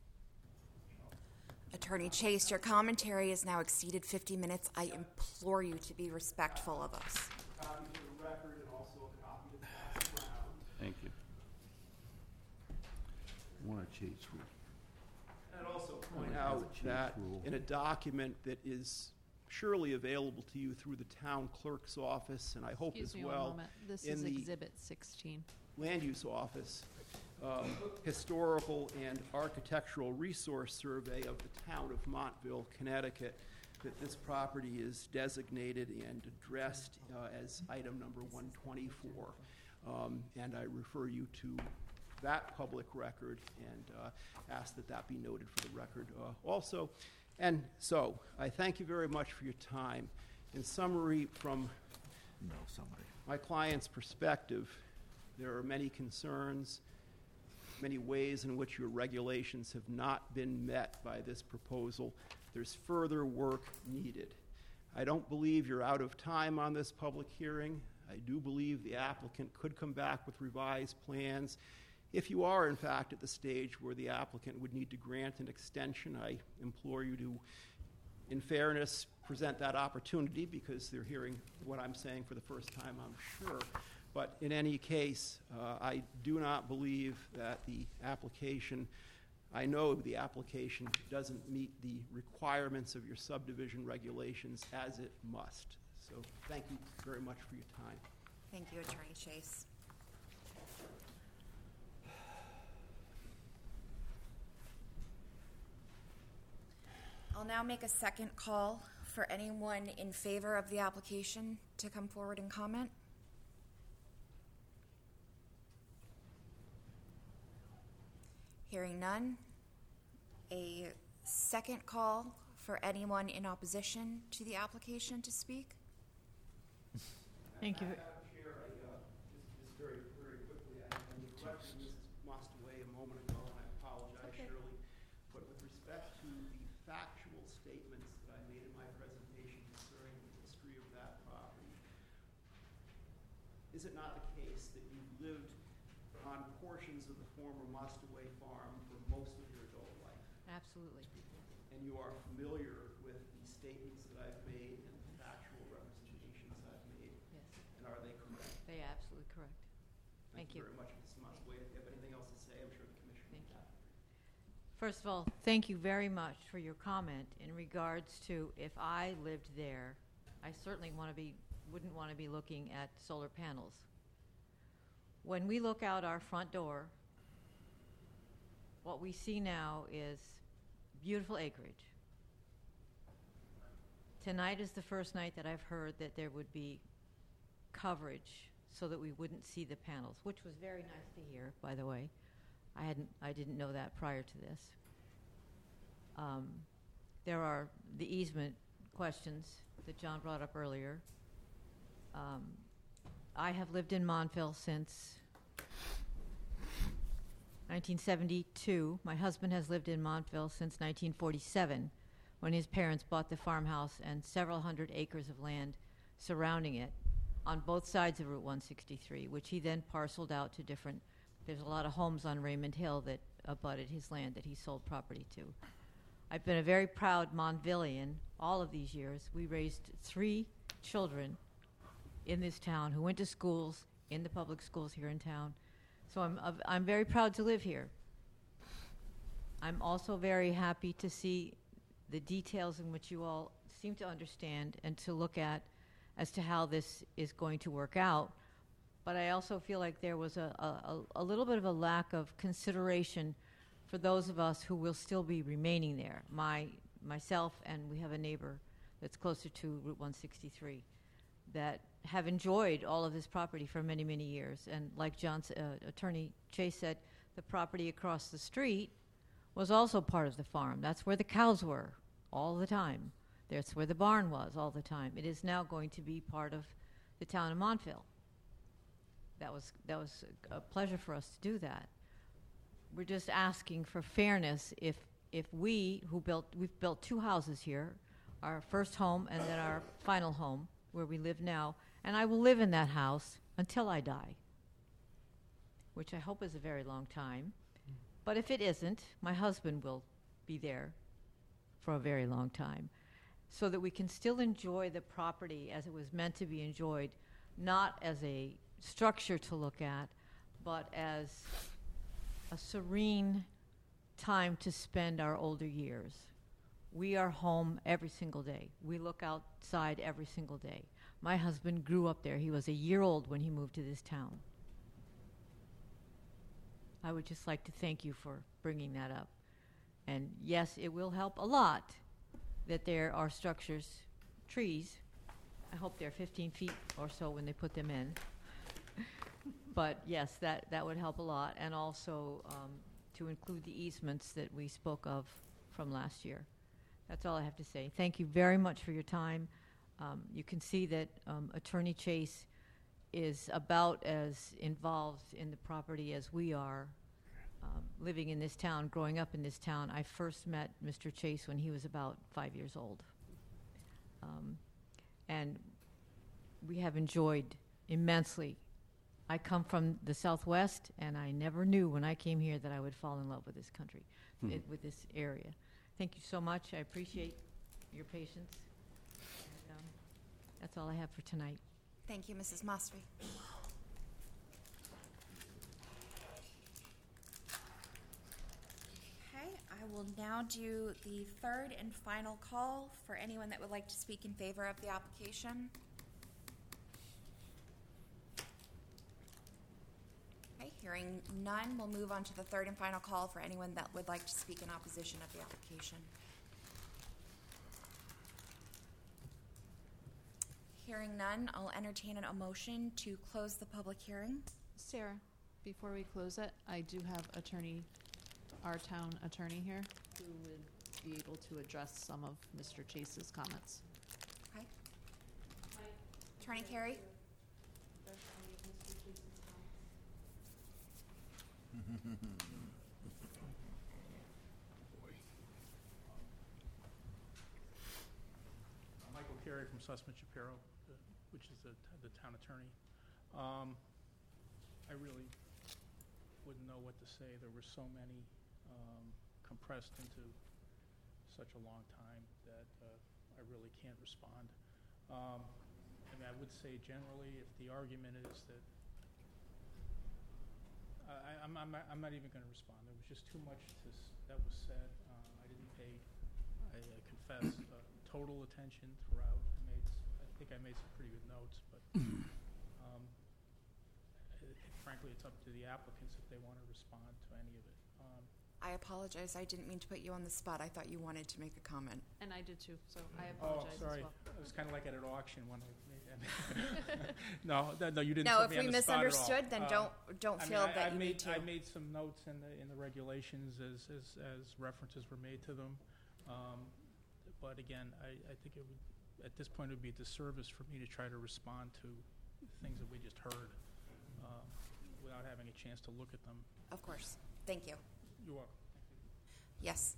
Attorney Chase, your commentary has now exceeded fifty minutes. I implore you to be respectful of us. Copy to the record and also a copy to pass around. Thank you. I want to change rule. And I'd also I point would have out a change that rule. in a document that is surely available to you through the town clerk's office, and I hope Excuse as me one well moment. This in is the Exhibit sixteen. land use office, um, historical and architectural resource survey of the town of Montville, Connecticut, that this property is designated and addressed uh, as item number one twenty-four. Um, and I refer you to that public record and uh, ask that that be noted for the record uh, also. And so, I thank you very much for your time. In summary, from No summary. my client's perspective, there are many concerns, many ways in which your regulations have not been met by this proposal. There's further work needed. I don't believe you're out of time on this public hearing. I do believe the applicant could come back with revised plans. If you are, in fact, at the stage where the applicant would need to grant an extension, I implore you to, in fairness, present that opportunity, because they're hearing what I'm saying for the first time, I'm sure. But in any case, uh, I do not believe that the application, I know the application doesn't meet the requirements of your subdivision regulations as it must. So thank you very much for your time. Thank you, Attorney Chase. I'll now make a second call for anyone in favor of the application to come forward and comment. Hearing none. A second call for anyone in opposition to the application to speak. Thank you. Madam Chair, I, uh, just, just very, very quickly, I, I neglected Missus Mostaway a moment ago, and I apologize, Okay. Shirley. But with respect to the factual statements that I made in my presentation concerning the history of that property, is it not the case that you've lived on portions of the former Mostaway farm for most of your adult life? Absolutely. And you are familiar with the statements that I've made and the factual representations I've made? Yes. And are they correct? They are absolutely correct. Thank you. very much, Missus Mostaway. If you have anything else to say, I'm sure the commission Thank will you. have. First of all, thank you very much for your comment in regards to if I lived there, I certainly want to be, wouldn't want to be looking at solar panels. When we look out our front door, what we see now is beautiful acreage. Tonight is the first night that I've heard that there would be coverage so that we wouldn't see the panels, which was very nice to hear, by the way. I hadn't, I didn't know that prior to this. Um, there are the easement questions that John brought up earlier. Um, I have lived in Montville since nineteen seventy-two. My husband has lived in Montville since nineteen forty-seven, when his parents bought the farmhouse and several hundred acres of land surrounding it on both sides of Route one sixty-three, which he then parceled out to different, there's a lot of homes on Raymond Hill that abutted his land that he sold property to. I've been a very proud Monvillian all of these years. We raised three children in this town who went to schools, in the public schools here in town. So I'm, uh, I'm very proud to live here. I'm also very happy to see the details in which you all seem to understand and to look at as to how this is going to work out. But I also feel like there was a, a, a little bit of a lack of consideration for those of us who will still be remaining there. My, myself and we have a neighbor that's closer to Route one sixty-three that have enjoyed all of this property for many, many years. And like John's uh, Attorney Chase said, the property across the street was also part of the farm. That's where the cows were all the time. That's where the barn was all the time. It is now going to be part of the town of Montville. That was, that was a pleasure for us to do that. We're just asking for fairness. If, if we, who built, we've built two houses here, our first home and then our final home, where we live now, and I will live in that house until I die, which I hope is a very long time. But if it isn't, my husband will be there for a very long time, so that we can still enjoy the property as it was meant to be enjoyed, not as a structure to look at, but as a serene time to spend our older years. We are home every single day. We look outside every single day. My husband grew up there. He was a year old when he moved to this town. I would just like to thank you for bringing that up. And yes, it will help a lot that there are structures, trees. I hope they're fifteen feet or so when they put them in. But yes, that, that would help a lot. And also um, to include the easements that we spoke of from last year. That's all I have to say. Thank you very much for your time. Um, you can see that um, Attorney Chase is about as involved in the property as we are, um, living in this town, growing up in this town. I first met Mister Chase when he was about five years old. Um, and we have enjoyed immensely. I come from the Southwest, and I never knew when I came here that I would fall in love with this country, Hmm. it, with this area. Thank you so much. I appreciate your patience. And, um, that's all I have for tonight. Thank you, Missus Mostry. Okay, I will now do the third and final call for anyone that would like to speak in favor of the application. Okay, hearing none, we'll move on to the third and final call for anyone that would like to speak in opposition of the application. Hearing none, I'll entertain a motion to close the public hearing. Sarah, before we close it, I do have attorney, our town attorney here, who would be able to address some of Mister Chase's comments. Okay. Attorney Carey? Michael Carey from Sussman Shapiro, uh, which is the, the town attorney. Um, I really wouldn't know what to say. There were so many um, compressed into such a long time that uh, I really can't respond. Um, I mean, I would say generally, if the argument is that I, I'm, I'm, not- I'm not even going to respond. There was just too much to, s- that was said. Uh, I didn't pay, I, I confess, uh, total attention throughout. I made, s- I think I made some pretty good notes, but um, it, it- frankly, it's up to the applicants if they want to respond to any of it. Um, I apologize. I didn't mean to put you on the spot. I thought you wanted to make a comment. And I did too, so I oh, apologize sorry. as well. It was kind of like at an auction when I made no, that, no, you didn't. No, put if me on we the spot at all. misunderstood, then Uh, don't don't I mean, feel I- that I you made, need to. I made some notes in the, in the regulations as, as, as references were made to them. Um, But again, I, I think it would, at this point, it would be a disservice for me to try to respond to things that we just heard um, without having a chance to look at them. Of course. Thank you. You're welcome. Yes.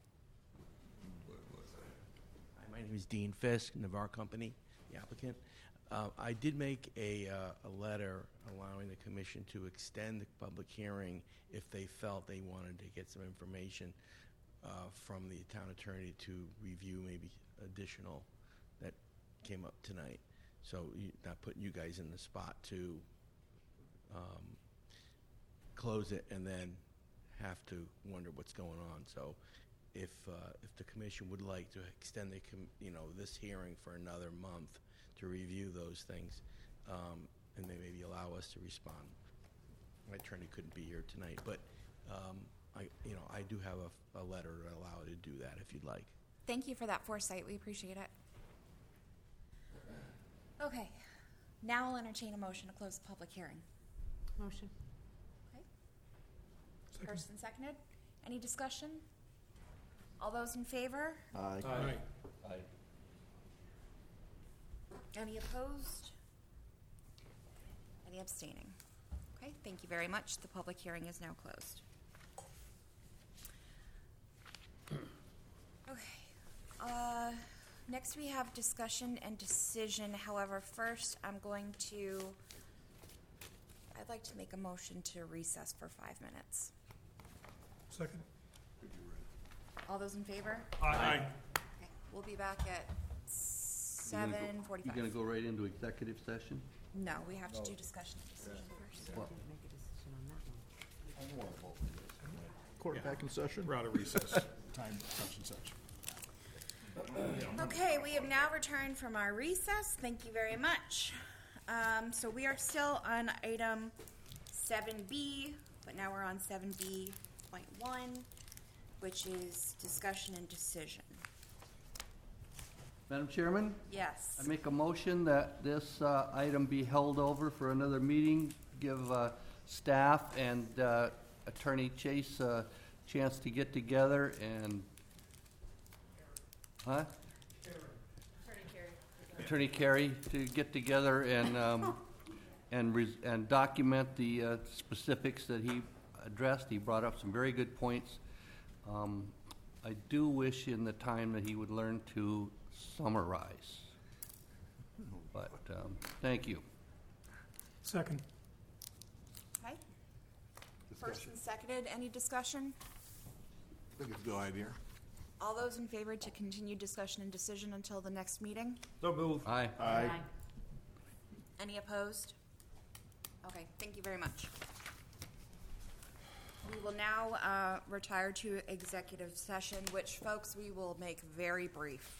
Hi, my name is Dean Fisk, Navarre Company, the applicant. Uh, I did make a, uh, a letter allowing the commission to extend the public hearing if they felt they wanted to get some information uh, from the town attorney to review maybe additional that came up tonight. So you, not putting you guys in the spot to um, close it and then have to wonder what's going on. So if uh, if the commission would like to extend the com- you know this hearing for another month to review those things, um, and they maybe allow us to respond. My attorney couldn't be here tonight, but um, I you know I do have a, a letter to allow her to do that if you'd like. Thank you for that foresight. We appreciate it. Okay. Now I'll entertain a motion to close the public hearing. Motion. Okay. First and seconded. Any discussion? All those in favor? Aye. Aye. Aye. Any opposed? Any abstaining? Okay, thank you very much. The public hearing is now closed. Okay. Uh, next we have discussion and decision. However, first I'm going to, I'd like to make a motion to recess for five minutes. Second. All those in favor? Aye. Okay, we'll be back at seven forty-five. You're gonna go right into executive session? No, we have to do discussion and decision first. Well, Didn't make a decision on that one. I don't wanna vote for this. Court back in session? We're out of recess, time such and such. Okay, we have now returned from our recess. Thank you very much. Um, so we are still on item seven B, but now we're on seven B point one, which is discussion and decision. Madam Chairman? Yes. I make a motion that this uh, item be held over for another meeting, give uh, staff and uh, Attorney Chase a chance to get together and, huh? Attorney Carey to get together and, um, and, res- and document the uh, specifics that he addressed. He brought up some very good points. Um, I do wish in the time that he would learn to summarize. But, um, thank you. Second. Okay. First and seconded, any discussion? I think it's a good idea. All those in favor to continue discussion and decision until the next meeting? So moved. Aye. Aye. Any opposed? Okay, thank you very much. We will now uh, retire to executive session, which, folks, we will make very brief.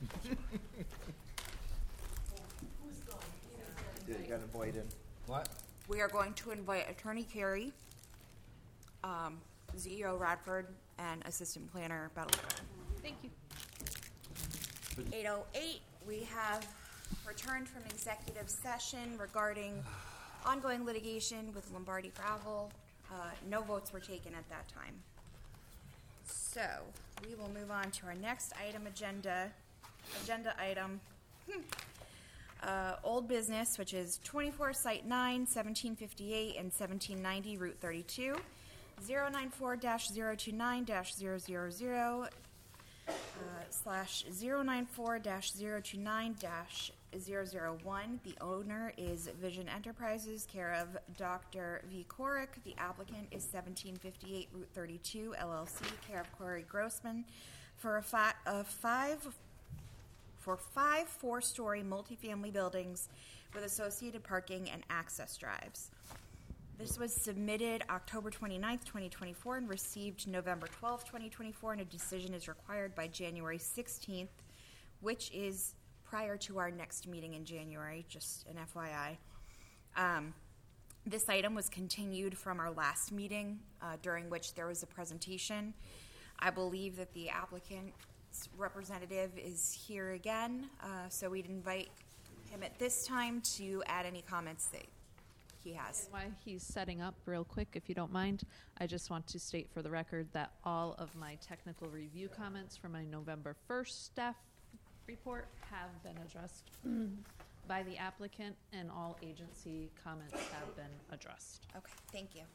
Yeah, you got invited. What? We are going to invite Attorney Carey, um, Z E O Radford, and Assistant Planner Battlestar. Thank you. eight oh eight, we have returned from executive session regarding ongoing litigation with Lombardi Gravel. Uh, no votes were taken at that time. So, we will move on to our next item agenda, agenda item, hmm. uh, old business, which is twenty-four Site nine, seventeen fifty-eight, and seventeen ninety Route thirty-two, zero nine four dash zero two nine dash zero zero zero, uh, slash zero nine four dash zero two nine dash zero zero one. The owner is Vision Enterprises, care of Doctor V. Korick. The applicant is seventeen fifty-eight Route thirty-two, L L C, care of Corey Grossman, for a, fi- a five for five four-story multifamily buildings with associated parking and access drives. This was submitted October twenty-ninth, twenty twenty-four, and received November twelfth, twenty twenty-four, and a decision is required by January sixteenth, which is prior to our next meeting in January, just an F Y I. Um, this item was continued from our last meeting, uh, during which there was a presentation. I believe that the applicant's representative is here again, uh, so we'd invite him at this time to add any comments that he has. While he's setting up real quick, if you don't mind, I just want to state for the record that all of my technical review comments from my November first staff report have been addressed by the applicant, and all agency comments have been addressed. Okay, thank you.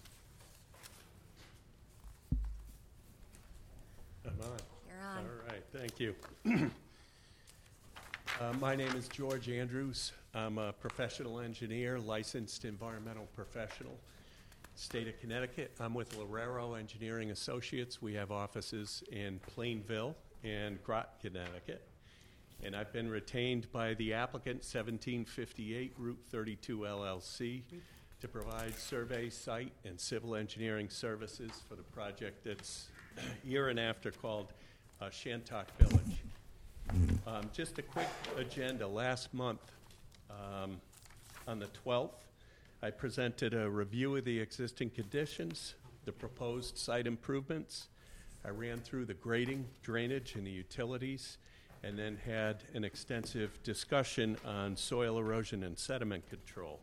I'm on. You're on. All right, thank you. uh, my name is George Andrews. I'm a professional engineer, licensed environmental professional, state of Connecticut. I'm with Lorero Engineering Associates. We have offices in Plainville and Groton, Connecticut. And I've been retained by the applicant, seventeen fifty-eight Route thirty-two L L C, to provide survey, site, and civil engineering services for the project that's year and after called uh, Shantok Village. Um, just a quick agenda. Last month, um, on the twelfth, I presented a review of the existing conditions, the proposed site improvements. I ran through the grading, drainage, and the utilities, and then had an extensive discussion on soil erosion and sediment control.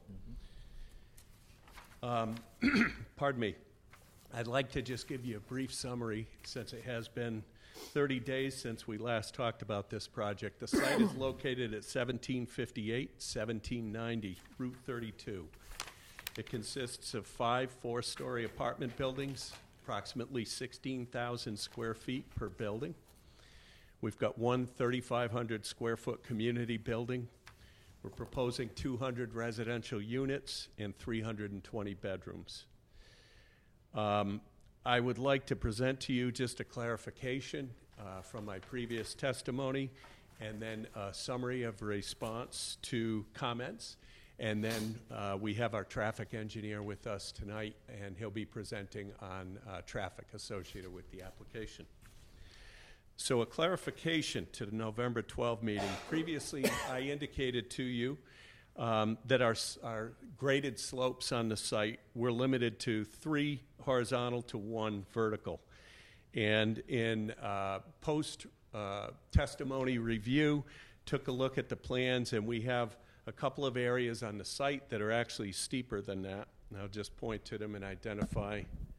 Um, pardon me. I'd like to just give you a brief summary, since it has been thirty days since we last talked about this project. The site is located at seventeen fifty-eight, seventeen ninety, Route thirty-two. It consists of five four-story apartment buildings, approximately sixteen thousand square feet per building. We've got one thirty-five hundred square foot community building. We're proposing two hundred residential units and three hundred twenty bedrooms. Um, I would like to present to you just a clarification uh, from my previous testimony, and then a summary of response to comments. And then uh, we have our traffic engineer with us tonight, and he'll be presenting on uh, traffic associated with the application. So a clarification to the November twelfth meeting. Previously, I indicated to you um, that our, our graded slopes on the site were limited to three horizontal to one vertical. And in uh, post uh, testimony review, took a look at the plans, and we have a couple of areas on the site that are actually steeper than that. And I'll just point to them and identify.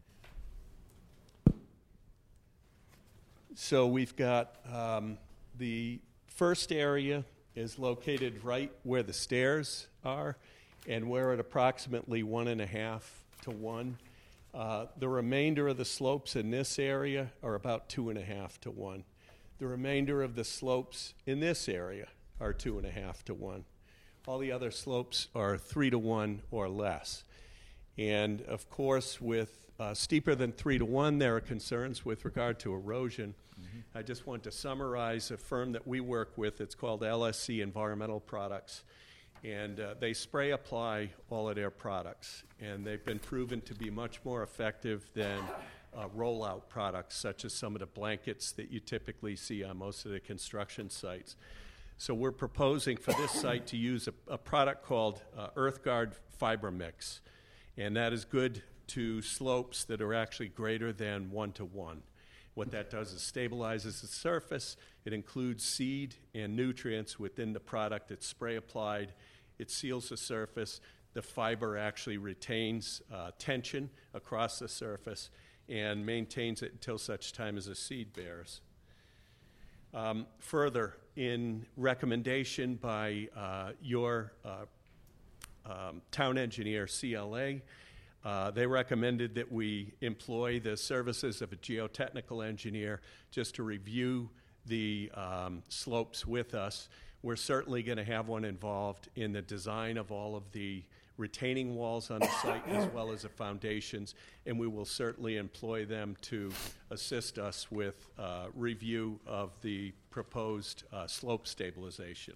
So we've got um, the first area is located right where the stairs are, and we're at approximately one and a half to one. Uh, the remainder of the slopes in this area are about two and a half to one. The remainder of the slopes in this area are two and a half to one. All the other slopes are three to one or less. And of course, with uh, steeper than three to one, there are concerns with regard to erosion. Mm-hmm. I just want to summarize a firm that we work with. It's called L S C Environmental Products. And uh, they spray apply all of their products. And they've been proven to be much more effective than uh, rollout products, such as some of the blankets that you typically see on most of the construction sites. So we're proposing for this site to use a, a product called uh, EarthGuard Fiber Mix. And that is good to slopes that are actually greater than one to one. What that does is stabilizes the surface. It includes seed and nutrients within the product. It's spray applied. It seals the surface. The fiber actually retains uh, tension across the surface and maintains it until such time as the seed bears. Um, further, in recommendation by uh, your uh, um, town engineer, C L A, uh, they recommended that we employ the services of a geotechnical engineer just to review the um, slopes with us. We're certainly going to have one involved in the design of all of the retaining walls on the site as well as the foundations, and we will certainly employ them to assist us with uh, review of the proposed uh, slope stabilization.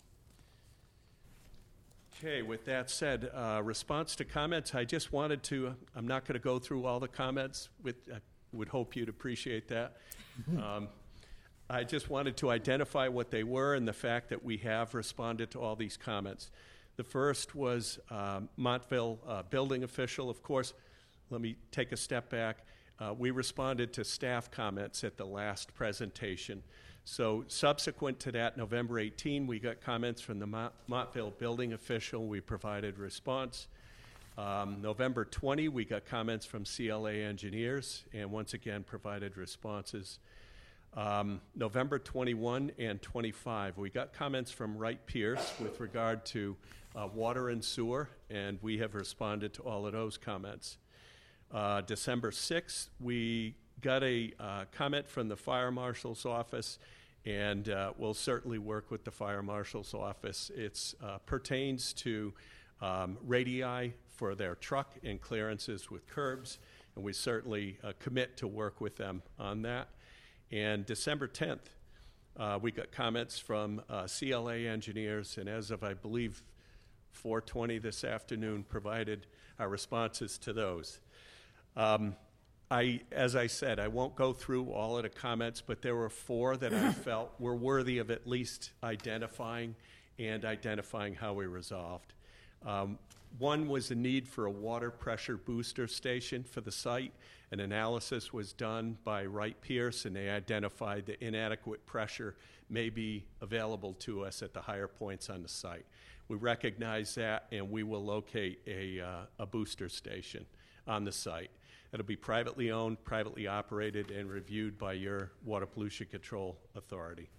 Okay, with that said, uh, response to comments, I just wanted to, I'm not going to go through all the comments, with, I would hope you'd appreciate that. Um, I just wanted to identify what they were and the fact that we have responded to all these comments. The first was um, Montville uh, building official. Of course, let me take a step back. Uh, we responded to staff comments at the last presentation. So subsequent to that, November eighteenth, we got comments from the Mont- Montville building official. We provided response. Um, November twentieth, we got comments from C L A engineers and once again provided responses. Um, November twenty-first and twenty-fifth, we got comments from Wright Pierce with regard to uh, water and sewer, and we have responded to all of those comments. Uh, December sixth, we got a uh, comment from the fire marshal's office, and uh, we'll certainly work with the fire marshal's office. It uh, pertains to um, radii for their truck and clearances with curbs, and we certainly uh, commit to work with them on that. And December tenth, uh, we got comments from uh, C L A engineers, and as of, I believe, four twenty this afternoon, provided our responses to those. Um, I, as I said, I won't go through all of the comments, but there were four that I felt were worthy of at least identifying and identifying how we resolved. Um, one was the need for a water pressure booster station for the site. An analysis was done by Wright Pierce, and they identified that inadequate pressure may be available to us at the higher points on the site. We recognize that, and we will locate a, uh, a booster station on the site. It'll be privately owned, privately operated, and reviewed by your Water Pollution Control Authority.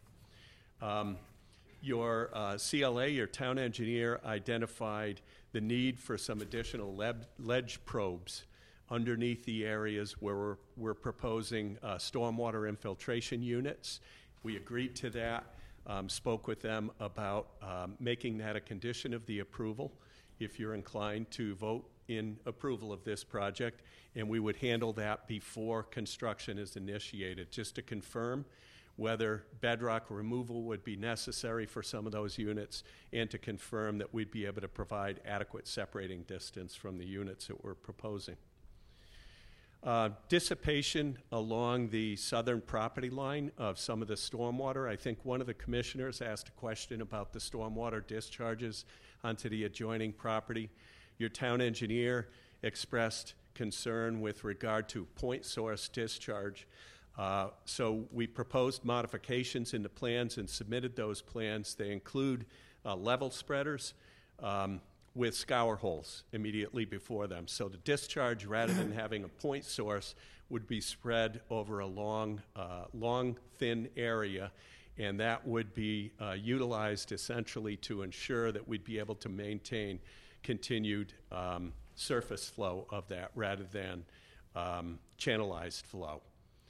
Um, your uh, C L A, your town engineer, identified the need for some additional leb- ledge probes underneath the areas where we're, we're proposing uh, stormwater infiltration units. We agreed to that, um, spoke with them about um, making that a condition of the approval if you're inclined to vote in approval of this project, and we would handle that before construction is initiated, just to confirm whether bedrock removal would be necessary for some of those units, and to confirm that we'd be able to provide adequate separating distance from the units that we're proposing. Uh, dissipation along the southern property line of some of the stormwater. I think one of the commissioners asked a question about the stormwater discharges onto the adjoining property. Your town engineer expressed concern with regard to point source discharge. Uh, so we proposed modifications in the plans and submitted those plans. They include uh, level spreaders um, with scour holes immediately before them. So the discharge, rather than having a point source, would be spread over a long, uh, long, thin area, and that would be uh, utilized essentially to ensure that we'd be able to maintain continued um, surface flow of that rather than um, channelized flow.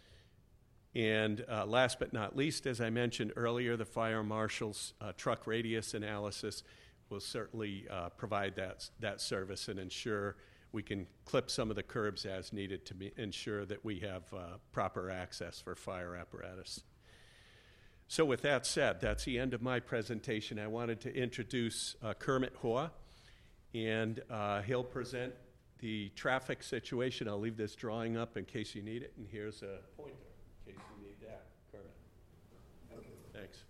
And uh, last but not least, as I mentioned earlier, the fire marshal's uh, truck radius analysis. will certainly uh, provide that, that service and ensure we can clip some of the curbs as needed to be, ensure that we have uh, proper access for fire apparatus. So with that said, that's the end of my presentation. I wanted to introduce uh, Kermit Hoa, and uh, he'll present the traffic situation. I'll leave this drawing up in case you need it, and here's a pointer in case you need that. Kermit. Thanks.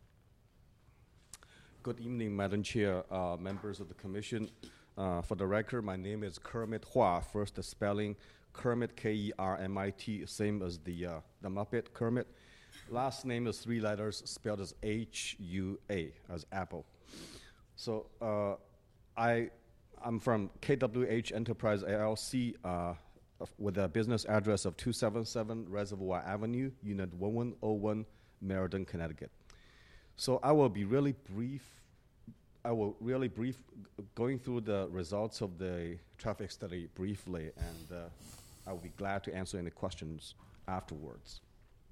Good evening, Madam Chair, uh, members of the Commission. Uh, for the record, my name is Kermit Hoa. First, the spelling Kermit, K E R M I T, same as the uh, the Muppet Kermit. Last name is three letters, spelled as H U A, as Apple. So uh, I, I'm from K W H Enterprise L L C uh, with a business address of two seventy-seven Reservoir Avenue, Unit one one oh one, Meriden, Connecticut. So I will be really brief. I will really brief g- going through the results of the traffic study briefly, and uh, I will be glad to answer any questions afterwards.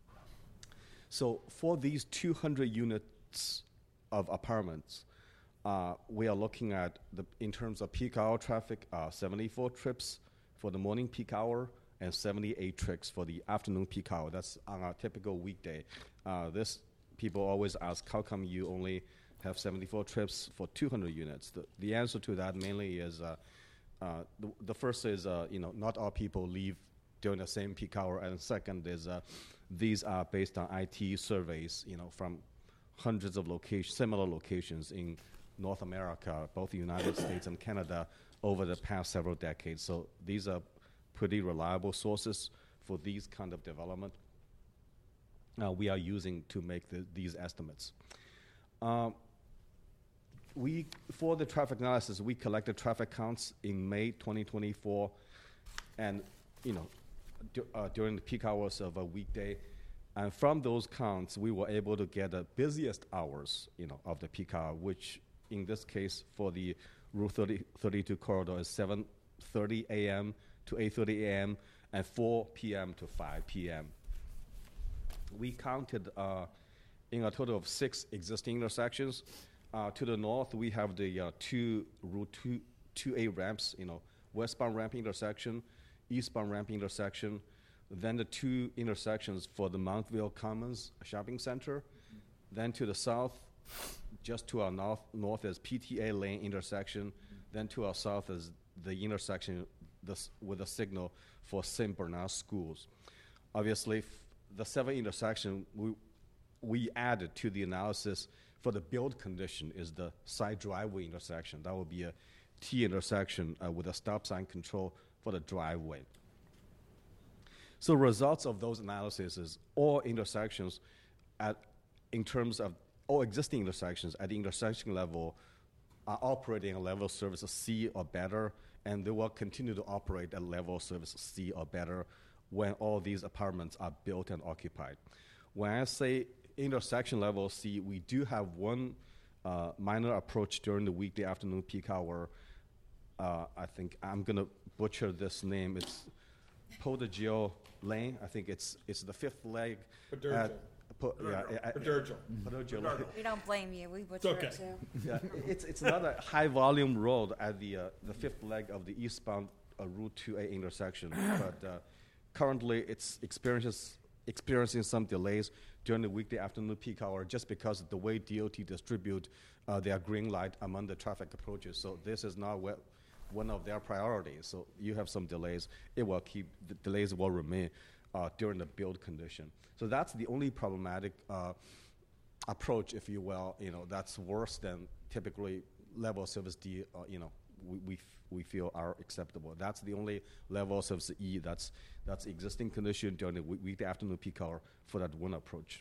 So for these two hundred units of apartments, uh, we are looking at, the, in terms of peak hour traffic, uh, seventy-four trips for the morning peak hour and seventy-eight trips for the afternoon peak hour. That's on a typical weekday. Uh, this people always ask, how come you only have seventy-four trips for two hundred units? The, the answer to that mainly is, uh, uh, the, the first is, uh, you know, not all people leave during the same peak hour, and second is, uh, these are based on I T surveys, you know, from hundreds of locations, similar locations in North America, both the United States and Canada, over the past several decades. So these are pretty reliable sources for these kind of development. Uh, we are using to make the, these estimates. Um, we, for the traffic analysis, we collected traffic counts in May twenty twenty-four, and you know, du- uh, during the peak hours of a weekday, and from those counts, we were able to get the busiest hours, you know, of the peak hour, which in this case for the Route thirty, thirty-two corridor is seven thirty a m to eight thirty a m and four p m to five p m We counted uh, in a total of six existing intersections. Uh, to the north, we have the uh, two Route two, two A ramps, you know, westbound ramp intersection, eastbound ramp intersection, then the two intersections for the Mountville Commons Shopping Center. Mm-hmm. Then to the south, just to our north, north is P T A Lane intersection. Mm-hmm. Then to our south is the intersection this, with a signal for Saint Bernard Schools. Obviously, f- the seven intersection we, we added to the analysis for the build condition is the side driveway intersection. That will be a T intersection uh, with a stop sign control for the driveway. So results of those analyses is all intersections at, in terms of all existing intersections at the intersection level are operating at level of service C or better, and they will continue to operate at level of service C or better when all these apartments are built and occupied. When I say intersection level C, we do have one uh, minor approach during the weekday afternoon peak hour. Uh, I think I'm going to butcher this name. It's Podagio Lane. I think it's it's the fifth leg. Podurgil. Po- yeah, I- I- Podurgil. Podurgil. Podurgil. We don't blame you. We butcher okay. it too. Yeah, it's it's another high volume road at the uh, the fifth leg of the eastbound uh, Route two A intersection. But uh, currently, it's experiences experiencing some delays during the weekday afternoon peak hour, just because of the way D O T distribute uh, their green light among the traffic approaches. So this is not well, one of their priorities. So you have some delays. It will keep the delays will remain uh, during the build condition. So that's the only problematic uh, approach, if you will. You know, that's worse than typically level of service D. Uh, you know, we we, f- we feel are acceptable. That's the only level of service E. That's that's existing condition during the week- weekday afternoon peak hour for that one approach.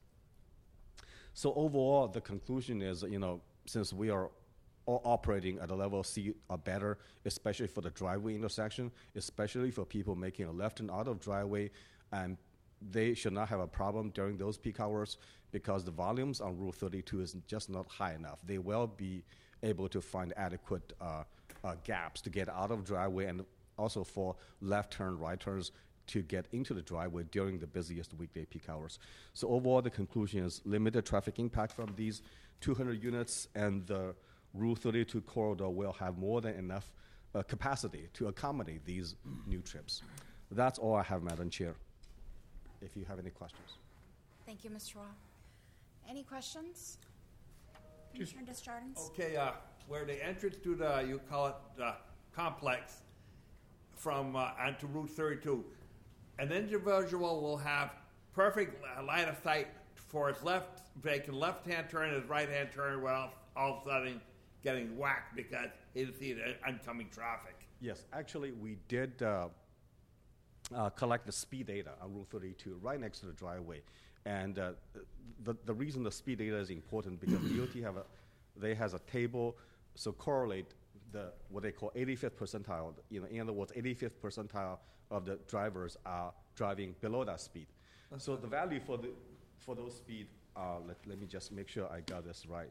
So overall, the conclusion is, you know, since we are all operating at a level C or better, especially for the driveway intersection, especially for people making a left and out of driveway, and they should not have a problem during those peak hours because the volumes on Route thirty-two is just not high enough. They will be able to find adequate uh, uh, gaps to get out of driveway and also for left turn, right turns to get into the driveway during the busiest weekday peak hours. So overall, the conclusion is limited traffic impact from these two hundred units, and the Route thirty-two corridor will have more than enough uh, capacity to accommodate these new trips. That's all I have, Madam Chair. If you have any questions. Thank you, Mister Hua. Any questions? Commissioner Desjardins? Okay, uh, where the entrance to the, you call it, the complex from, uh, onto Route thirty-two, an individual will have perfect line of sight for his left, making left-hand turn, his right-hand turn, without all of a sudden getting whacked because he didn't see the oncoming traffic. Yes, actually, we did uh, uh, collect the speed data on Route thirty-two right next to the driveway. And uh, the, the reason the speed data is important because D O T have a, they has a table, so correlate the, what they call eighty-fifth percentile. You know, in other words, eighty-fifth percentile of the drivers are driving below that speed. That's so the value for the for those speed, uh, let, let me just make sure I got this right.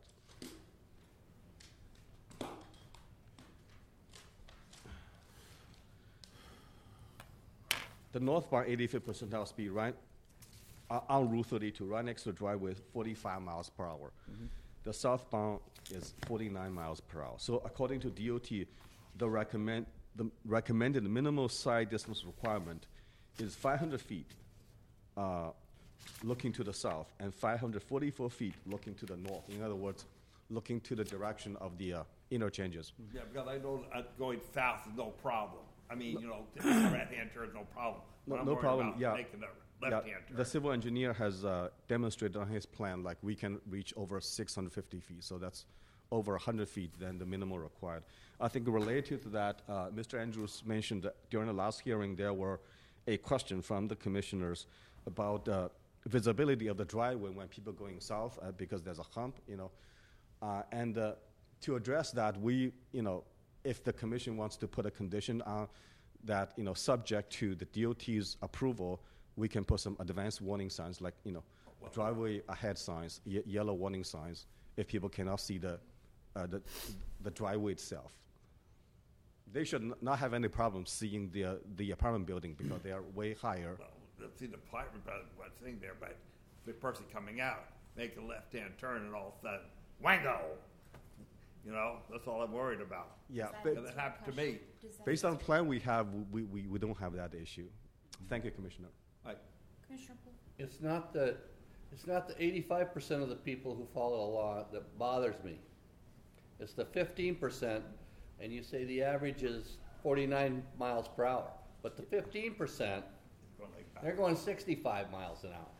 The northbound eighty-fifth percentile speed, right, uh, on Route thirty-two, right next to the driveway, forty-five miles per hour. Mm-hmm. The southbound is forty-nine miles per hour. So according to D O T, the recommend the recommended minimal side distance requirement is five hundred feet uh, looking to the south and five hundred forty-four feet looking to the north. In other words, looking to the direction of the uh, interchanges. Yeah, because I know uh, going south is no problem. I mean, you know, right-hand turn is no problem. No, But I'm no worried problem. about Yeah. making a Yeah, left-hand turn. the civil engineer has uh, demonstrated on his plan like we can reach over six hundred fifty feet, so that's over one hundred feet than the minimum required. I think related to that, uh, Mister Andrews mentioned that during the last hearing there were a question from the commissioners about uh, visibility of the driveway when people going south uh, because there's a hump, you know, uh, and uh, to address that, we, you know, if the commission wants to put a condition on that, you know, subject to the D O T's approval, we can put some advanced warning signs like, you know, driveway ahead signs, ye- yellow warning signs, if people cannot see the, uh, the, the driveway itself. They should n- not have any problem seeing the, uh, the apartment building because they are way higher. Well, let's see the apartment, but one thing there, but the person coming out, make a left-hand turn and all of a sudden, wango! You know, that's all I'm worried about. Yeah, Because but- that happened to me. Based on the plan we have, we, we, we don't have that issue. Thank you, Commissioner. Right. Commissioner Poole? It's not the, it's not the eighty-five percent of the people who follow the law that bothers me. It's the fifteen percent, and you say the average is forty-nine miles per hour. But the fifteen percent, they're going sixty-five miles an hour.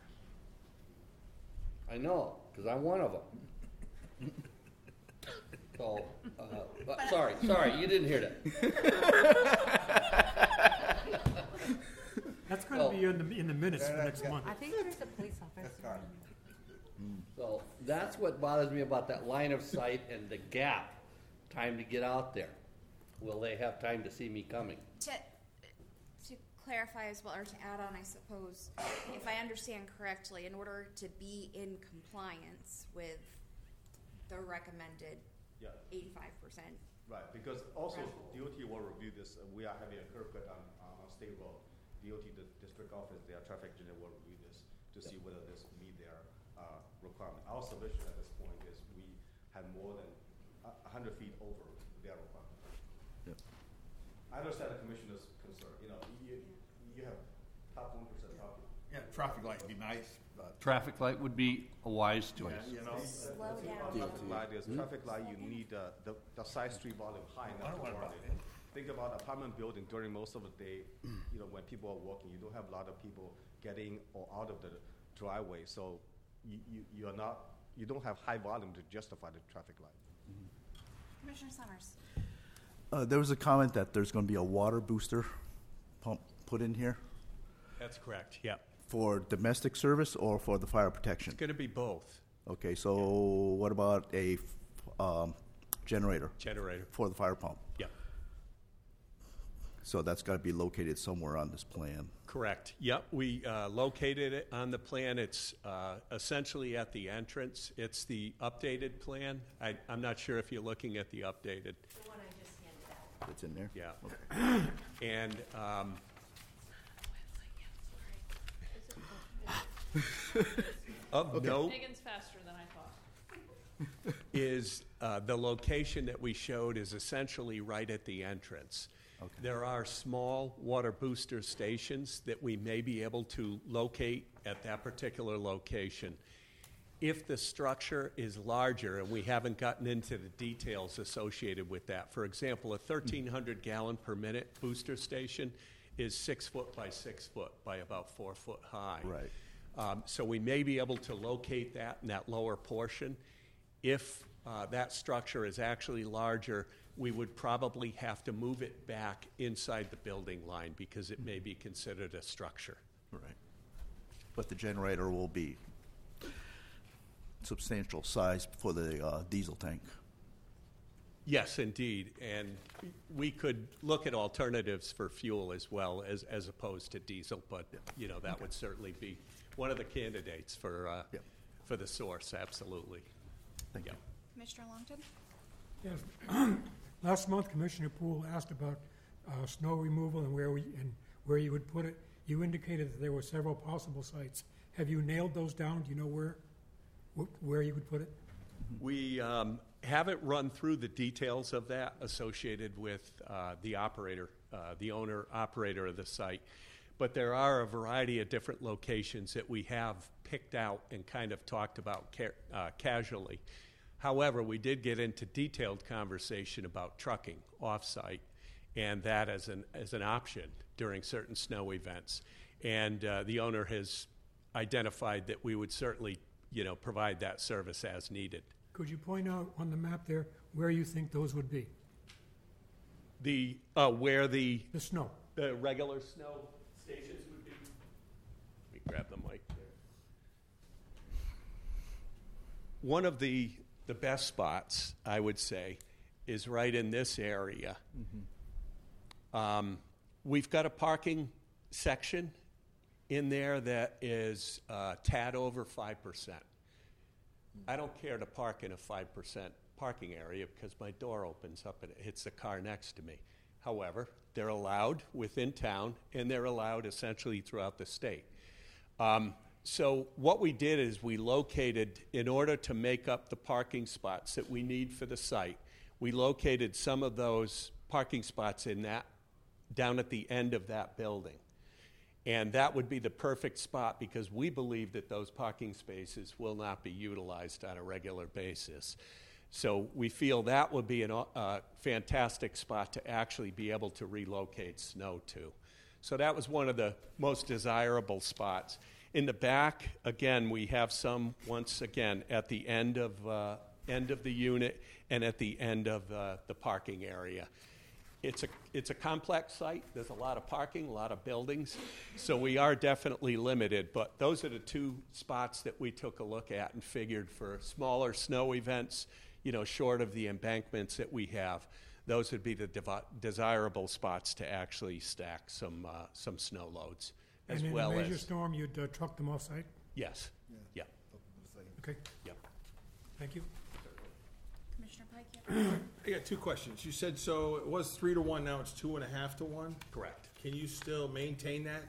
I know, because I'm one of them. So, uh, but, sorry, sorry, you didn't hear that. That's going to be in the, in the minutes for next month. I think there's a police officer. So that's what bothers me about that line of sight and the gap, time to get out there. Will they have time to see me coming? To, to clarify as well, or to add on, I suppose, if I understand correctly, in order to be in compliance with the recommended Yeah. eighty-five percent. Right, because also D O T will review this. Uh, we are having a curb cut on, on State Road. D O T, the district office, their traffic engineer will review this to see whether this meet their uh, requirement. Our submission at this point is we had more than a uh, hundred feet over their requirement. Yep. I understand the commissioner's concern. You know, you, you have top one percent traffic. Yeah, traffic light would be nice, but. Traffic light would be a wise choice. Yeah, you know. Slow down. Traffic light, there's traffic light, you need uh, the, the side street volume high I enough don't to want warrant to- it. Think about apartment building during most of the day, you know, when people are walking, you don't have a lot of people getting or out of the driveway, so you, you, you are not, you don't have high volume to justify the traffic light. Commissioner Summers? Uh, there was a comment that there's going to be a water booster pump put in here That's correct, yeah. for domestic service or for the fire protection. It's going to be both. Okay, so what about a f- um, generator Generator, for the fire pump? yeah. So that's got to be located somewhere on this plan. Correct. Yep, we uh, located it on the plan. It's uh, essentially at the entrance. It's the updated plan. I, I'm not sure if you're looking at the updated. The one I just handed out. It's in there? Yeah. And um, of note Megan's faster than I thought. is uh, the location that we showed is essentially right at the entrance. Okay. There are small water booster stations that we may be able to locate at that particular location. If the structure is larger, and we haven't gotten into the details associated with that, for example, a thirteen hundred gallon per minute booster station is six foot by six foot by about four foot high. Right. Um, so we may be able to locate that in that lower portion. If uh, that structure is actually larger, we would probably have to move it back inside the building line because it may be considered a structure. Right. But the generator will be substantial size for the uh, diesel tank. Yes, indeed. And we could look at alternatives for fuel as well as, as opposed to diesel, but, you know, that Okay. would certainly be one of the candidates for, uh, Yep. for the source, absolutely. Thank Yep. you. Commissioner Longton? Yes. Last month, Commissioner Poole asked about uh, snow removal and where we, and where you would put it. You indicated that there were several possible sites. Have you nailed those down? Do you know where, wh- where you would put it? We um, haven't run through the details of that associated with uh, the operator, uh, the owner-operator of the site, but there are a variety of different locations that we have picked out and kind of talked about ca- uh, casually. However, we did get into detailed conversation about trucking off-site and that as an, as an option during certain snow events. And uh, the owner has identified that we would certainly, you know, provide that service as needed. Could you point out on the map there where you think those would be? The, uh, where the, The snow. the regular snow stations would be? Let me grab the mic there. One of the, the best spots, I would say, is right in this area. Um, we've got a parking section in there that is uh, tad over five percent. I don't care to park in a five percent parking area because my door opens up and it hits the car next to me. However, they're allowed within town and they're allowed essentially throughout the state. Um, so what we did is we located, in order to make up the parking spots that we need for the site, we located some of those parking spots in that, down at the end of that building. And that would be the perfect spot because we believe that those parking spaces will not be utilized on a regular basis. So we feel that would be a uh, fantastic spot to actually be able to relocate snow to. So that was one of the most desirable spots. In the back, again, we have some, once again, at the end of, uh, end of the unit and at the end of uh, the parking area. It's a, it's a complex site. There's a lot of parking, a lot of buildings, so we are definitely limited. But those are the two spots that we took a look at and figured for smaller snow events, you know, short of the embankments that we have, those would be the devi- desirable spots to actually stack some, uh, some snow loads, as And in well a major as... storm, you'd uh, truck them off-site? Yes, yeah, Okay, yeah. thank you. Commissioner Pike, you have- I got two questions. You said so it was three to one, now it's two and a half to one? Correct. Can you still maintain that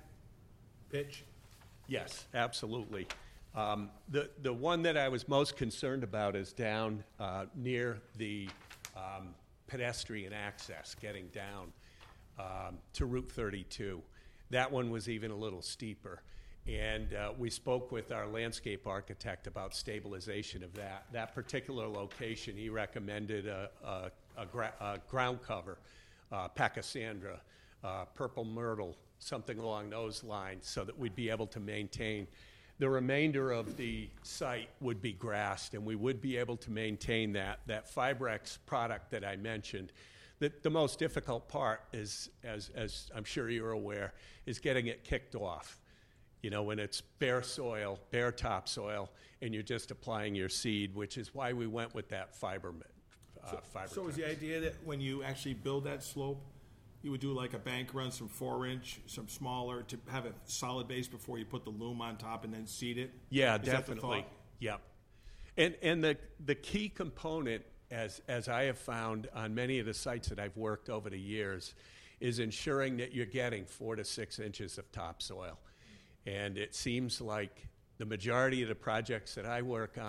pitch? Yes, absolutely. Um, the, the one that I was most concerned about is down uh, near the um, pedestrian access, getting down um, to Route thirty-two. That one was even a little steeper. And uh, we spoke with our landscape architect about stabilization of that. That particular location, he recommended a, a, a, gra- a ground cover, uh, pachysandra, uh, purple myrtle, something along those lines, so that we'd be able to maintain. The remainder of the site would be grassed, and we would be able to maintain that. That Fibrex product that I mentioned, the, the most difficult part is, as, as I'm sure you're aware, is getting it kicked off. You know, when it's bare soil, bare topsoil, and you're just applying your seed, which is why we went with that fiber. Uh, fiber So is the idea that when you actually build that slope, you would do like a bank run, some four inch, some smaller, to have a solid base before you put the loom on top and then seed it? Yeah, Is that the definitely. thought? Yep. And and the the key component, as as I have found on many of the sites that I've worked over the years, is ensuring that you're getting four to six inches of topsoil. And it seems like the majority of the projects that I work on,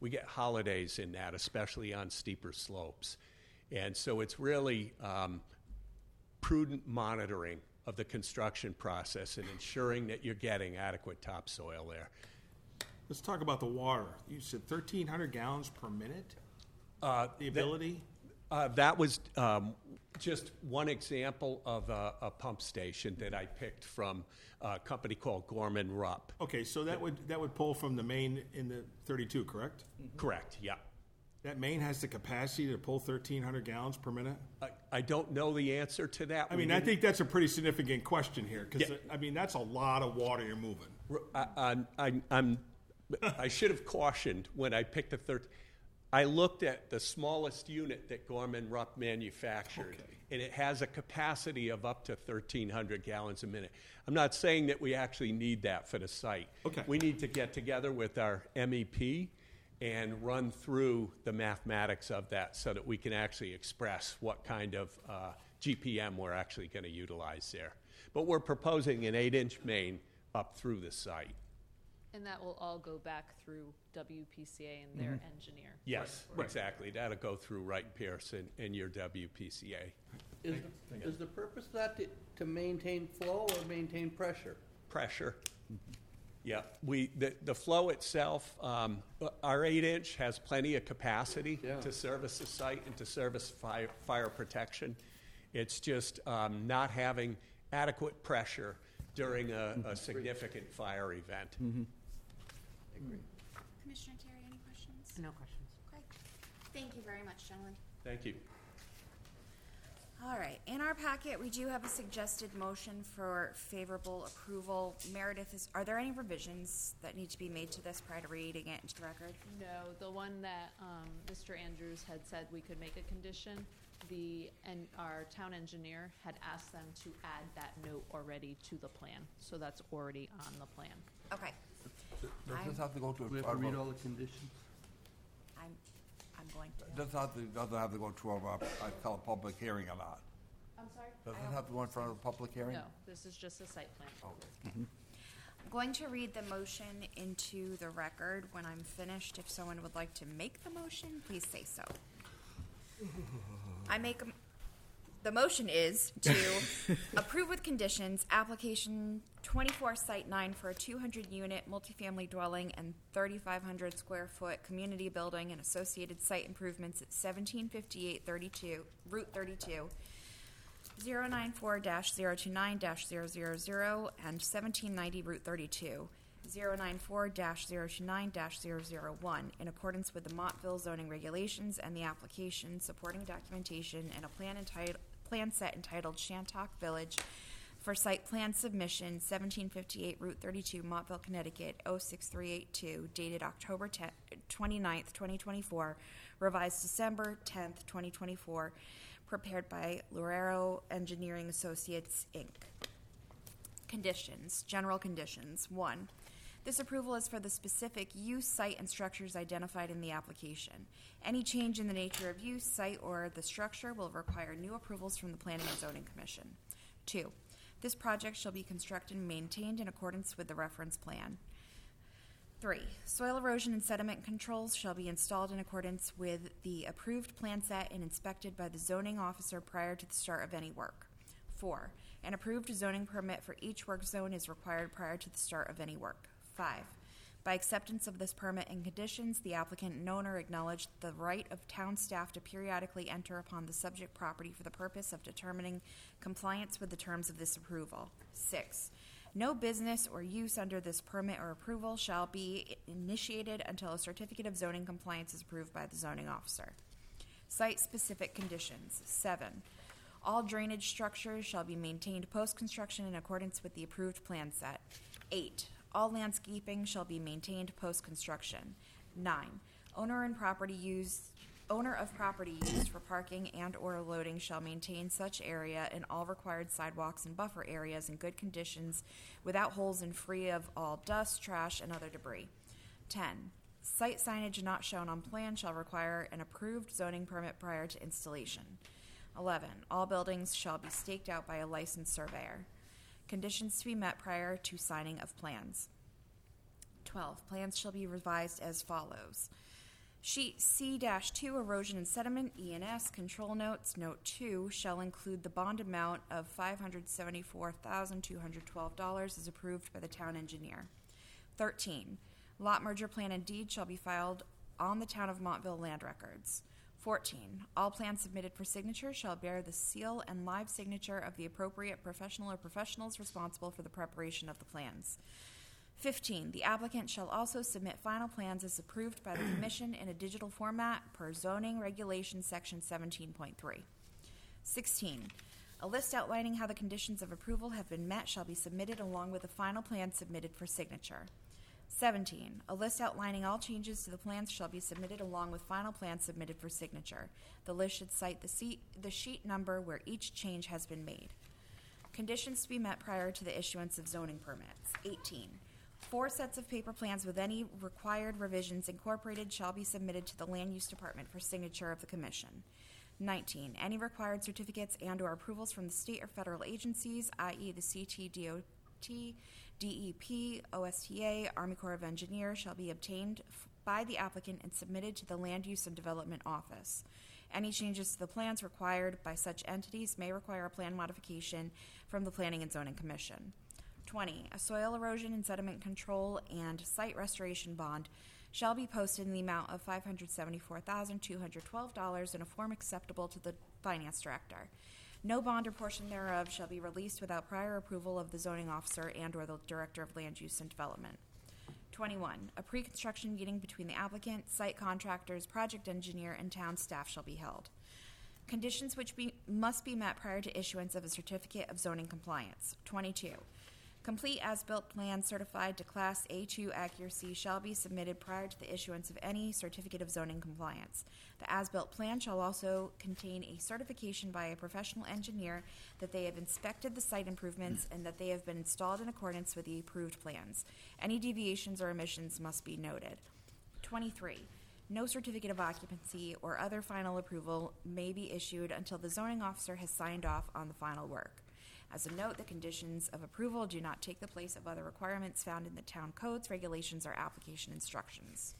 we get holidays in that, especially on steeper slopes. And so it's really um, prudent monitoring of the construction process and ensuring that you're getting adequate topsoil there. Let's talk about the water. You said thirteen hundred gallons per minute? Uh, the ability? That, uh, that was um, just one example of a, a pump station that I picked from a company called Gorman Rupp. Okay, so that would that would pull from the main in the thirty-two, correct? Mm-hmm. Correct, yeah. That main has the capacity to pull thirteen hundred gallons per minute? I, I don't know the answer to that. I We mean, I didn't- think that's a pretty significant question here, because, Yeah. I mean, that's a lot of water you're moving. I, I'm, I'm, I'm, I should have cautioned when I picked the third. I looked at the smallest unit that Gorman Rupp manufactured, Okay. and it has a capacity of up to thirteen hundred gallons a minute. I'm not saying that we actually need that for the site. Okay. We need to get together with our M E P and run through the mathematics of that so that we can actually express what kind of uh, G P M we're actually going to utilize there. But we're proposing an eight-inch main up through the site. And that will all go back through W P C A and their Mhm. engineer. Yes, Right. exactly. That'll go through Wright and Pearson and your W P C A. Is, is the purpose of that to, to maintain flow or maintain pressure? Pressure. Yeah, we, the, the flow itself, um, our eight inch has plenty of capacity Yeah. to service the site and to service fire, fire protection. It's just um, not having adequate pressure during a, a significant fire event. Commissioner Terry, any questions? No questions. Okay. Thank you very much, gentlemen. Thank you. All right, in our packet, we do have a suggested motion for favorable approval. Meredith, is, are there any revisions that need to be made to this prior to reading it into the record? No, the one that um, Mister Andrews had said we could make a condition, the, and our town engineer had asked them to add that note already to the plan. So that's already on the plan. Okay. Does I'm- this have to go to a... Do we have to read all the conditions? I'm, I'm going to. Does not, doesn't have to go to a, I call a public hearing or not? I'm sorry? Does I it don't- have to go in front of a public hearing? No, this is just a site plan. I'm going to read the motion into the record. When I'm finished, if someone would like to make the motion, please say so. I make, a m- the motion is to approve with conditions, application twenty-four Site nine for a two hundred unit multifamily dwelling and thirty-five hundred square foot community building and associated site improvements at seventeen fifty-eight thirty-two, Route thirty-two, zero nine four dash zero two nine dash zero zero zero and seventeen ninety Route thirty-two, zero nine four dash zero two nine dash zero zero one, in accordance with the Montville zoning regulations and the application, supporting documentation, and a plan entitled, plan set entitled Shantock Village for site plan submission, seventeen fifty-eight Route thirty-two, Montville, Connecticut, oh six three eight two, dated October tenth, twenty-ninth, twenty twenty-four, revised December tenth, twenty twenty-four, prepared by Lorero Engineering Associates, Incorporated. Conditions, general conditions. One, this approval is for the specific use, site, and structures identified in the application. Any change in the nature of use, site, or the structure will require new approvals from the Planning and Zoning Commission. Two, this project shall be constructed and maintained in accordance with the reference plan. Three, soil erosion and sediment controls shall be installed in accordance with the approved plan set and inspected by the zoning officer prior to the start of any work. Four, an approved zoning permit for each work zone is required prior to the start of any work. Five, by acceptance of this permit and conditions, the applicant and owner acknowledge the right of town staff to periodically enter upon the subject property for the purpose of determining compliance with the terms of this approval. Six, no business or use under this permit or approval shall be initiated until a certificate of zoning compliance is approved by the zoning officer. Site-specific conditions. Seven, all drainage structures shall be maintained post-construction in accordance with the approved plan set. Eight, all landscaping shall be maintained post-construction. Nine, owner and property used, owner of property used for parking and or loading shall maintain such area and all required sidewalks and buffer areas in good conditions without holes and free of all dust, trash, and other debris. Ten, site signage not shown on plan shall require an approved zoning permit prior to installation. Eleven, all buildings shall be staked out by a licensed surveyor. Conditions to be met prior to signing of plans. Twelve, plans shall be revised as follows. Sheet C two, erosion and sediment, E and S, control notes, note two, shall include the bond amount of five hundred seventy-four thousand two hundred twelve dollars as approved by the town engineer. Thirteen, lot merger plan and deed shall be filed on the town of Montville land records. Fourteen, all plans submitted for signature shall bear the seal and live signature of the appropriate professional or professionals responsible for the preparation of the plans. Fifteen, the applicant shall also submit final plans as approved by the commission in a digital format per zoning regulation section seventeen point three. Sixteen, a list outlining how the conditions of approval have been met shall be submitted along with the final plan submitted for signature. Seventeen, a list outlining all changes to the plans shall be submitted along with final plans submitted for signature. The list should cite the seat, the sheet number where each change has been made. Conditions to be met prior to the issuance of zoning permits. Eighteen, four sets of paper plans with any required revisions incorporated shall be submitted to the Land Use Department for signature of the Commission. Nineteen, any required certificates and or approvals from the state or federal agencies, that is the C T D O T, D E P, O S T A, Army Corps of Engineers, shall be obtained f- by the applicant and submitted to the Land Use and Development Office. Any changes to the plans required by such entities may require a plan modification from the Planning and Zoning Commission. Twenty, a soil erosion and sediment control and site restoration bond shall be posted in the amount of five hundred seventy-four thousand two hundred twelve dollars in a form acceptable to the Finance Director. No bond or portion thereof shall be released without prior approval of the zoning officer and or the Director of Land Use and Development. Twenty-one, a pre-construction meeting between the applicant, site contractors, project engineer, and town staff shall be held. Conditions which be, must be met prior to issuance of a certificate of zoning compliance. Twenty-two, complete as-built plans certified to Class A two accuracy shall be submitted prior to the issuance of any certificate of zoning compliance. The as-built plan shall also contain a certification by a professional engineer that they have inspected the site improvements and that they have been installed in accordance with the approved plans. Any deviations or omissions must be noted. Twenty-three, no certificate of occupancy or other final approval may be issued until the zoning officer has signed off on the final work. As a note, the conditions of approval do not take the place of other requirements found in the town codes, regulations, or application instructions.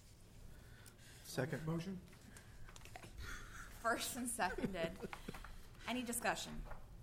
Second. Motion? Okay. First and seconded. Any discussion?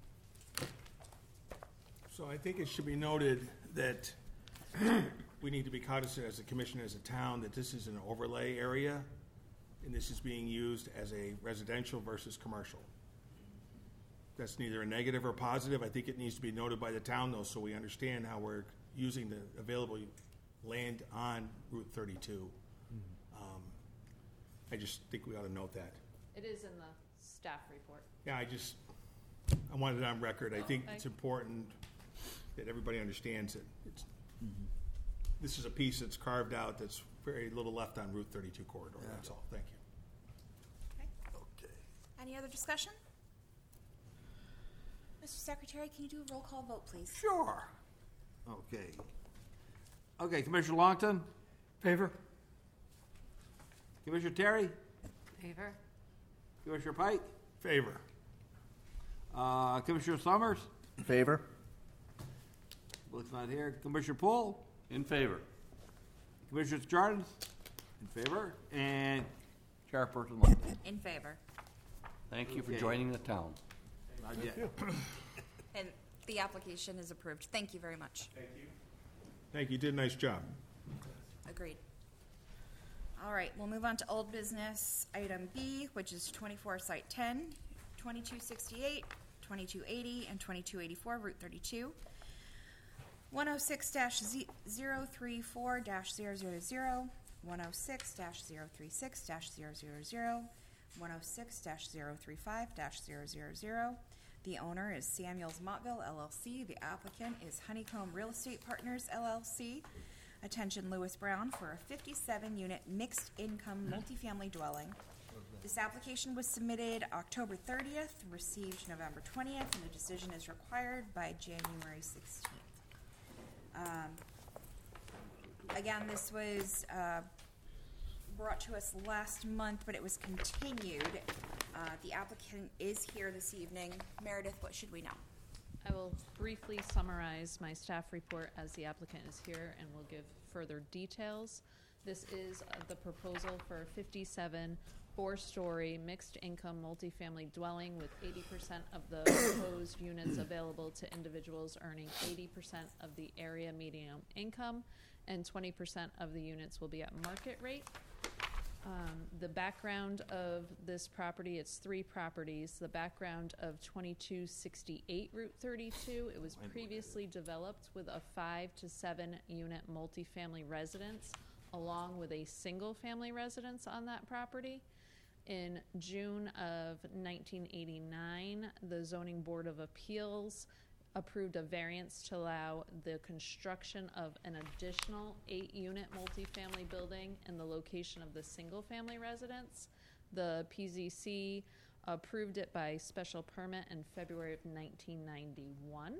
So I think it should be noted that we need to be cognizant as a commission, as a town, that this is an overlay area, and this is being used as a residential versus commercial. That's neither a negative or positive. I think it needs to be noted by the town, though, so we understand how we're using the available land on Route thirty-two. Um, I just think we ought to note that. It is in the staff report. Yeah, I just, I want it on record. I think I- it's important that everybody understands that it's, this is a piece that's carved out that's very little left on Route thirty-two corridor. That's all. Thank you. Okay. Any other discussion? Mister Secretary, can you do a roll call vote, please? Sure. Okay. Okay, Commissioner Longton? Favor? Commissioner Terry? Favor? Commissioner Pike? Favor. Uh, Commissioner Summers? In favor? Both not here. Commissioner Poole? In favor. Commissioner Jardins? In favor. And Chairperson Longton? In favor. Thank you for Okay. joining the town. Not yet. And the application is approved. Thank you very much. Thank you. Thank you. You did a nice job. Agreed. All right, we'll move on to old business, item B, which is twenty-four Site ten, twenty-two sixty-eight, twenty-two eighty, and twenty-two eighty-four, Route thirty-two. one oh six dash zero three four dash zero zero zero, one oh six dash zero three six dash zero zero zero, one oh six dash zero three five dash zero zero zero. The owner is Samuels Montville L L C. The applicant is Honeycomb Real Estate Partners L L C. Attention Lewis Brown for a fifty-seven unit mixed income multifamily dwelling. This application was submitted October thirtieth, received November twentieth, and a decision is required by January sixteenth. Um, again, this was uh, brought to us last month, but it was continued. Uh, the applicant is here this evening. Meredith, what should we know? I will briefly summarize my staff report as the applicant is here and will give further details. This is uh, the proposal for a fifty-seven four-story mixed-income multifamily dwelling with eighty percent of the proposed units available to individuals earning eighty percent of the area median income, and twenty percent of the units will be at market rate. Um, the background of this property, it's three properties. The background of twenty-two sixty-eight Route thirty-two, it was previously developed with a five to seven unit multifamily residence along with a single family residence on that property. In June of nineteen eighty-nine, the Zoning Board of Appeals approved a variance to allow the construction of an additional eight-unit multifamily building in the location of the single-family residence. The P Z C approved it by special permit in February of nineteen ninety-one.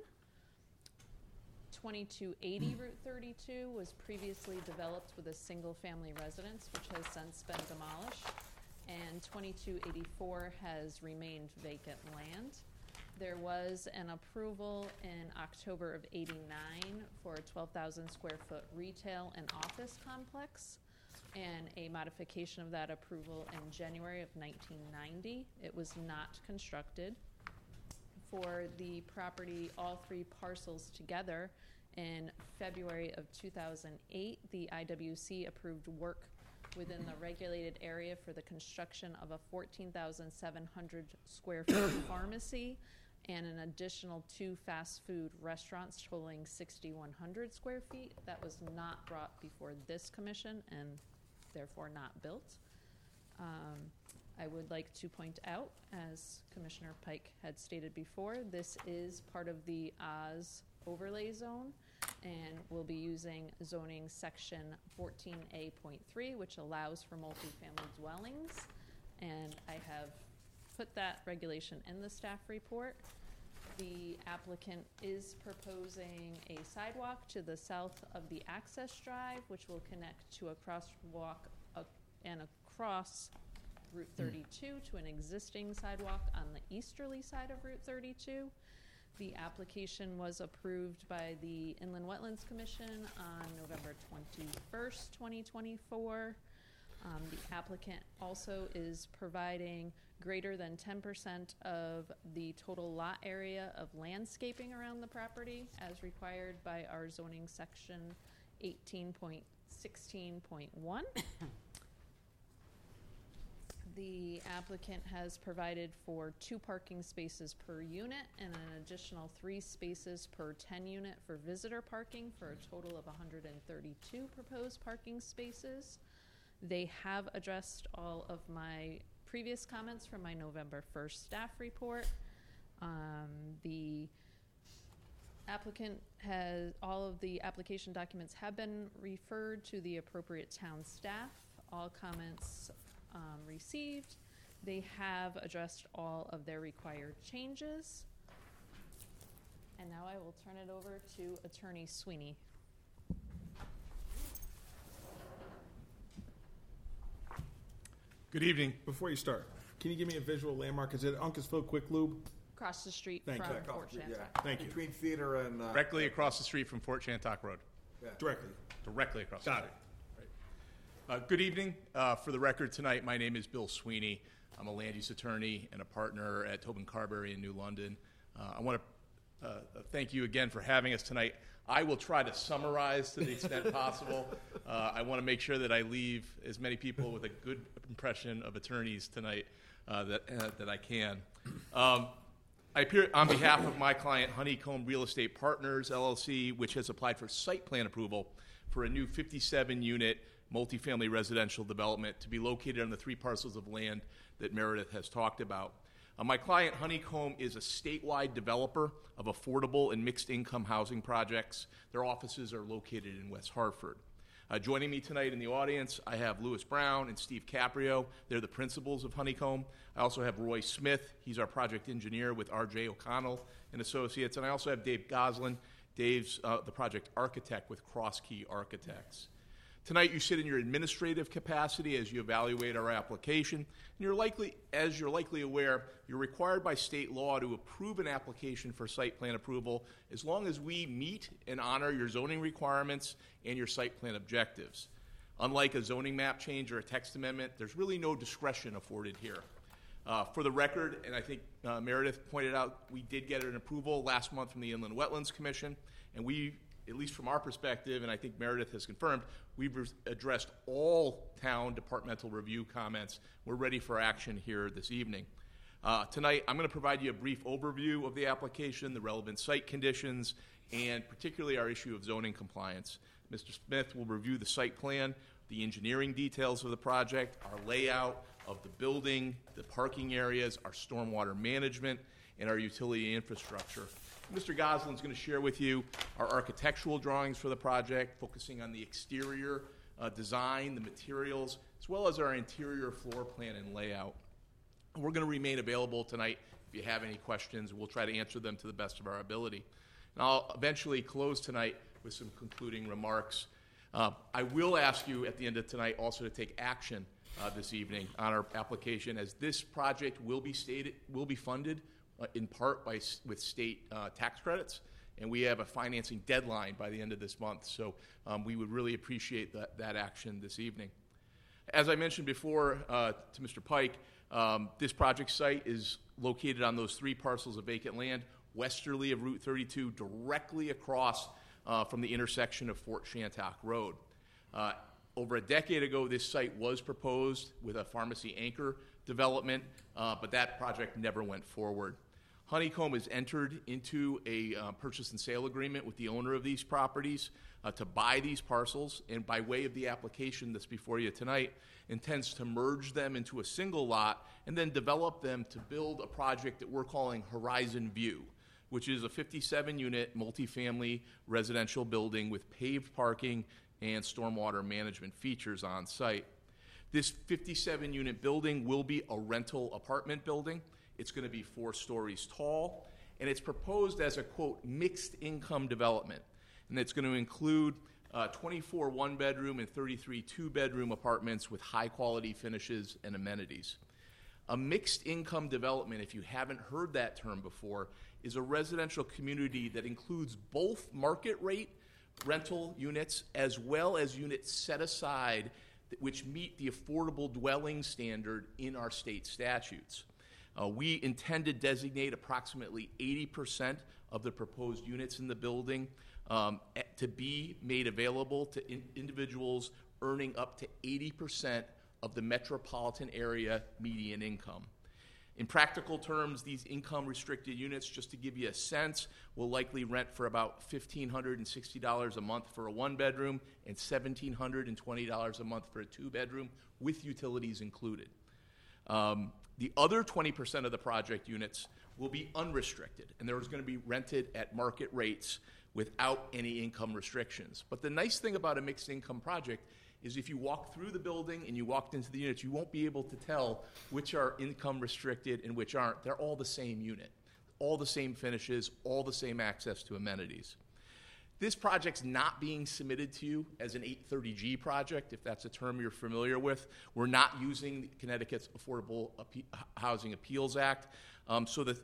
twenty-two eighty Route thirty-two was previously developed with a single-family residence, which has since been demolished, and twenty-two eighty-four has remained vacant land. There was an approval in October of eighty-nine for a twelve thousand square foot retail and office complex, and a modification of that approval in January of nineteen ninety. It was not constructed. For the property, all three parcels together, in February of two thousand eight, the I W C approved work within the regulated area for the construction of a fourteen thousand seven hundred square foot pharmacy and an additional two fast food restaurants totaling six thousand one hundred square feet. That was not brought before this commission and therefore not built. Um, I would like to point out, as Commissioner Pike had stated before, this is part of the Oz overlay zone, and we'll be using zoning section fourteen A point three, which allows for multifamily dwellings. And I have put that regulation in the staff report. The applicant is proposing a sidewalk to the south of the access drive, which will connect to a crosswalk uh, and across Route thirty-two to an existing sidewalk on the easterly side of Route thirty-two. The application was approved by the Inland Wetlands Commission on November twenty-first, twenty twenty-four. Um, the applicant also is providing greater than ten percent of the total lot area of landscaping around the property as required by our zoning section eighteen point sixteen point one. The applicant has provided for two parking spaces per unit and an additional three spaces per ten unit for visitor parking for a total of one hundred thirty-two proposed parking spaces. They have addressed all of my previous comments from my November first staff report. Um, the applicant has, all of the application documents have been referred to the appropriate town staff. All comments Um, received. They have addressed all of their required changes. And now I will turn it over to Attorney Sweeney. Good evening. Before you start, can you give me a visual landmark? Is it Uncasville Quick Lube? Across the street Thank from you. Fort Shantok. Yeah. Thank you. Between theater and, uh, Directly across the street from Fort Shantok Road. yeah. Directly. Directly across the Got street. Uh, good evening. Uh, for the record tonight, my name is Bill Sweeney. I'm a land use attorney and a partner at Tobin Carberry in New London. Uh, I want to uh, thank you again for having us tonight. I will try to summarize to the extent possible. Uh, I want to make sure that I leave as many people with a good impression of attorneys tonight uh, that, uh, that I can. Um, I appear on behalf of my client, Honeycomb Real Estate Partners, L L C, which has applied for site plan approval for a new fifty-seven unit multifamily residential development to be located on the three parcels of land that Meredith has talked about. Uh, my client, Honeycomb, is a statewide developer of affordable and mixed-income housing projects. Their offices are located in West Hartford. Uh, joining me tonight in the audience, I have Lewis Brown and Steve Caprio. They're the principals of Honeycomb. I also have Roy Smith. He's our project engineer with R J O'Connell and Associates. And I also have Dave Goslin. Dave's uh, the project architect with Cross Key Architects. Tonight, you sit in your administrative capacity as you evaluate our application. And you're likely, as you're likely aware, you're required by state law to approve an application for site plan approval as long as we meet and honor your zoning requirements and your site plan objectives. Unlike a zoning map change or a text amendment, there's really no discretion afforded here. Uh, for the record, and I think uh, Meredith pointed out, we did get an approval last month from the Inland Wetlands Commission, and we, at least from our perspective, and I think Meredith has confirmed, we've re- addressed all town departmental review comments. We're ready for action here this evening. Uh, tonight, I'm going to provide you a brief overview of the application, the relevant site conditions, and particularly our issue of zoning compliance. Mister Smith will review the site plan, the engineering details of the project, our layout of the building, the parking areas, our stormwater management, and our utility infrastructure. Mister Goslin is going to share with you our architectural drawings for the project, focusing on the exterior uh, design, the materials, as well as our interior floor plan and layout. We're going to remain available tonight if you have any questions. We'll try to answer them to the best of our ability. And I'll eventually close tonight with some concluding remarks. Uh, I will ask you at the end of tonight also to take action uh, this evening on our application, as this project will be stated will be funded uh, in part by with state uh, tax credits, and we have a financing deadline by the end of this month. So um, we would really appreciate that that action this evening. As I mentioned before uh, to Mister Pike, um, this project site is located on those three parcels of vacant land westerly of Route thirty-two, directly across uh, from the intersection of Fort Shantok Road. Uh, over a decade ago, this site was proposed with a pharmacy anchor development, uh, but that project never went forward. Honeycomb has entered into a uh, purchase and sale agreement with the owner of these properties uh, to buy these parcels, and by way of the application that's before you tonight, intends to merge them into a single lot and then develop them to build a project that we're calling Horizon View, which is a fifty-seven unit multifamily residential building with paved parking and stormwater management features on site. This fifty-seven unit building will be a rental apartment building. It's going to be four stories tall, and it's proposed as a, quote, mixed income development. And it's going to include uh, twenty-four one-bedroom and thirty-three two-bedroom apartments with high-quality finishes and amenities. A mixed income development, if you haven't heard that term before, is a residential community that includes both market rate rental units as well as units set aside which meet the affordable dwelling standard in our state statutes. Uh, we intend to designate approximately eighty percent of the proposed units in the building um, to be made available to in- individuals earning up to eighty percent of the metropolitan area median income. In practical terms, these income-restricted units, just to give you a sense, will likely rent for about one thousand five hundred sixty dollars a month for a one-bedroom and one thousand seven hundred twenty dollars a month for a two-bedroom, with utilities included. Um, the other twenty percent of the project units will be unrestricted, and they're going to be rented at market rates without any income restrictions. But the nice thing about a mixed-income project is if you walk through the building and you walked into the units, you won't be able to tell which are income restricted and which aren't. They're all the same unit, all the same finishes, all the same access to amenities. This project's not being submitted to you as an eight thirty G project, if that's a term you're familiar with. We're not using Connecticut's Affordable Appe- Housing Appeals Act. Um, so the,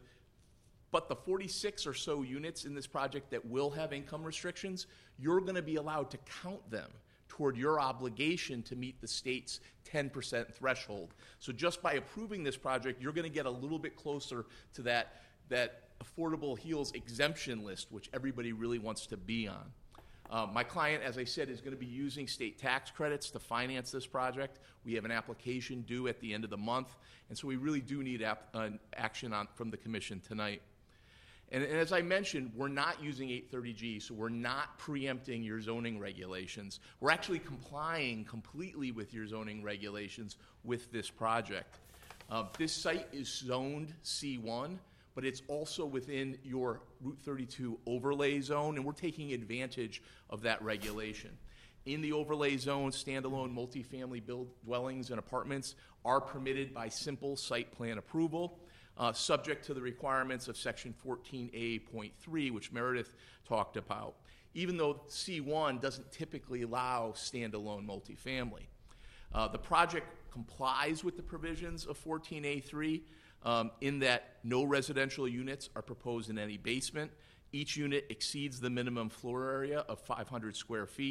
but the forty-six or so units in this project that will have income restrictions, you're going to be allowed to count them toward your obligation to meet the state's ten percent threshold. So just by approving this project, you're going to get a little bit closer to that, that Affordable Heels exemption list, which everybody really wants to be on. Uh, my client, as I said, is going to be using state tax credits to finance this project. We have an application due at the end of the month, and so we really do need ap- uh, action on, from the commission tonight. And, and as I mentioned, we're not using eight thirty G, so we're not preempting your zoning regulations. We're actually complying completely with your zoning regulations with this project. Uh, this site is zoned C one, but it's also within your Route thirty-two overlay zone, and we're taking advantage of that regulation. In the overlay zone, standalone multifamily build dwellings and apartments are permitted by simple site plan approval, Uh, subject to the requirements of Section fourteen A point three, which Meredith talked about, even though C one doesn't typically allow standalone multifamily. Uh, the project complies with the provisions of fourteen A three um, in that no residential units are proposed in any basement. Each unit exceeds the minimum floor area of five hundred square feet,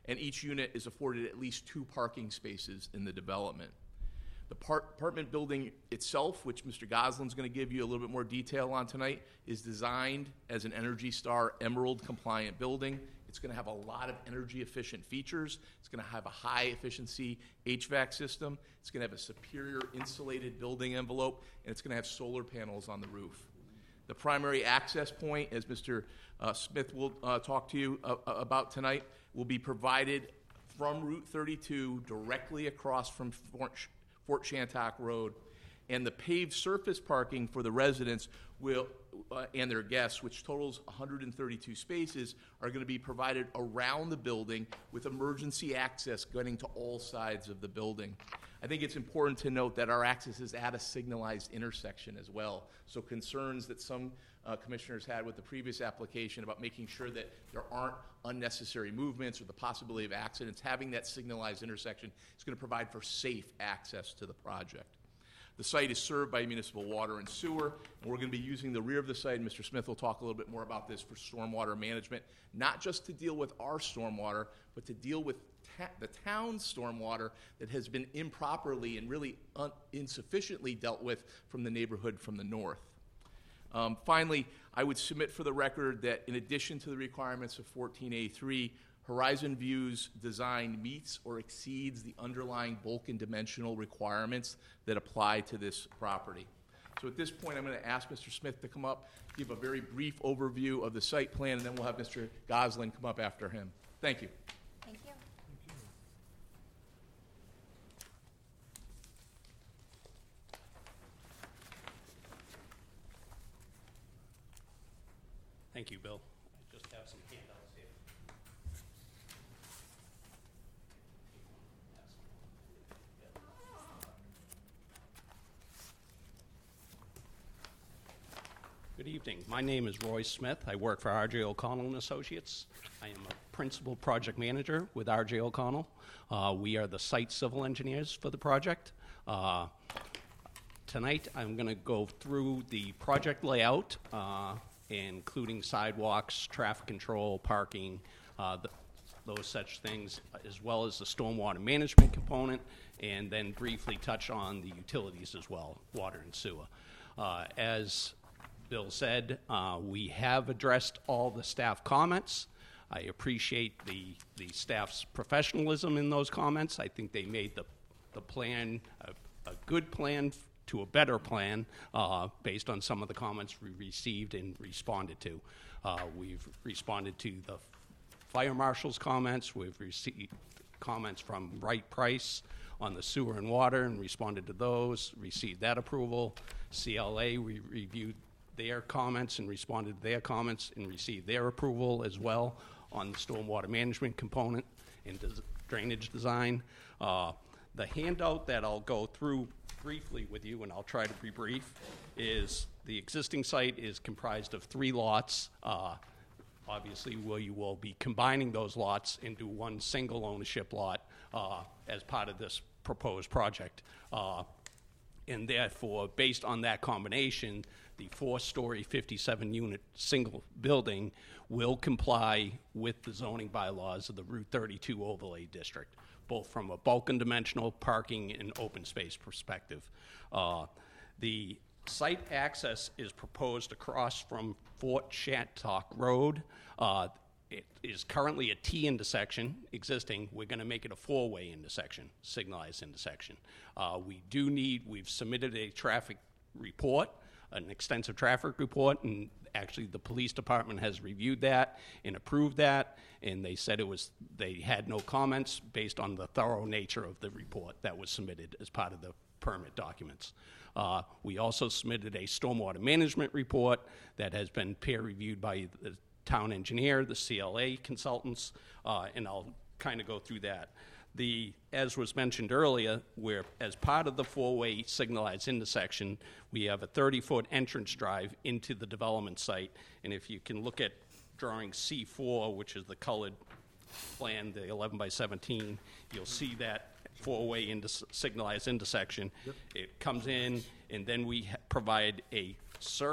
and each unit is afforded at least two parking spaces in the development. The par- apartment building itself, which Mister Goslin's going to give you a little bit more detail on tonight, is designed as an Energy Star Emerald compliant building. It's going to have a lot of energy efficient features. It's going to have a high efficiency H V A C system. It's going to have a superior insulated building envelope, and it's going to have solar panels on the roof. The primary access point, as Mister Uh, Smith will uh, talk to you uh, about tonight, will be provided from Route thirty-two directly across from Fort, Fort Shantok Road. And the paved surface parking for the residents will, uh, and their guests, which totals one hundred thirty-two spaces, are going to be provided around the building with emergency access getting to all sides of the building. I think it's important to note that our access is at a signalized intersection as well. So concerns that some uh, commissioners had with the previous application about making sure that there aren't unnecessary movements or the possibility of accidents, having that signalized intersection is going to provide for safe access to the project. The site is served by municipal water and sewer, and we're going to be using the rear of the site, and Mister Smith will talk a little bit more about this, for stormwater management, not just to deal with our stormwater, but to deal with ta- the town's stormwater that has been improperly and really un- insufficiently dealt with from the neighborhood from the north. Um, finally, I would submit for the record that in addition to the requirements of fourteen A three, Horizon View's design meets or exceeds the underlying bulk and dimensional requirements that apply to this property. So at this point, I'm going to ask Mister Smith to come up, give a very brief overview of the site plan, and then we'll have Mister Goslin come up after him. Thank you. Thank you. Thank you, Bill. I just have some handouts here. Good evening. My name is Roy Smith. I work for R J O'Connell and Associates. I am a principal project manager with R J O'Connell. Uh, we are the site civil engineers for the project. Uh, tonight, I'm going to go through the project layout, uh, including sidewalks, traffic control, parking, uh, the, those such things, as well as the stormwater management component, and then briefly touch on the utilities as well, water and sewer. Uh, as Bill said, uh, we have addressed all the staff comments. I appreciate the, the staff's professionalism in those comments. I think they made the, the plan a, a good plan to a better plan uh, based on some of the comments we received and responded to. Uh, we've responded to the fire marshal's comments. We've received comments from Wright Price on the sewer and water and responded to those, received that approval. C L A, we reviewed their comments and responded to their comments and received their approval as well on the stormwater management component and des- drainage design. Uh, the handout that I'll go through briefly with you, and I'll try to be brief, is the existing site is comprised of three lots. Uh, obviously, where you will be combining those lots into one single ownership lot uh, as part of this proposed project. Uh, and therefore, based on that combination, the four-story, fifty-seven unit single building will comply with the zoning bylaws of the Route thirty-two overlay district, both from a bulk and dimensional, parking, and open space perspective. Uh, the site access is proposed across from Fort Shantok Road. Uh, it is currently a T intersection existing. We're going to make it a four-way intersection, signalized intersection. Uh, we do need, we've submitted a traffic report, an extensive traffic report, and actually the police department has reviewed that and approved that, and they said it was, they had no comments based on the thorough nature of the report that was submitted as part of the permit documents. Uh, we also submitted a stormwater management report that has been peer reviewed by the town engineer, the C L A consultants, uh, and I'll kind of go through that. The, as was mentioned earlier, where as part of the four-way signalized intersection, we have a thirty-foot entrance drive into the development site. And if you can look at drawing C four, which is the colored plan, the eleven by seventeen, you'll see that four-way inter- signalized intersection. Yep. It comes in, and then we ha- provide a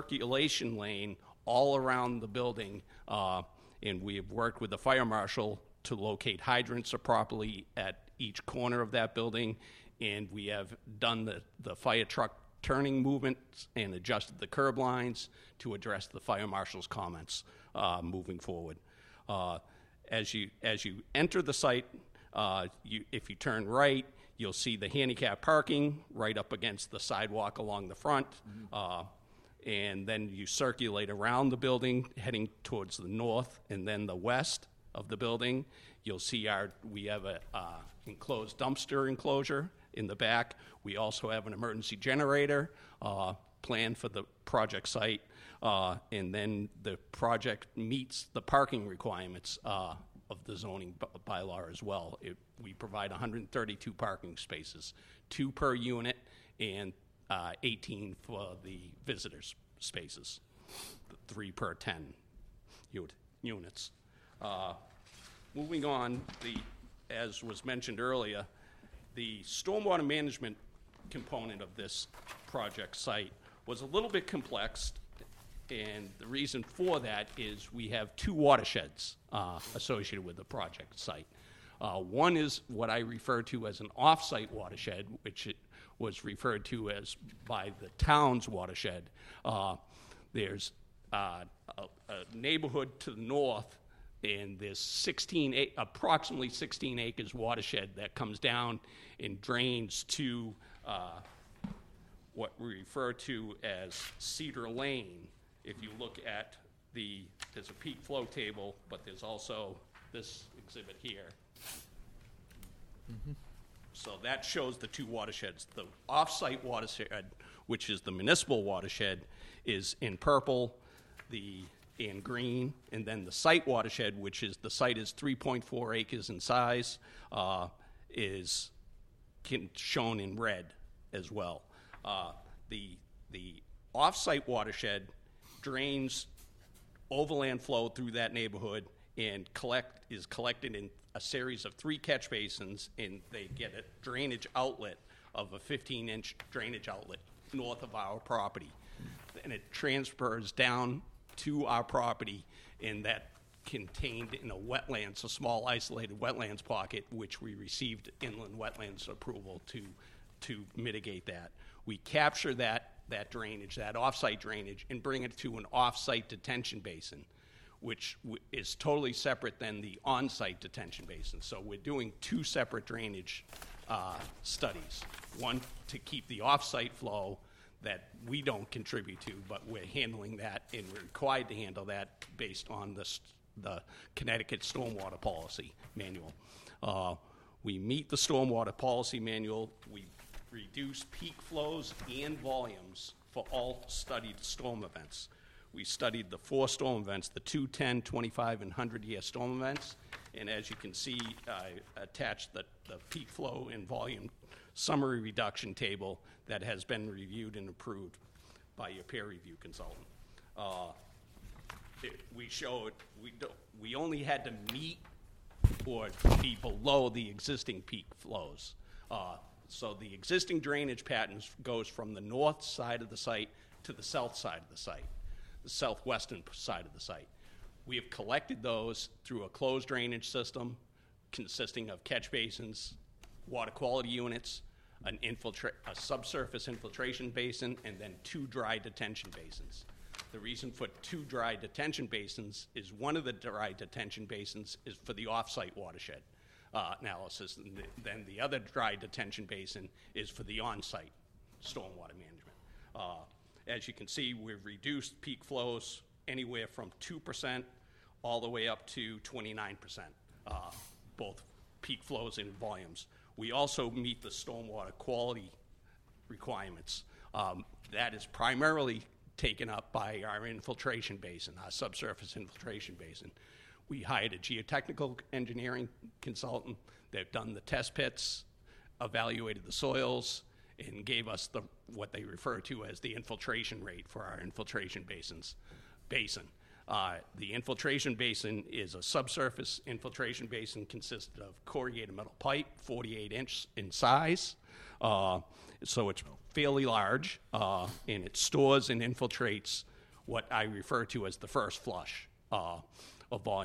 circulation lane all around the building, uh, and we have worked with the fire marshal to locate hydrants properly at each corner of that building, and we have done the, the fire truck turning movements and adjusted the curb lines to address the fire marshal's comments uh, moving forward. Uh, as you as you enter the site, uh, you, if you turn right, you'll see the handicap parking right up against the sidewalk along the front, mm-hmm. uh, and then you circulate around the building, heading towards the north and then the west of the building. You'll see our we have a uh, enclosed dumpster enclosure in the back. We also have an emergency generator uh, planned for the project site, uh, and then the project meets the parking requirements uh, of the zoning b- bylaw as well. It, we provide one hundred thirty-two parking spaces, two per unit, and uh, eighteen for the visitors' spaces, three per ten unit, units. Uh, moving on, the as was mentioned earlier, the stormwater management component of this project site was a little bit complex, and the reason for that is we have two watersheds uh, associated with the project site. Uh, one is what I refer to as an off-site watershed, which it was referred to as by the town's watershed. Uh, there's uh, a, a neighborhood to the north, and there's sixteen, approximately sixteen acres watershed that comes down and drains to uh, what we refer to as Cedar Lane. If you look at the, there's a peak flow table, but there's also this exhibit here. Mm-hmm. So that shows the two watersheds. The off-site watershed, which is the municipal watershed, is in purple, the in green, and then the site watershed, which is the site is three point four acres in size, uh, is can, shown in red as well. Uh, the the off-site watershed drains overland flow through that neighborhood and collect is collected in a series of three catch basins, and they get a drainage outlet of a fifteen inch drainage outlet north of our property, and it transfers down to our property, and that contained in a wetlands, a small isolated wetlands pocket, which we received inland wetlands approval to to mitigate that. We capture that that drainage, that off-site drainage, and bring it to an off-site detention basin, which w- is totally separate than the on-site detention basin. So we're doing two separate drainage uh, studies, one to keep the off-site flow that we don't contribute to, but we're handling that, and we're required to handle that based on the, the Connecticut Stormwater Policy Manual. Uh, we meet the Stormwater Policy Manual. We reduce peak flows and volumes for all studied storm events. We studied the four storm events, the two, ten, twenty-five, and one hundred year storm events, and as you can see, I attached the, the peak flow and volume summary reduction table that has been reviewed and approved by your peer review consultant. Uh, it, we showed we don't, we only had to meet or be below the existing peak flows. Uh, so the existing drainage patterns goes from the north side of the site to the south side of the site, the southwestern side of the site. We have collected those through a closed drainage system consisting of catch basins, water quality units, an infiltra- a subsurface infiltration basin, and then two dry detention basins. The reason for two dry detention basins is one of the dry detention basins is for the off-site watershed uh, analysis, and the, then the other dry detention basin is for the on-site stormwater management. Uh, as you can see, we've reduced peak flows anywhere from two percent all the way up to twenty-nine percent, uh, both peak flows and volumes. We also meet the stormwater quality requirements. Um, that is primarily taken up by our infiltration basin, our subsurface infiltration basin. We hired a geotechnical engineering consultant. They've done the test pits, evaluated the soils, and gave us the what they refer to as the infiltration rate for our infiltration basins basin. Uh, the infiltration basin is a subsurface infiltration basin consisted of corrugated metal pipe, forty-eight inch in size. Uh, so it's fairly large, uh, and it stores and infiltrates what I refer to as the first flush uh, of volume.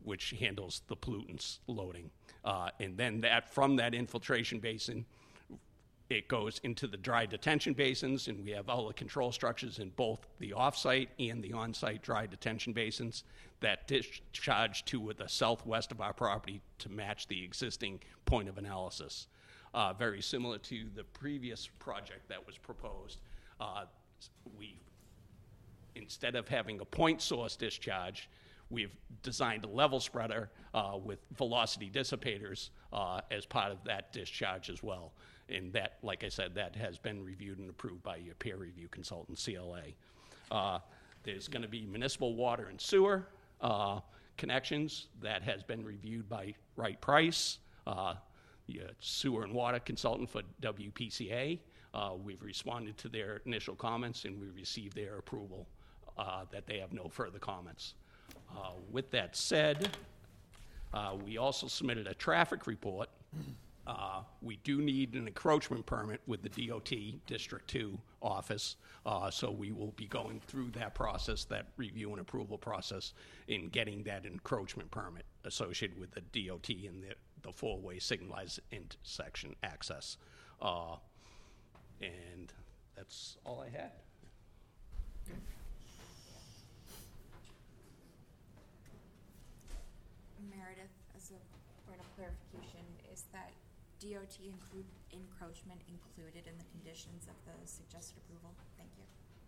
which handles the pollutants loading. Uh, and then that from that infiltration basin, it goes into the dry detention basins, and we have all the control structures in both the off-site and the on-site dry detention basins that discharge to the southwest of our property to match the existing point of analysis. Uh, very similar to the previous project that was proposed. Uh, we, instead of having a point source discharge, we've designed a level spreader uh, with velocity dissipators uh, as part of that discharge as well. And that, like I said, that has been reviewed and approved by your peer review consultant, C L A. Uh, there's going to be municipal water and sewer uh, connections. That has been reviewed by Wright Price, uh, your sewer and water consultant for W P C A. Uh, we've responded to their initial comments, and we received their approval uh, that they have no further comments. Uh, with that said, uh, we also submitted a traffic report. Uh, we do need an encroachment permit with the D O T District two office, uh, so we will be going through that process, that review and approval process, in getting that encroachment permit associated with the D O T and the, the four-way signalized intersection access. Uh, and that's all I had. Meredith, as a point of clarification, is that D O T include encroachment included in the conditions of the suggested approval? Thank you.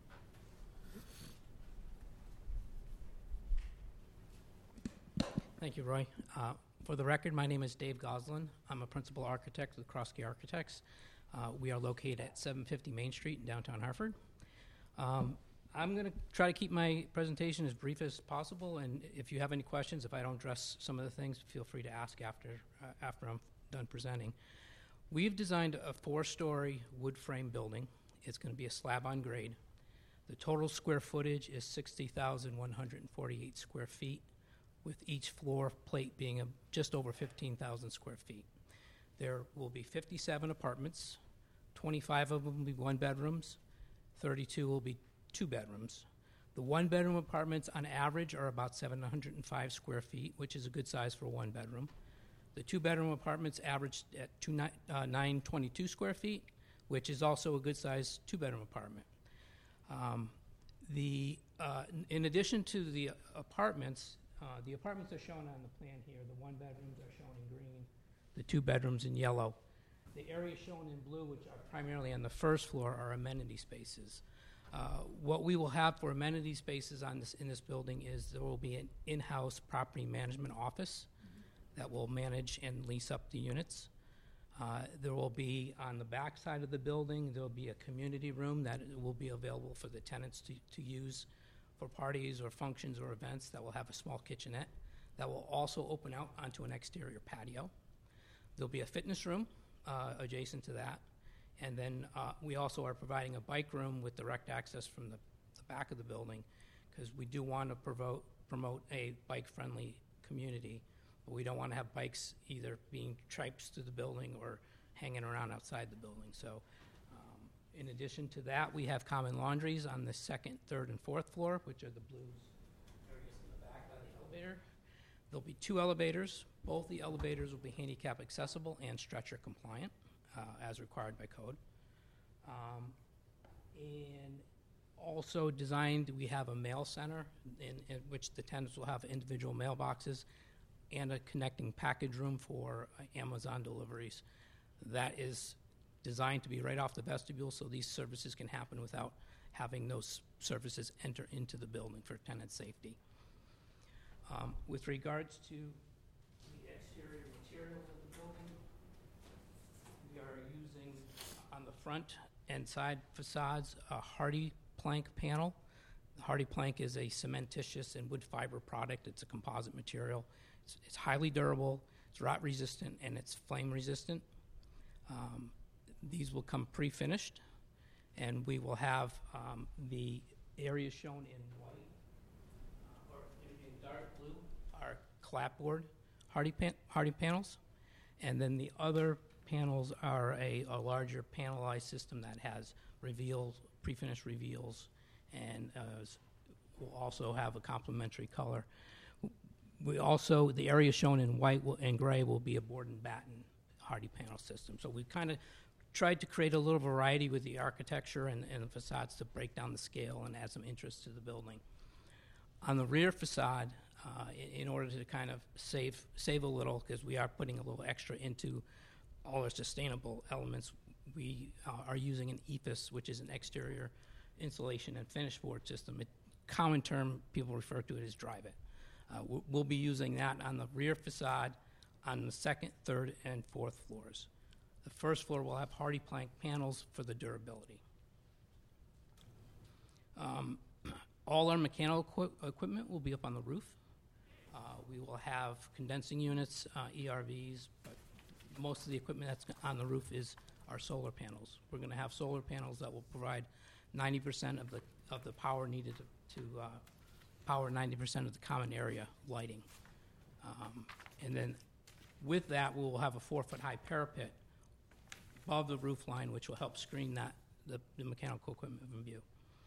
Thank you, Roy. Uh, for the record, my name is Dave Goslin. I'm a principal architect with Krosky Architects. Uh, we are located at seven fifty Main Street in downtown Hartford. Um, I'm going to try to keep my presentation as brief as possible, and if you have any questions, if I don't address some of the things, feel free to ask after, uh, after I'm done presenting. We've designed a four-story wood frame building. It's going to be a slab on grade. The total square footage is sixty thousand one hundred forty-eight square feet, with each floor plate being a, just over fifteen thousand square feet. There will be fifty-seven apartments, twenty-five of them will be one bedrooms, thirty-two will be two bedrooms. The one bedroom apartments on average are about seven hundred five square feet, which is a good size for a one bedroom. The two bedroom apartments average at two, uh, nine twenty-two square feet, which is also a good size two bedroom apartment. Um, the, uh, in addition to the apartments, uh, the apartments are shown on the plan here. The one bedrooms are shown in green, the two bedrooms in yellow. The areas shown in blue, which are primarily on the first floor, are amenity spaces. Uh, what we will have for amenity spaces on this, in this building is there will be an in-house property management office mm-hmm. that will manage and lease up the units. Uh, there will be, on the back side of the building, there will be a community room that will be available for the tenants to, to use for parties or functions or events that will have a small kitchenette that will also open out onto an exterior patio. There'll be a fitness room uh, adjacent to that. And then uh, we also are providing a bike room with direct access from the, the back of the building, because we do want to promote, promote a bike-friendly community, but we don't want to have bikes either being traipsed through the building or hanging around outside the building. So um, in addition to that, we have common laundries on the second, third, and fourth floor, which are the blue areas in the back by the elevator. There'll be two elevators. Both the elevators will be handicap accessible and stretcher compliant. Uh, as required by code. Um, and also designed, we have a mail center in, in which the tenants will have individual mailboxes and a connecting package room for uh, Amazon deliveries. That is designed to be right off the vestibule, so these services can happen without having those services enter into the building for tenant safety. Um, with regards to the exterior materials of the building, we are using on the front and side facades a Hardy Plank panel. The Hardy Plank is a cementitious and wood fiber product. It's a composite material. It's, it's highly durable, it's rot resistant, and it's flame resistant. Um, these will come pre-finished, and we will have um, the areas shown in white uh, or in, in dark blue are clapboard Hardy, pan- Hardy panels, and then the other panels are a, a larger panelized system that has reveals, pre-finished reveals, and uh, will also have a complementary color. we also, the area shown in white will, and gray will be a board and batten hardy panel system. So we kind of tried to create a little variety with the architecture and, and the facades to break down the scale and add some interest to the building. On the rear facade, uh, in, in order to kind of save save a little, because we are putting a little extra into all our sustainable elements, we uh, are using an E F I S, which is an exterior insulation and finish board system. It, common term, people refer to it as drive it. Uh, we'll, we'll be using that on the rear facade on the second, third, and fourth floors. The first floor will have hardy plank panels for the durability. Um, all our mechanical equi- equipment will be up on the roof. Uh, we will have condensing units, uh, E R Vs, but most of the equipment that's on the roof is our solar panels. We're going to have solar panels that will provide ninety percent of the of the power needed to, to uh, power ninety percent of the common area lighting. Um, and then with that, we will have a four-foot-high parapet above the roof line, which will help screen that the, the mechanical equipment from view.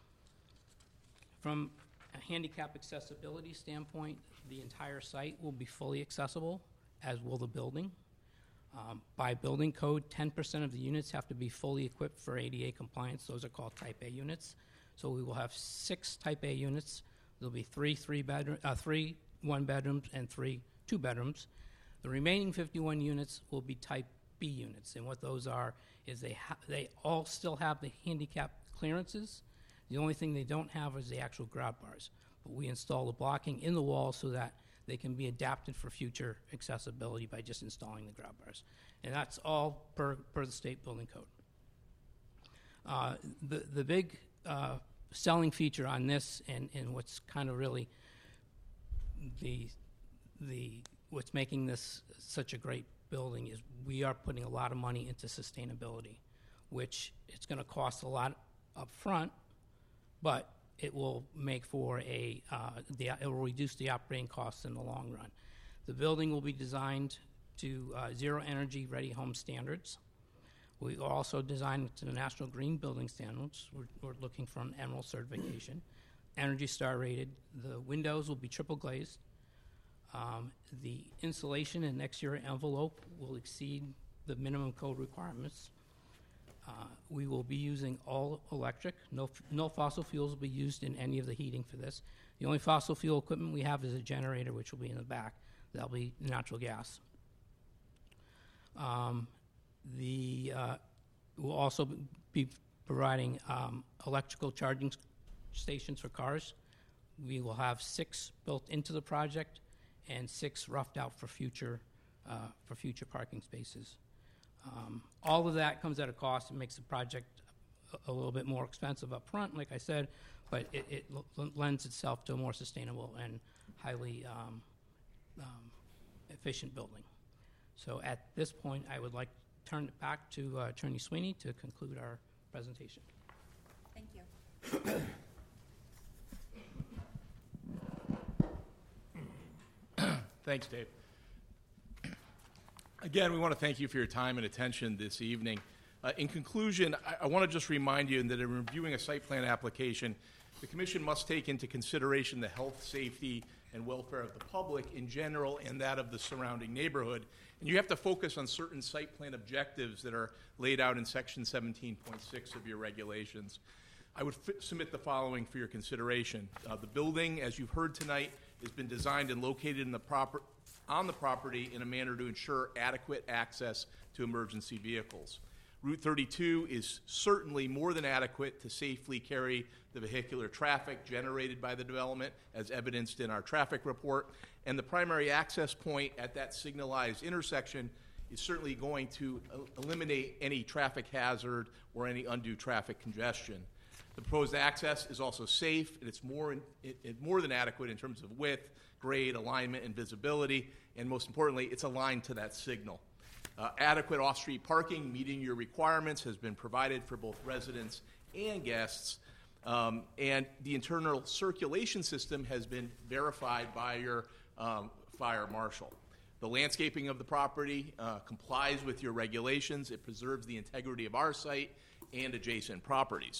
From a handicap accessibility standpoint, the entire site will be fully accessible, as will the building. Um, by building code, ten percent of the units have to be fully equipped for A D A compliance. Those are called Type A units. So we will have six Type A units. There'll be three three bedroom, uh, three one bedrooms and three two bedrooms. The remaining fifty-one units will be Type B units, and what those are is they ha- they all still have the handicap clearances. The only thing they don't have is the actual grab bars. But we install the blocking in the wall so that they can be adapted for future accessibility by just installing the grab bars. And that's all per, per the state building code. Uh, the, the big uh, selling feature on this, and, and what's kind of really the, the, what's making this such a great building is we are putting a lot of money into sustainability, which it's going to cost a lot up front, but it will make for a, uh, the, it will reduce the operating costs in the long run. The building will be designed to uh, zero energy ready home standards. We are also designed to the National Green Building Standards. We're, we're looking for an Emerald certification. Energy Star rated. The windows will be triple glazed. Um, the insulation and exterior envelope will exceed the minimum code requirements. Uh, we will be using all electric. No, no fossil fuels will be used in any of the heating for this. The only fossil fuel equipment we have is a generator, which will be in the back. That'll be natural gas. Um, the uh, we'll also be providing um, electrical charging stations for cars. We will have six built into the project and six roughed out for future uh, for future parking spaces. Um, all of that comes at a cost. It makes the project a, a little bit more expensive up front, like I said, but it, it l- lends itself to a more sustainable and highly um, um, efficient building. So at this point, I would like to turn it back to uh, Attorney Sweeney to conclude our presentation. Thank you. Thanks, Dave. Again, we want to thank you for your time and attention this evening. Uh, in conclusion, I, I want to just remind you that in reviewing a site plan application, the Commission must take into consideration the health, safety, and welfare of the public in general and that of the surrounding neighborhood. And you have to focus on certain site plan objectives that are laid out in Section seventeen point six of your regulations. I would f- submit the following for your consideration. Uh, the building, as you've heard tonight, has been designed and located in the proper, on the property in a manner to ensure adequate access to emergency vehicles. Route thirty-two is certainly more than adequate to safely carry the vehicular traffic generated by the development, as evidenced in our traffic report. And the primary access point at that signalized intersection is certainly going to el- eliminate any traffic hazard or any undue traffic congestion. The proposed access is also safe, and it's more, in, it, it more than adequate in terms of width, grade, alignment, and visibility, and most importantly, it's aligned to that signal. Uh, adequate off-street parking meeting your requirements has been provided for both residents and guests, um, and the internal circulation system has been verified by your um, fire marshal. The landscaping of the property uh, complies with your regulations. It preserves the integrity of our site and adjacent properties.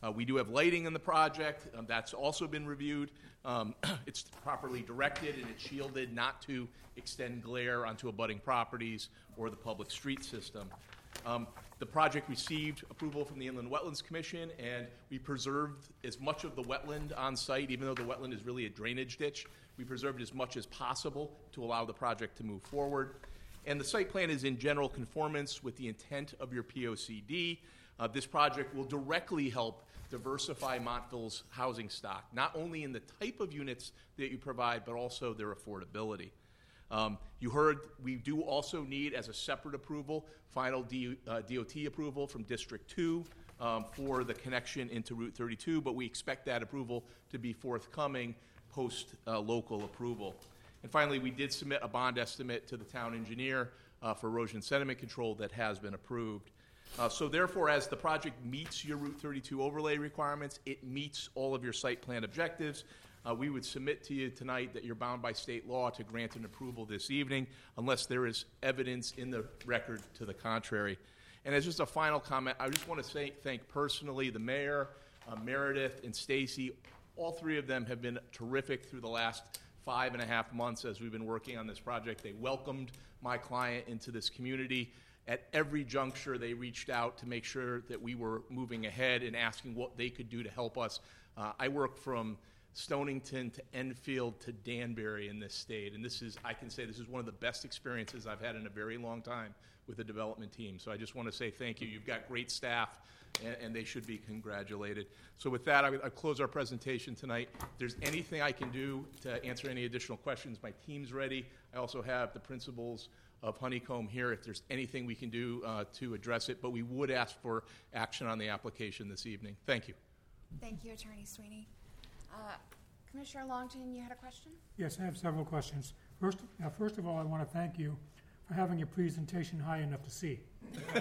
Uh, we do have lighting in the project. Um, that's also been reviewed. Um, it's properly directed and it's shielded not to extend glare onto abutting properties or the public street system. Um, the project received approval from the Inland Wetlands Commission, and we preserved as much of the wetland on site, even though the wetland is really a drainage ditch. We preserved as much as possible to allow the project to move forward. And the site plan is in general conformance with the intent of your P O C D. Uh, this project will directly help diversify Montville's housing stock, not only in the type of units that you provide, but also their affordability. Um, you heard we do also need, as a separate approval, final D, uh, D O T approval from District two um, for the connection into Route thirty-two, but we expect that approval to be forthcoming post uh, local approval. And finally, we did submit a bond estimate to the town engineer uh, for erosion sediment control that has been approved. Uh, so therefore, as the project meets your Route thirty-two overlay requirements, it meets all of your site plan objectives. Uh, we would submit to you tonight that you're bound by state law to grant an approval this evening unless there is evidence in the record to the contrary. And as just a final comment, I just want to say, thank personally the mayor, uh, Meredith, and Stacy. All three of them have been terrific through the last five and a half months as we've been working on this project. They welcomed my client into this community. At every juncture, they reached out to make sure that we were moving ahead and asking what they could do to help us. Uh, I work from Stonington to Enfield to Danbury in this state, and this is, I can say, this is one of the best experiences I've had in a very long time with the development team. So I just want to say thank you. You've got great staff, and, and they should be congratulated. So with that, I, I close our presentation tonight. If there's anything I can do to answer any additional questions, my team's ready. I also have the principals of Honeycomb here if there's anything we can do uh, to address it, but we would ask for action on the application this evening. Thank you. Thank you, Attorney Sweeney. Uh, Commissioner Longton, you had a question? Yes, I have several questions. First, uh, first of all, I want to thank you for having your presentation high enough to see. Yeah.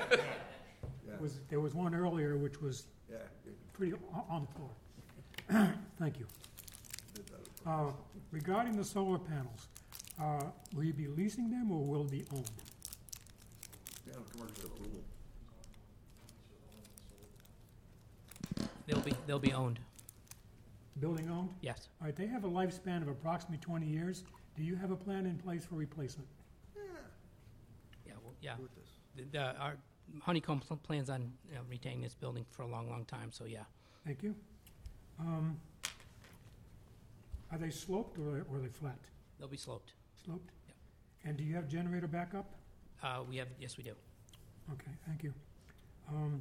Was, there was one earlier which was Yeah. pretty o- on the floor. Thank you. Uh, regarding the solar panels, uh, will you be leasing them or will it be owned? Yeah, commercial approval. They'll be, they'll be owned. Building owned? Yes. All right, they have a lifespan of approximately twenty years. Do you have a plan in place for replacement? Yeah, well, yeah. The, the, our Honeycomb pl- plans on you know, retaining this building for a long, long time, so yeah. Thank you. Um, are they sloped or, or are they flat? They'll be sloped. Sloped? Yep. And do you have generator backup? Uh, we have, yes, we do. Okay, thank you. Um,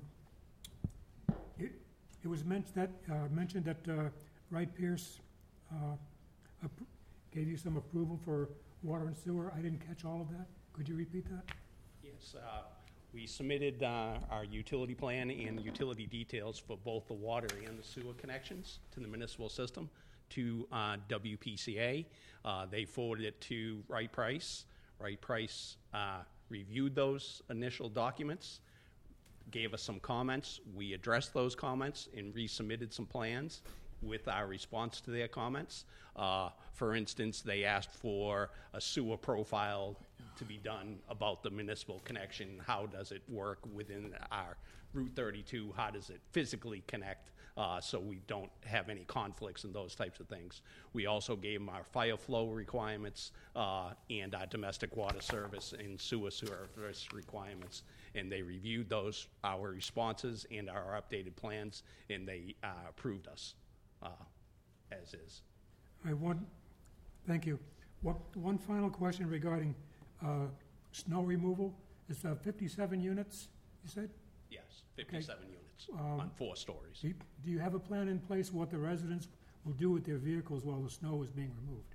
it, it was mentioned that, uh, mentioned that uh, Wright Pierce uh, appro- gave you some approval for water and sewer. I didn't catch all of that. Could you repeat that? Yes, uh, we submitted uh, our utility plan and utility details for both the water and the sewer connections to the municipal system to uh, W P C A. Uh, they forwarded it to Wright Price. Wright Price uh, reviewed those initial documents, gave us some comments. We addressed those comments and resubmitted some plans with our response to their comments. Uh, for instance, they asked for a sewer profile to be done about the municipal connection. How does it work within our Route thirty-two? How does it physically connect uh, so we don't have any conflicts and those types of things? We also gave them our fire flow requirements uh, and our domestic water service and sewer service requirements. And they reviewed those, our responses and our updated plans, and they uh, approved us. Uh, as is. I want, thank you. What, one final question regarding uh, snow removal. It's uh, fifty-seven units, you said? Yes, fifty-seven units Um, on four stories. Do you, do you have a plan in place what the residents will do with their vehicles while the snow is being removed?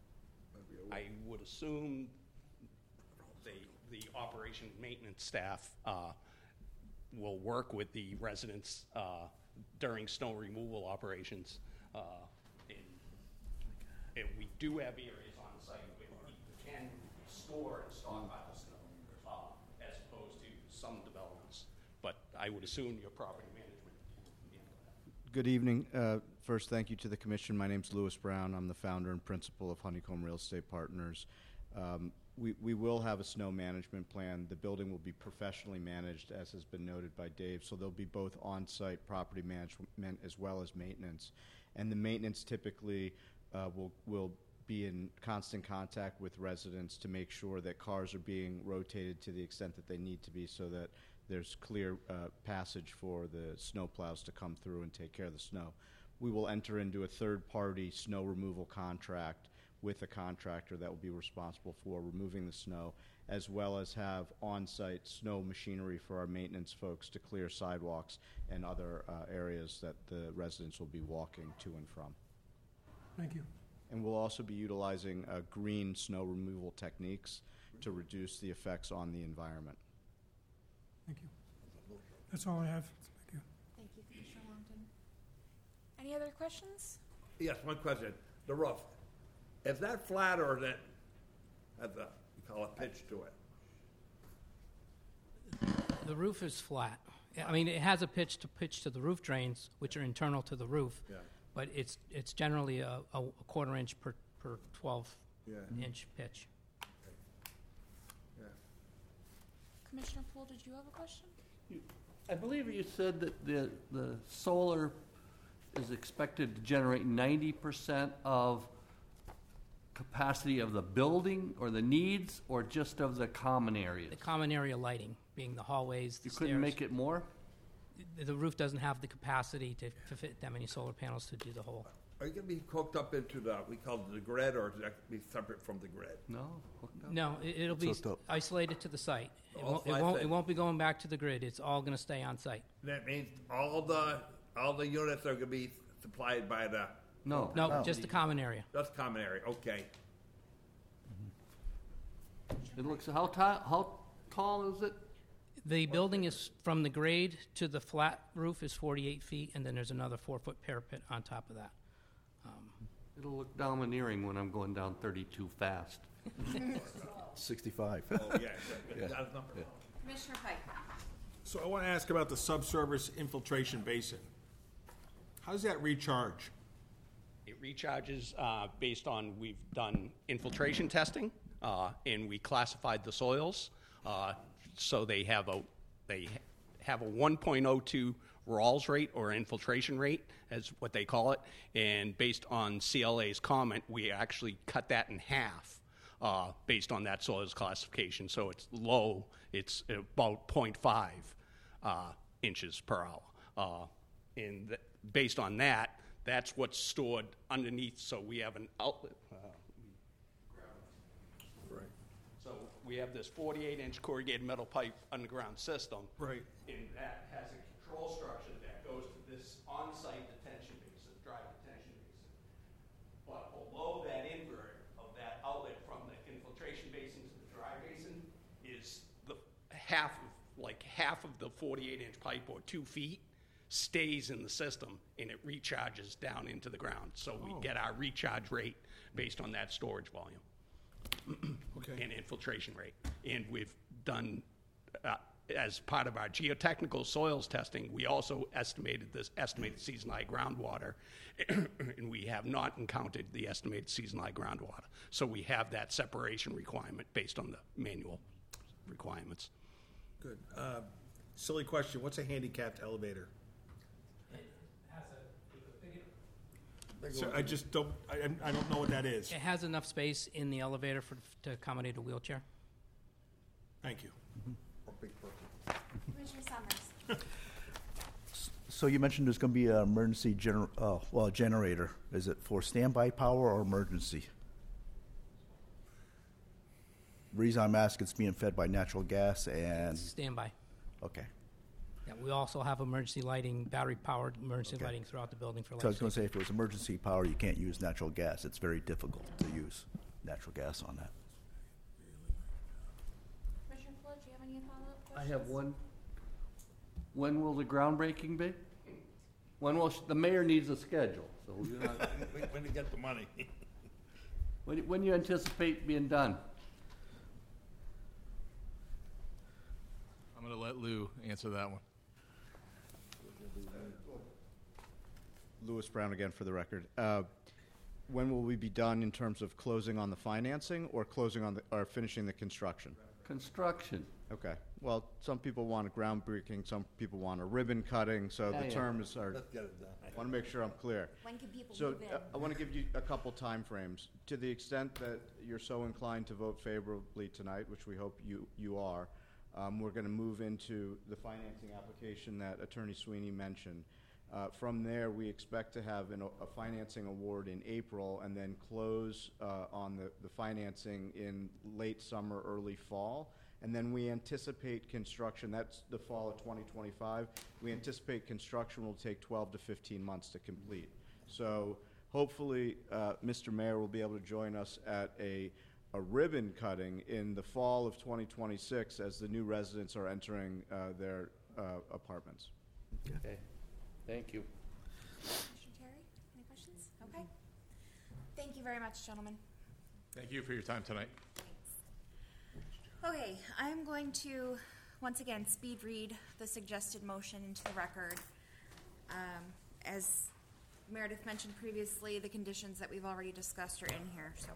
I would assume the, the operation maintenance staff uh, will work with the residents uh, during snow removal operations. Uh, and, and we do have areas on site where we can store and stockpile snow, uh, as opposed to some developments. But I would assume your property management. Good evening. Uh, first, thank you to the commission. My name's Louis Brown. I'm the founder and principal of Honeycomb Real Estate Partners. Um, we, we will have a snow management plan. The building will be professionally managed, as has been noted by Dave, so there'll be both on-site property management as well as maintenance. And the maintenance typically uh, will, will be in constant contact with residents to make sure that cars are being rotated to the extent that they need to be, so that there's clear uh, passage for the snow plows to come through and take care of the snow. We will enter into a third-party snow removal contract with a contractor that will be responsible for removing the snow, as well as have on-site snow machinery for our maintenance folks to clear sidewalks and other uh, areas that the residents will be walking to and from. Thank you. And we'll also be utilizing uh, green snow removal techniques to reduce the effects on the environment. Thank you. That's all I have. Thank you. Thank you, Commissioner Longton. Any other questions? Yes, one question. The roof. Is that flat or is it, has a, you call it pitch to it? The roof is flat. I mean, it has a pitch to pitch to the roof drains, which are internal to the roof. Yeah. But it's it's generally a, a quarter inch per, per twelve Yeah. inch pitch. Yeah. Commissioner Poole, did you have a question? I believe you said that the, the solar is expected to generate ninety percent of capacity of the building or the needs, or just of the common areas? The common area lighting, being the hallways, the You stairs. couldn't make it more? The- The roof doesn't have the capacity to, to fit that many solar panels to do the whole. Are you gonna be hooked up into the, we call it the grid, or is that be separate from the grid? No. No, it, it'll be It's hooked up. isolated to the site. It All won't, it five won't, it things. won't be going back to the grid. It's all gonna stay on site. That means all the, all the units are gonna be supplied by the. No. No, just the common area. Just common area, okay. It looks, how tall, how tall is it? The building is, from the grade to the flat roof is forty-eight feet, and then there's another four-foot parapet on top of that. Um, It'll look domineering when I'm going down thirty-two fast. sixty-five. Oh, yeah, Yeah. got his number. Yeah. Commissioner Pike. So I want to ask about the subsurface infiltration basin. How does that recharge? It recharges uh, based on, we've done infiltration testing, uh, and we classified the soils. Uh, so they have a, they have a one point oh two Rawls rate, or infiltration rate, as what they call it. And based on C L A's comment, we actually cut that in half uh, based on that soils classification. So it's low, it's about zero point five uh, inches per hour. Uh, and th- based on that, that's what's stored underneath, so we have an outlet. Uh, Right. So we have this forty-eight inch corrugated metal pipe underground system. Right. And that has a control structure that goes to this on-site detention basin, dry detention basin. But below that invert of that outlet from the infiltration basin to the dry basin is the half of, like half of the forty-eight inch pipe, or two feet, stays in the system, and it recharges down into the ground. So we Oh. get our recharge rate based on that storage volume. Okay. And infiltration rate. And we've done, uh, as part of our geotechnical soils testing, we also estimated this estimated season high groundwater, and we have not encountered the estimated season high groundwater. So we have that separation requirement based on the manual requirements. Good. Uh, silly question. What's a handicapped elevator? So I just don't, I, I don't know what that is. It has enough space in the elevator for, to accommodate a wheelchair. Thank you. Commissioner Summers. So you mentioned there's going to be an emergency gener- uh, well, generator. Is it for standby power or emergency? The reason I'm asking, it's being fed by natural gas and... Standby. Okay. Yeah, we also have emergency lighting, battery-powered emergency Okay. lighting throughout the building for life So I was going to safety. say, if it was emergency power, you can't use natural gas. It's very difficult to use natural gas on that. Commissioner Poole, do you have any follow-up I questions? have one. When will the groundbreaking be? When will, sh- the mayor needs a schedule, so you're not, When, when you get the money. when, when you anticipate being done? I'm going to let Lou answer that one. Louis Brown again for the record. Uh, when will we be done in terms of closing on the financing or closing on the, or finishing the construction? Construction. Okay. Well, some people want a groundbreaking, some people want a ribbon cutting, so Yeah, the yeah. terms are. Let's get it done. I want to make sure I'm clear. When can people So move in? uh, I want to give you a couple timeframes. To the extent that you're so inclined to vote favorably tonight, which we hope you, you are, um, we're going to move into the financing application that Attorney Sweeney mentioned. Uh, from there, we expect to have an, a financing award in April and then close uh, on the, the financing in late summer, early fall. And then we anticipate construction, that's the fall of twenty twenty-five. We anticipate construction will take twelve to fifteen months to complete. So hopefully, uh, Mister Mayor will be able to join us at a, a ribbon cutting in the fall of twenty twenty-six as the new residents are entering uh, their uh, apartments. Okay, thank you. Commissioner Terry, any questions? Okay. Thank you very much, gentlemen. Thank you for your time tonight. Okay, I'm going to, once again, speed read the suggested motion into the record. Um, as Meredith mentioned previously, the conditions that we've already discussed are in here, so.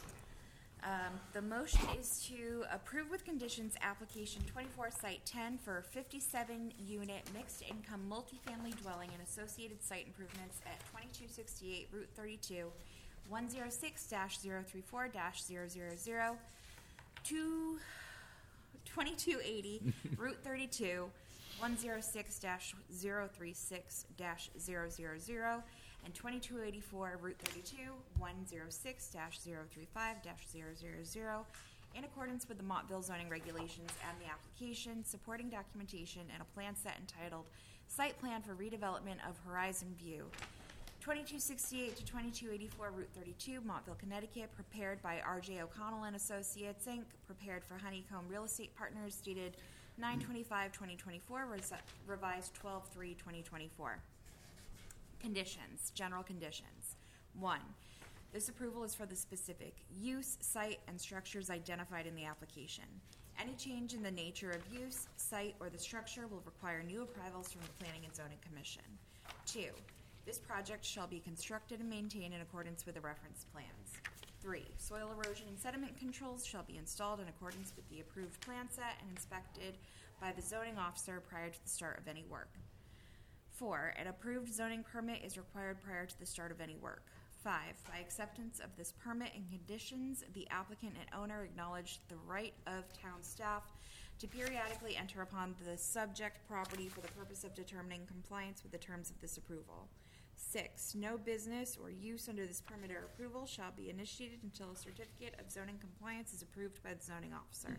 Um, the motion is to approve with conditions application twenty-four site ten for fifty-seven unit mixed income multifamily dwelling and associated site improvements at twenty-two sixty-eight Route thirty-two, one oh six dash zero three four dash zero zero zero, two, twenty-two eighty Route thirty-two, one oh six dash zero three six dash zero zero zero, and twenty-two eighty-four Route thirty-two, one oh six dash zero three five dash zero zero zero, in accordance with the Montville zoning regulations and the application, supporting documentation, and a plan set entitled Site Plan for Redevelopment of Horizon View, twenty-two sixty-eight to twenty-two eighty-four Route thirty-two, Montville, Connecticut, prepared by R J O'Connell and Associates, Incorporated, prepared for Honeycomb Real Estate Partners, dated nine twenty-five twenty twenty-four, revised twelve three twenty twenty-four. Conditions, general conditions. One, this approval is for the specific use, site, and structures identified in the application. Any change in the nature of use, site, or the structure will require new approvals from the Planning and Zoning Commission. Two, this project shall be constructed and maintained in accordance with the reference plans. Three, soil erosion and sediment controls shall be installed in accordance with the approved plan set and inspected by the zoning officer prior to the start of any work. Four, an approved zoning permit is required prior to the start of any work. Five, by acceptance of this permit and conditions, the applicant and owner acknowledge the right of town staff to periodically enter upon the subject property for the purpose of determining compliance with the terms of this approval. Six, no business or use under this permit or approval shall be initiated until a certificate of zoning compliance is approved by the zoning officer.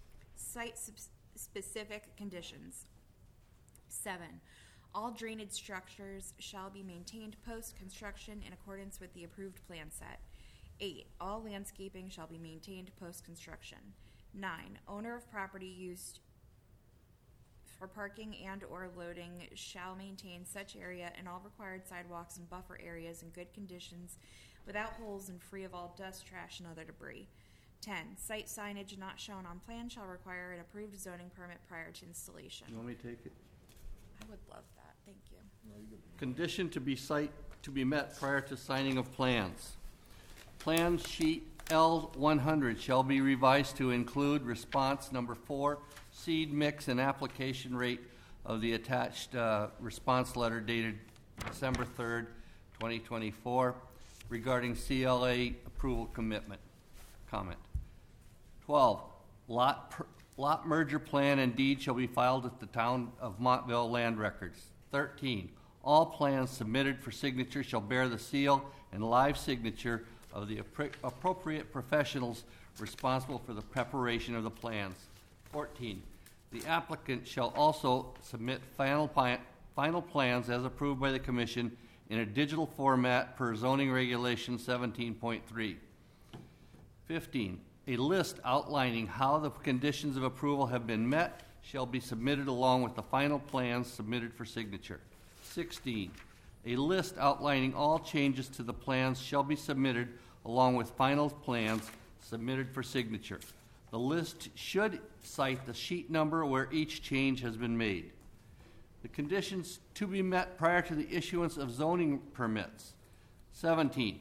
Site-specific conditions. Seven, all drainage structures shall be maintained post-construction in accordance with the approved plan set. Eight, all landscaping shall be maintained post-construction. Nine, owner of property used for parking and or loading shall maintain such area and all required sidewalks and buffer areas in good conditions without holes and free of all dust, trash, and other debris. Ten, site signage not shown on plan shall require an approved zoning permit prior to installation. You want me to take it? I would love that, thank you. Condition to be site, to be met prior to signing of plans. Plan sheet L one hundred shall be revised to include response number four, seed mix and application rate of the attached uh, response letter dated December third, twenty twenty-four, regarding C L A approval commitment, comment. twelve, lot, per, lot merger plan and deed shall be filed at the Town of Montville Land Records. thirteen, all plans submitted for signature shall bear the seal and live signature of the appro- appropriate professionals responsible for the preparation of the plans. fourteen, the applicant shall also submit final, pi- final plans as approved by the Commission in a digital format per zoning regulation seventeen point three. fifteen, a list outlining how the conditions of approval have been met shall be submitted along with the final plans submitted for signature. sixteen, a list outlining all changes to the plans shall be submitted along with final plans submitted for signature. The list should cite the sheet number where each change has been made. The conditions to be met prior to the issuance of zoning permits. seventeen,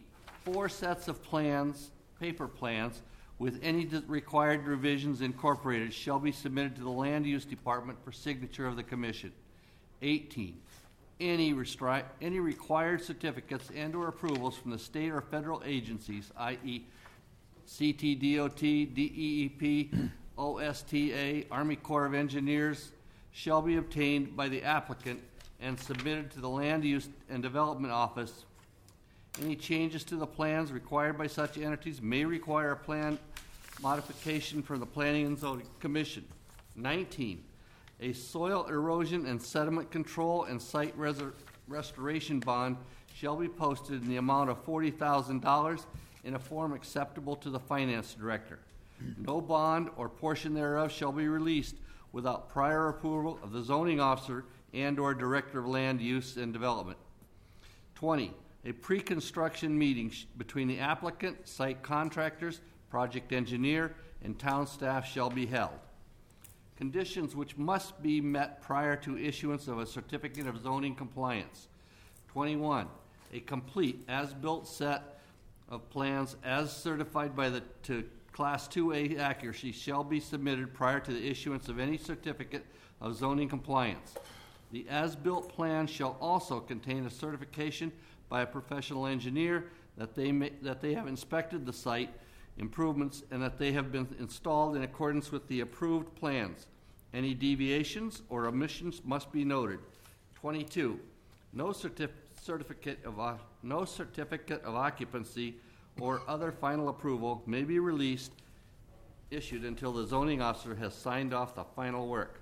four sets of plans, paper plans, with any de- required revisions incorporated shall be submitted to the Land Use Department for signature of the Commission. eighteen. Any, restri- any required certificates and/or approvals from the state or federal agencies, that is, C T D O T, D E E P, O S T A, Army Corps of Engineers, shall be obtained by the applicant and submitted to the Land Use and Development Office. Any changes to the plans required by such entities may require a plan modification from the Planning and Zoning Commission. nineteen. A soil erosion and sediment control and site resor- restoration bond shall be posted in the amount of forty thousand dollars in a form acceptable to the Finance Director. No bond or portion thereof shall be released without prior approval of the zoning officer and/or Director of Land Use and Development. twenty. A pre-construction meeting sh- between the applicant, site contractors, project engineer, and town staff shall be held. Conditions which must be met prior to issuance of a certificate of zoning compliance. twenty-one. A complete as-built set of plans as certified by the to Class two A accuracy shall be submitted prior to the issuance of any certificate of zoning compliance. The as-built plan shall also contain a certification by a professional engineer that they may, that they have inspected the site improvements and that they have been installed in accordance with the approved plans. Any deviations or omissions must be noted. twenty-two. No certif- certificate of o- no certificate of occupancy or other final approval may be released issued until the zoning officer has signed off the final work.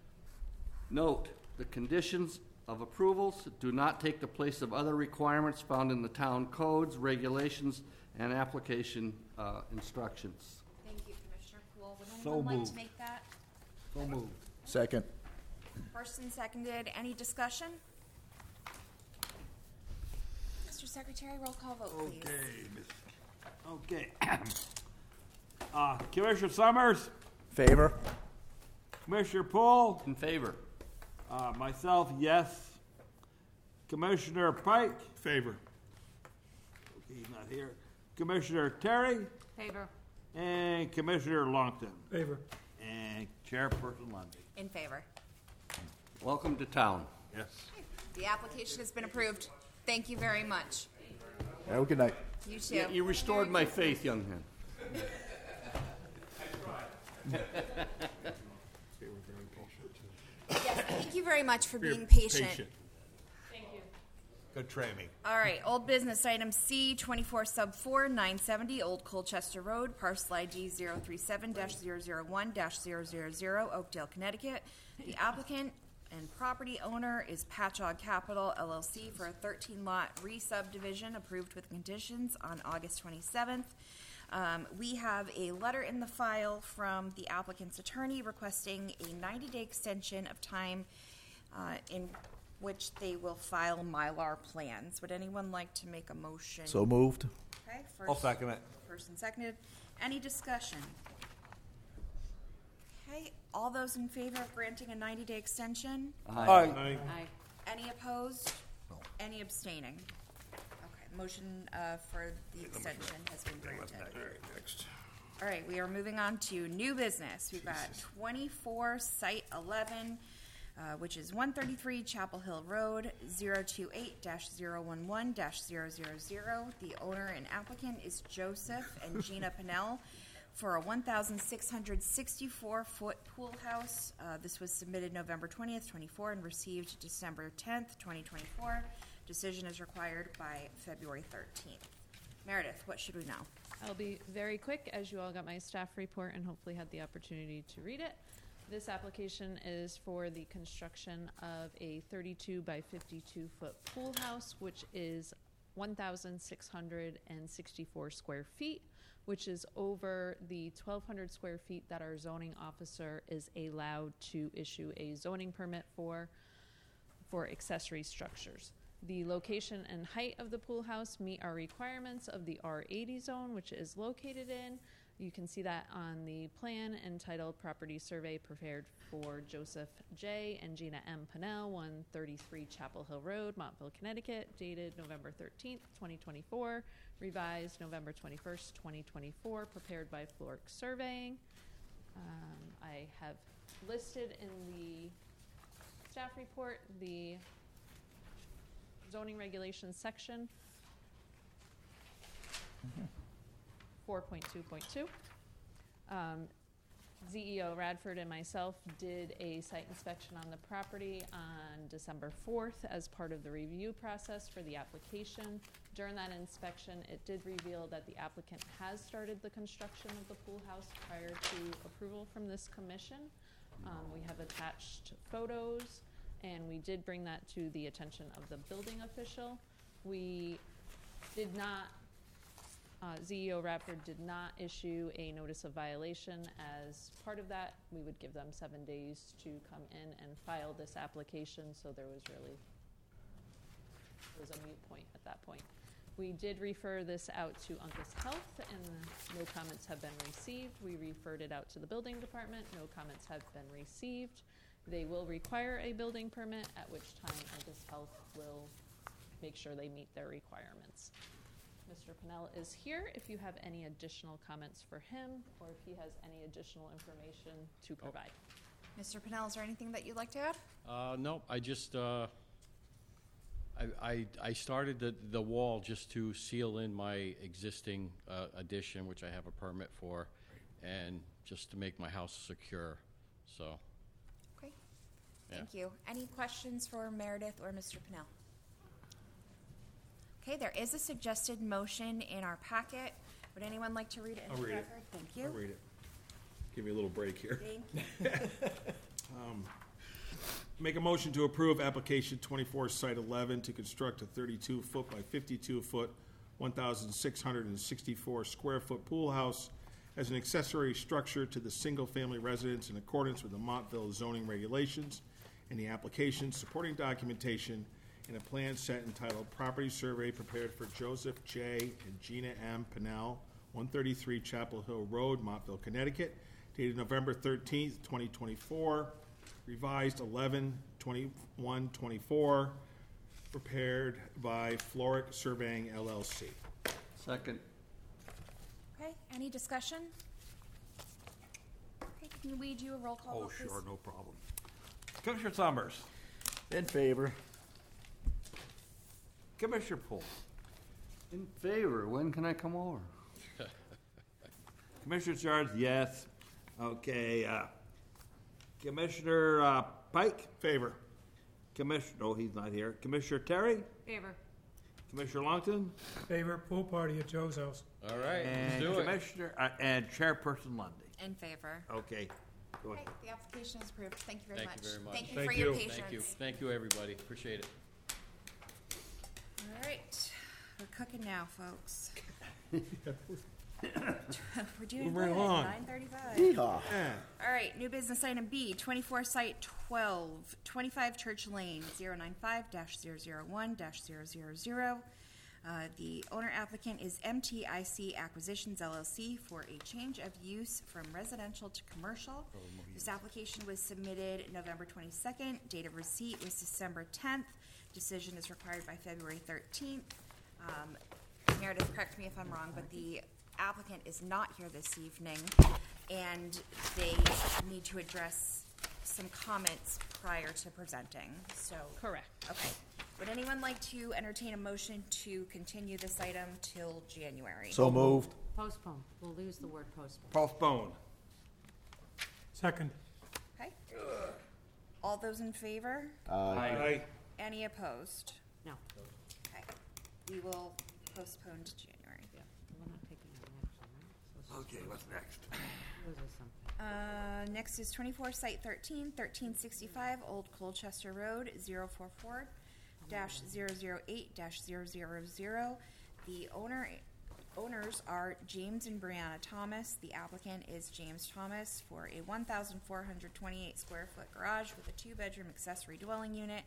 Note, the conditions of approvals do not take the place of other requirements found in the town codes, regulations, and application uh, instructions. Thank you, Commissioner Poole. Would So anyone like moved. to make that? So moved. Second. First and seconded. Any discussion? Mister Secretary, roll call vote, please. Okay, Okay. Uh, Commissioner Summers? Favor? Commissioner Poole? In favor. Uh, myself, yes. Commissioner Pike? Favor. Okay, he's not here. Commissioner Terry? Favor. And Commissioner Longton? Favor. And Chairperson Lundy? In favor. Welcome to town. Yes. The application has been approved. Thank you very much. Have a good night. You too. Yeah, you restored my faith, young man. Yes, thank you very much for You're being patient. patient. Good training. All right, old business item C, twenty-four sub four, nine seventy Old Colchester Road, parcel I D zero three seven dash zero zero one dash zero zero zero, Oakdale, Connecticut. The applicant and property owner is Patchogue Capital L L C for a thirteen lot re-subdivision approved with conditions on August twenty-seventh. Um, we have a letter in the file from the applicant's attorney requesting a ninety day extension of time uh, in which they will file Mylar plans. Would anyone like to make a motion? So moved. Okay, first. I'll second it. First and seconded. Any discussion? Okay, all those in favor of granting a ninety day extension? Aye. Aye. Aye. Any opposed? Any abstaining? Okay, motion uh, for the extension has been granted. Next. All right, we are moving on to new business. We've got twenty-four Site eleven, uh, which is one thirty-three Chapel Hill Road, zero two eight dash zero one one dash zero zero zero. The owner and applicant is Joseph and Gina Pinnell for a one thousand six hundred sixty-four foot pool house. Uh, this was submitted November twentieth, twenty-four, and received December tenth, twenty twenty-four. Decision is required by February thirteenth. Meredith, what should we know? I'll be very quick, as you all got my staff report and hopefully had the opportunity to read it. This application is for the construction of a thirty-two by fifty-two foot pool house, which is one thousand six hundred sixty-four square feet, which is over the twelve hundred square feet that our zoning officer is allowed to issue a zoning permit for, for accessory structures. The location and height of the pool house meet our requirements of the R eighty zone, which it is located in. You can see that on the plan entitled Property Survey Prepared for Joseph J. and Gina M. Pennell, one thirty-three Chapel Hill Road, Montville, Connecticut, dated November thirteenth, twenty twenty-four, revised November twenty-first, twenty twenty-four, prepared by Floric Surveying. Um, I have listed in the staff report the zoning regulations section four point two point two. Um, Z E O Radford and myself did a site inspection on the property on December fourth as part of the review process for the application. During that inspection, it did reveal that the applicant has started the construction of the pool house prior to approval from this commission. Um, we have attached photos, and we did bring that to the attention of the building official. We did not Uh, Z E O Radford did not issue a notice of violation. As part of that, we would give them seven days to come in and file this application, so there was really, it was a moot point at that point. We did refer this out to Uncas Health, and no comments have been received. We referred it out to the building department. No comments have been received. They will require a building permit, at which time Uncas Health will make sure they meet their requirements. Mister Pennell is here if you have any additional comments for him, or if he has any additional information to provide. Mister Pennell, is there anything that you'd like to add? Uh, no, I just, uh, I, I, I started the, the wall just to seal in my existing uh, addition, which I have a permit for, and just to make my house secure, so. Okay, yeah. thank you. Any questions for Meredith or Mister Pennell? Okay, there is a suggested motion in our packet. Would anyone like to read it I'll into the read it. record? Thank you. I'll read it. Give me a little break here. Thank you. Um, Make a motion to approve application twenty-four, site eleven, to construct a thirty-two foot by fifty-two foot, one thousand six hundred sixty-four square foot pool house as an accessory structure to the single-family residence in accordance with the Montville zoning regulations, and the application supporting documentation in a plan set entitled Property Survey Prepared for Joseph J. and Gina M. Pennell, one thirty-three Chapel Hill Road, Montville, Connecticut, dated November thirteenth, twenty twenty-four, revised eleven twenty-one twenty-four, prepared by Floric Surveying, L L C. Second. Okay, any discussion? Okay, can we do a roll call Oh, vote, please? sure, no problem. Commissioner Summers. In favor. Commissioner Poole. In favor. When can I come over? Commissioner Charles, yes. Okay, uh, Commissioner uh, Pike? Favor. Commissioner, no, he's not here. Commissioner Terry? Favor. Commissioner Longton? Favor, pool party at Joe's house. All right, let's And do it. Commissioner, uh, and Chairperson Lundy. In favor. Okay, go Okay, ahead. the application is approved. Thank you very Thank much. you very much. Thank you Thank for you. your patience. Thank you, thank you, everybody, appreciate it. All right, we're cooking now, folks. We're doing Move right good. along. nine thirty-five. Yeehaw. Yeah. All right, new business item B, twenty-four site twelve, twenty-five Church Lane, zero nine five dash zero zero one dash zero zero zero. Uh, the owner applicant is M T I C Acquisitions L L C for a change of use from residential to commercial. This application was submitted November twenty-second. Date of receipt was December tenth. Decision is required by February thirteenth. Um, Meredith, correct me if I'm wrong, but the applicant is not here this evening, and they need to address some comments prior to presenting, so. Correct. Okay. Would anyone like to entertain a motion to continue this item till January? So moved. Postpone. We'll lose the word postpone. Postpone. Second. Okay. All those in favor? Aye. Any opposed? No. Okay. We will postpone to January. We're not taking any action, right? So let's Okay, what's next? lose us something. Uh, next is twenty-four site thirteen, thirteen sixty-five Old Colchester Road, zero four four dash zero zero eight dash zero zero zero. The owner, owners are James and Brianna Thomas. The applicant is James Thomas for a one thousand four hundred twenty-eight square foot garage with a two-bedroom accessory dwelling unit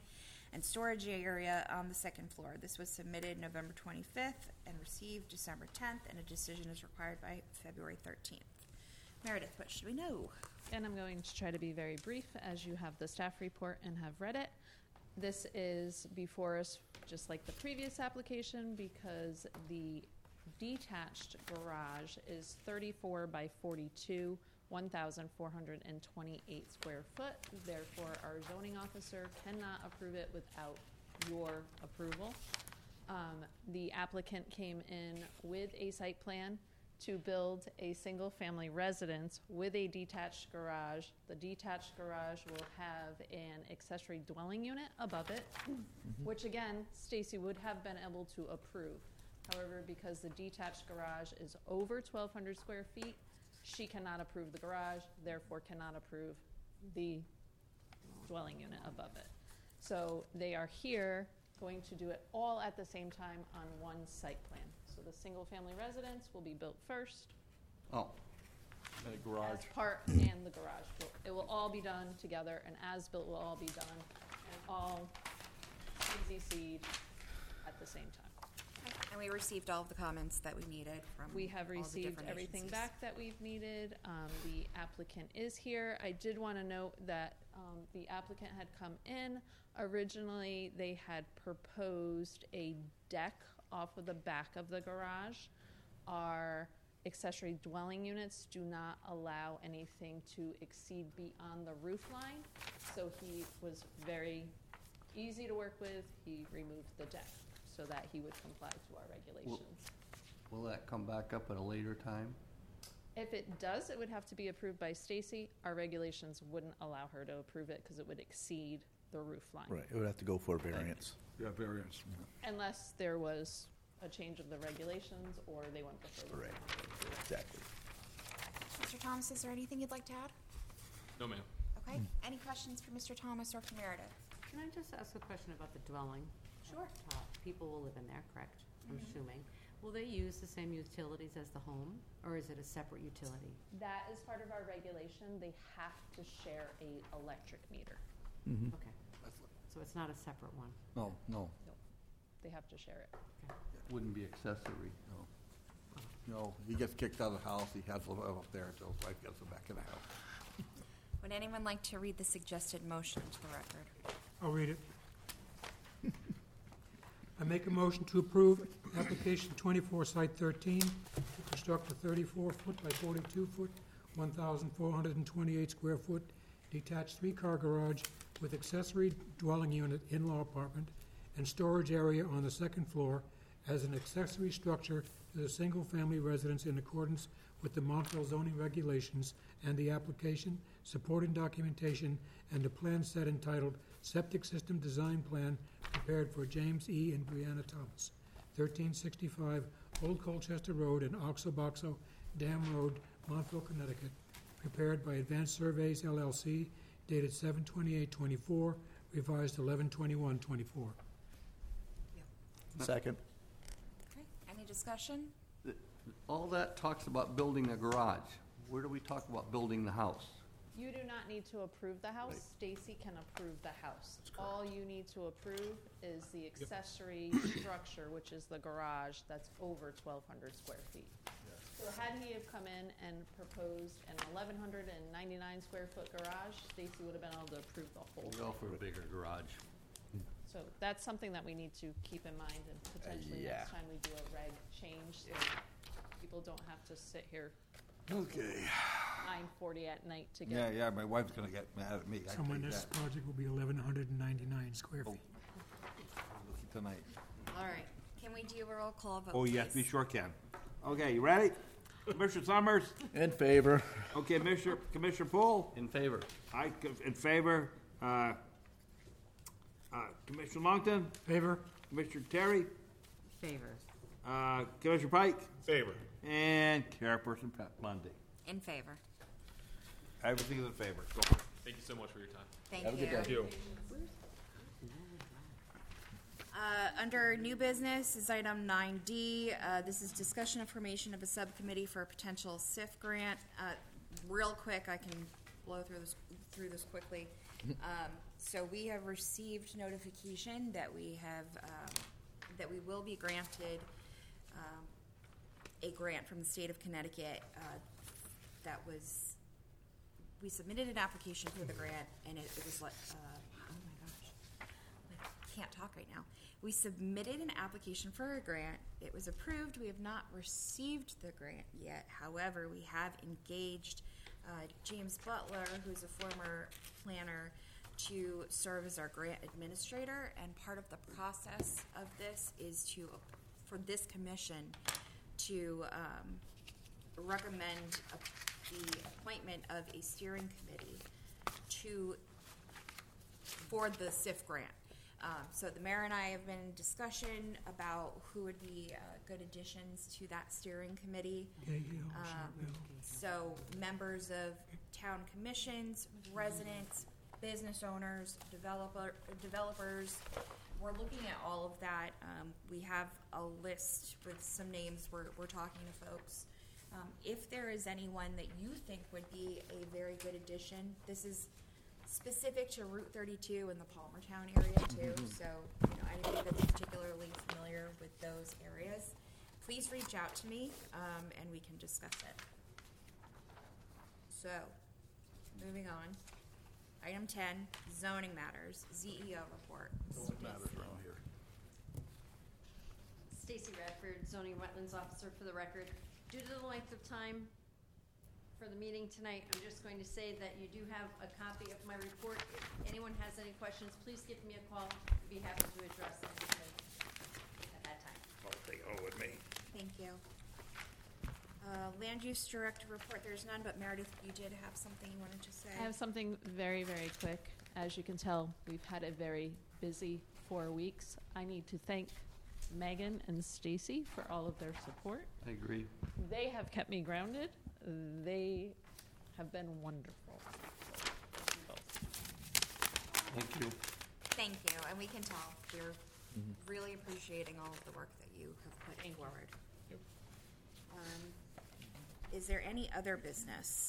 and storage area on the second floor. This was submitted November twenty-fifth and received December tenth, and a decision is required by February thirteenth. Meredith, what should we know? And I'm going to try to be very brief, as you have the staff report and have read it. This is before us, just like the previous application, because the detached garage is thirty-four by forty-two, one thousand four hundred twenty-eight square foot. Therefore, our zoning officer cannot approve it without your approval. Um, the applicant came in with a site plan to build a single-family residence with a detached garage. The detached garage will have an accessory dwelling unit above it, mm-hmm. which again, Stacy would have been able to approve. However, because the detached garage is over twelve hundred square feet, she cannot approve the garage, therefore cannot approve the dwelling unit above it. So they are here going to do it all at the same time on one site plan. So the single-family residence will be built first. Oh. And a garage. As part, and the garage. It will all be done together, and as-built will all be done, and all E Z C'd at the same time. And we received all of the comments that we needed from We have all the received different everything agencies. back that we've needed. Um, the applicant is here. I did want to note that um, the applicant had come in. Originally, they had proposed a deck off of the back of the garage. Our accessory dwelling units do not allow anything to exceed beyond the roof line. So he was very easy to work with. He removed the deck so that he would comply to our regulations. Will, will that come back up at a later time? If it does, it would have to be approved by Stacy. Our regulations wouldn't allow her to approve it because it would exceed the roof line. Right, it would have to go for a variance. Yeah, variance. Unless there was a change of the regulations or they went before the Right, exactly. Mister Thomas, is there anything you'd like to add? No, ma'am. Okay, any questions for Mister Thomas or for Meredith? Can I just ask a question about the dwelling? Sure. Uh, People will live in there, correct? I'm assuming. Will they use the same utilities as the home, or is it a separate utility? That is part of our regulation. They have to share a electric meter. Mm-hmm. Okay. So it's not a separate one? No, no, They have to share it. Wouldn't be accessory. no. No, he gets kicked out of the house, he has to live up there until his wife gets him back in the house. Would anyone like to read the suggested motion to the record? I'll read it. I make a motion to approve application twenty-four, site thirteen, to construct a thirty-four foot by forty-two foot, one thousand four hundred twenty-eight square foot detached three-car garage with accessory dwelling unit, in-law apartment, and storage area on the second floor as an accessory structure to the single-family residence in accordance with the Montville zoning regulations and the application, supporting documentation, and a plan set entitled Septic System Design Plan prepared for James E. and Brianna Thomas, thirteen sixty-five Old Colchester Road and Oxo Boxo Dam Road, Montville, Connecticut, prepared by Advanced Surveys L L C, dated seven twenty-eight twenty-four, revised eleven twenty-one twenty-four. Second. Okay, any discussion? All that talks about building a garage. Where do we talk about building the house? You do not need to approve the house. Stacy can approve the house. All you need to approve is the accessory structure, which is the garage that's over twelve hundred square feet. So had he have come in and proposed an eleven ninety-nine square foot garage, Stacy would have been able to approve the whole We thing. offer a bigger garage. So that's something that we need to keep in mind, and potentially yeah. next time we do a reg change, so people don't have to sit here Okay. nine forty at night to get. Yeah, yeah, my wife's gonna get mad at me. I So my take next that. project will be eleven ninety-nine square Oh. feet. Looking tonight. All right, can we do a roll call vote, Oh, yes, we please? sure can. Okay, you ready? Commissioner Summers? In favor. Okay, Commissioner, Commissioner Poole? In favor. I, in favor. Uh, uh, Commissioner Longton? Favor? Commissioner Terry? Favor. Uh, Commissioner Pike? Favor. And Chairperson Pat Lundy. In favor. Everything is in favor. Go. Thank you so much for your time. Thank Have a you. good day. You. Uh, under new business is item nine D. Uh, this is discussion information of a subcommittee for a potential S I F grant. Uh, real quick, I can blow through this, through this quickly. Um, so we have received notification that we have, um, that we will be granted um, a grant from the state of Connecticut uh, that was, we submitted an application for the grant, and it, it was like, uh, oh my gosh, I can't talk right now. We submitted an application for a grant. It was approved. We have not received the grant yet. However, we have engaged uh, James Butler, who's a former planner, to serve as our grant administrator. And part of the process of this is to, for this commission, to um, recommend a, the appointment of a steering committee to for the S I F grant. Um, so the mayor and I have been in discussion about who would be uh, good additions to that steering committee. Yeah, yeah, Um, sure, so members of town commissions, residents, business owners, developer, developers, we're looking at all of that. Um, we have a list with some names. We're, we're talking to folks. Um, if there is anyone that you think would be a very good addition, this is specific to Route thirty-two in the Palmertown area too. So, you know, anybody that's particularly familiar with those areas, please reach out to me, um, and we can discuss it. So, moving on. Item ten, zoning matters, Z E O report. Zoning matters around here. Stacy Radford, zoning wetlands officer for the record. Due to the length of time for the meeting tonight, I'm just going to say that you do have a copy of my report. If anyone has any questions, please give me a call. I'd be happy to address them at that time. I'll take it home with me. Thank you. Uh, land use director report, there's none, but Meredith, you did have something you wanted to say. I have something very, very quick. As you can tell, we've had a very busy four weeks. I need to thank Megan and Stacy for all of their support. I agree. They have kept me grounded. They have been wonderful. Thank you. Thank you, and we can tell you're really appreciating all of the work that you have put forward. Um, is there any other business?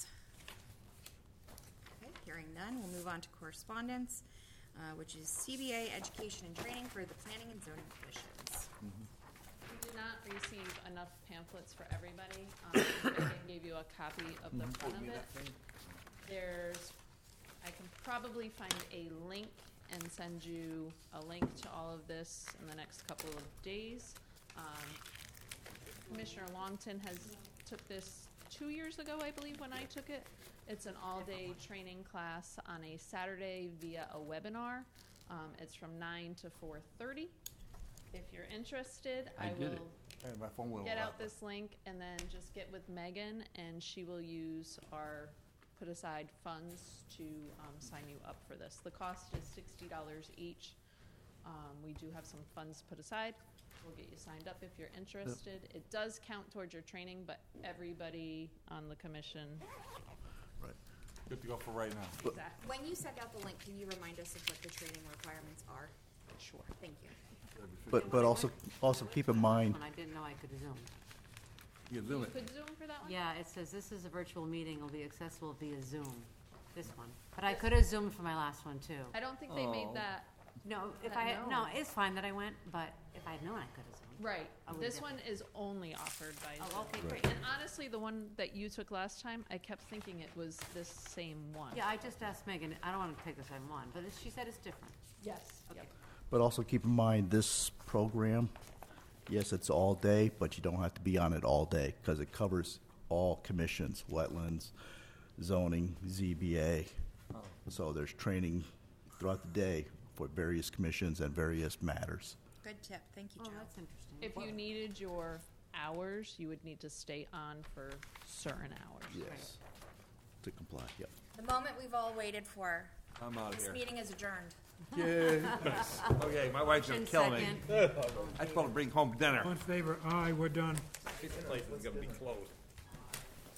Okay, hearing none, we'll move on to correspondence, uh, which is C B A education and training for the planning and zoning commissions. We did not receive enough pamphlets for everybody. Um, Megan gave you a copy of the front of it. There's, I can probably find a link and send you a link to all of this in the next couple of days. Um, Commissioner Longton has took this two years ago, I believe, when I took it. It's an all-day training class on a Saturday via a webinar. Um, it's from nine to four thirty. If you're interested, I I, did will it. Hey, my phone went get off. out this link and then just get with Megan, and she will use our put-aside funds to um, sign you up for this. The cost is sixty dollars each. Um, we do have some funds put aside. We'll get you signed up if you're interested. It does count towards your training, but everybody on the commission. Right. Good to go for right now. Exactly. When you send out the link, can you remind us of what the training requirements are? Sure. Thank you. But, but also, also keep in mind, When I didn't know I could Zoom. You zoom it. Could Zoom for that one? Yeah, it says this is a virtual meeting, will be accessible via Zoom, this one. But I could have Zoomed for my last one too. I don't think they made Oh. that. No, if that I, had- no, known. it's fine that I went, but if I had known I could have Zoomed. Right. I would've This done one is only offered by Oh, Zoom. okay, great. And honestly, the one that you took last time, I kept thinking it was this same one. Yeah, I just asked Megan, I don't want to take the same one, but it's- she said it's different. Yes. Okay. but also keep in mind, this program, yes, it's all day, but you don't have to be on it all day, because it covers all commissions, wetlands, zoning, Z B A. So there's training throughout the day for various commissions and various matters. Good tip. Thank you, Oh, Joe. that's interesting. If you needed your hours, you would need to stay on for certain hours. Yes. To comply, yep. The moment we've all waited for. I'm out of This here. meeting is adjourned. Yay. Okay, my wife's gonna Motion kill me. second. I supposed to bring home dinner. All in favor? Aye, we're done. This place is gonna be closed.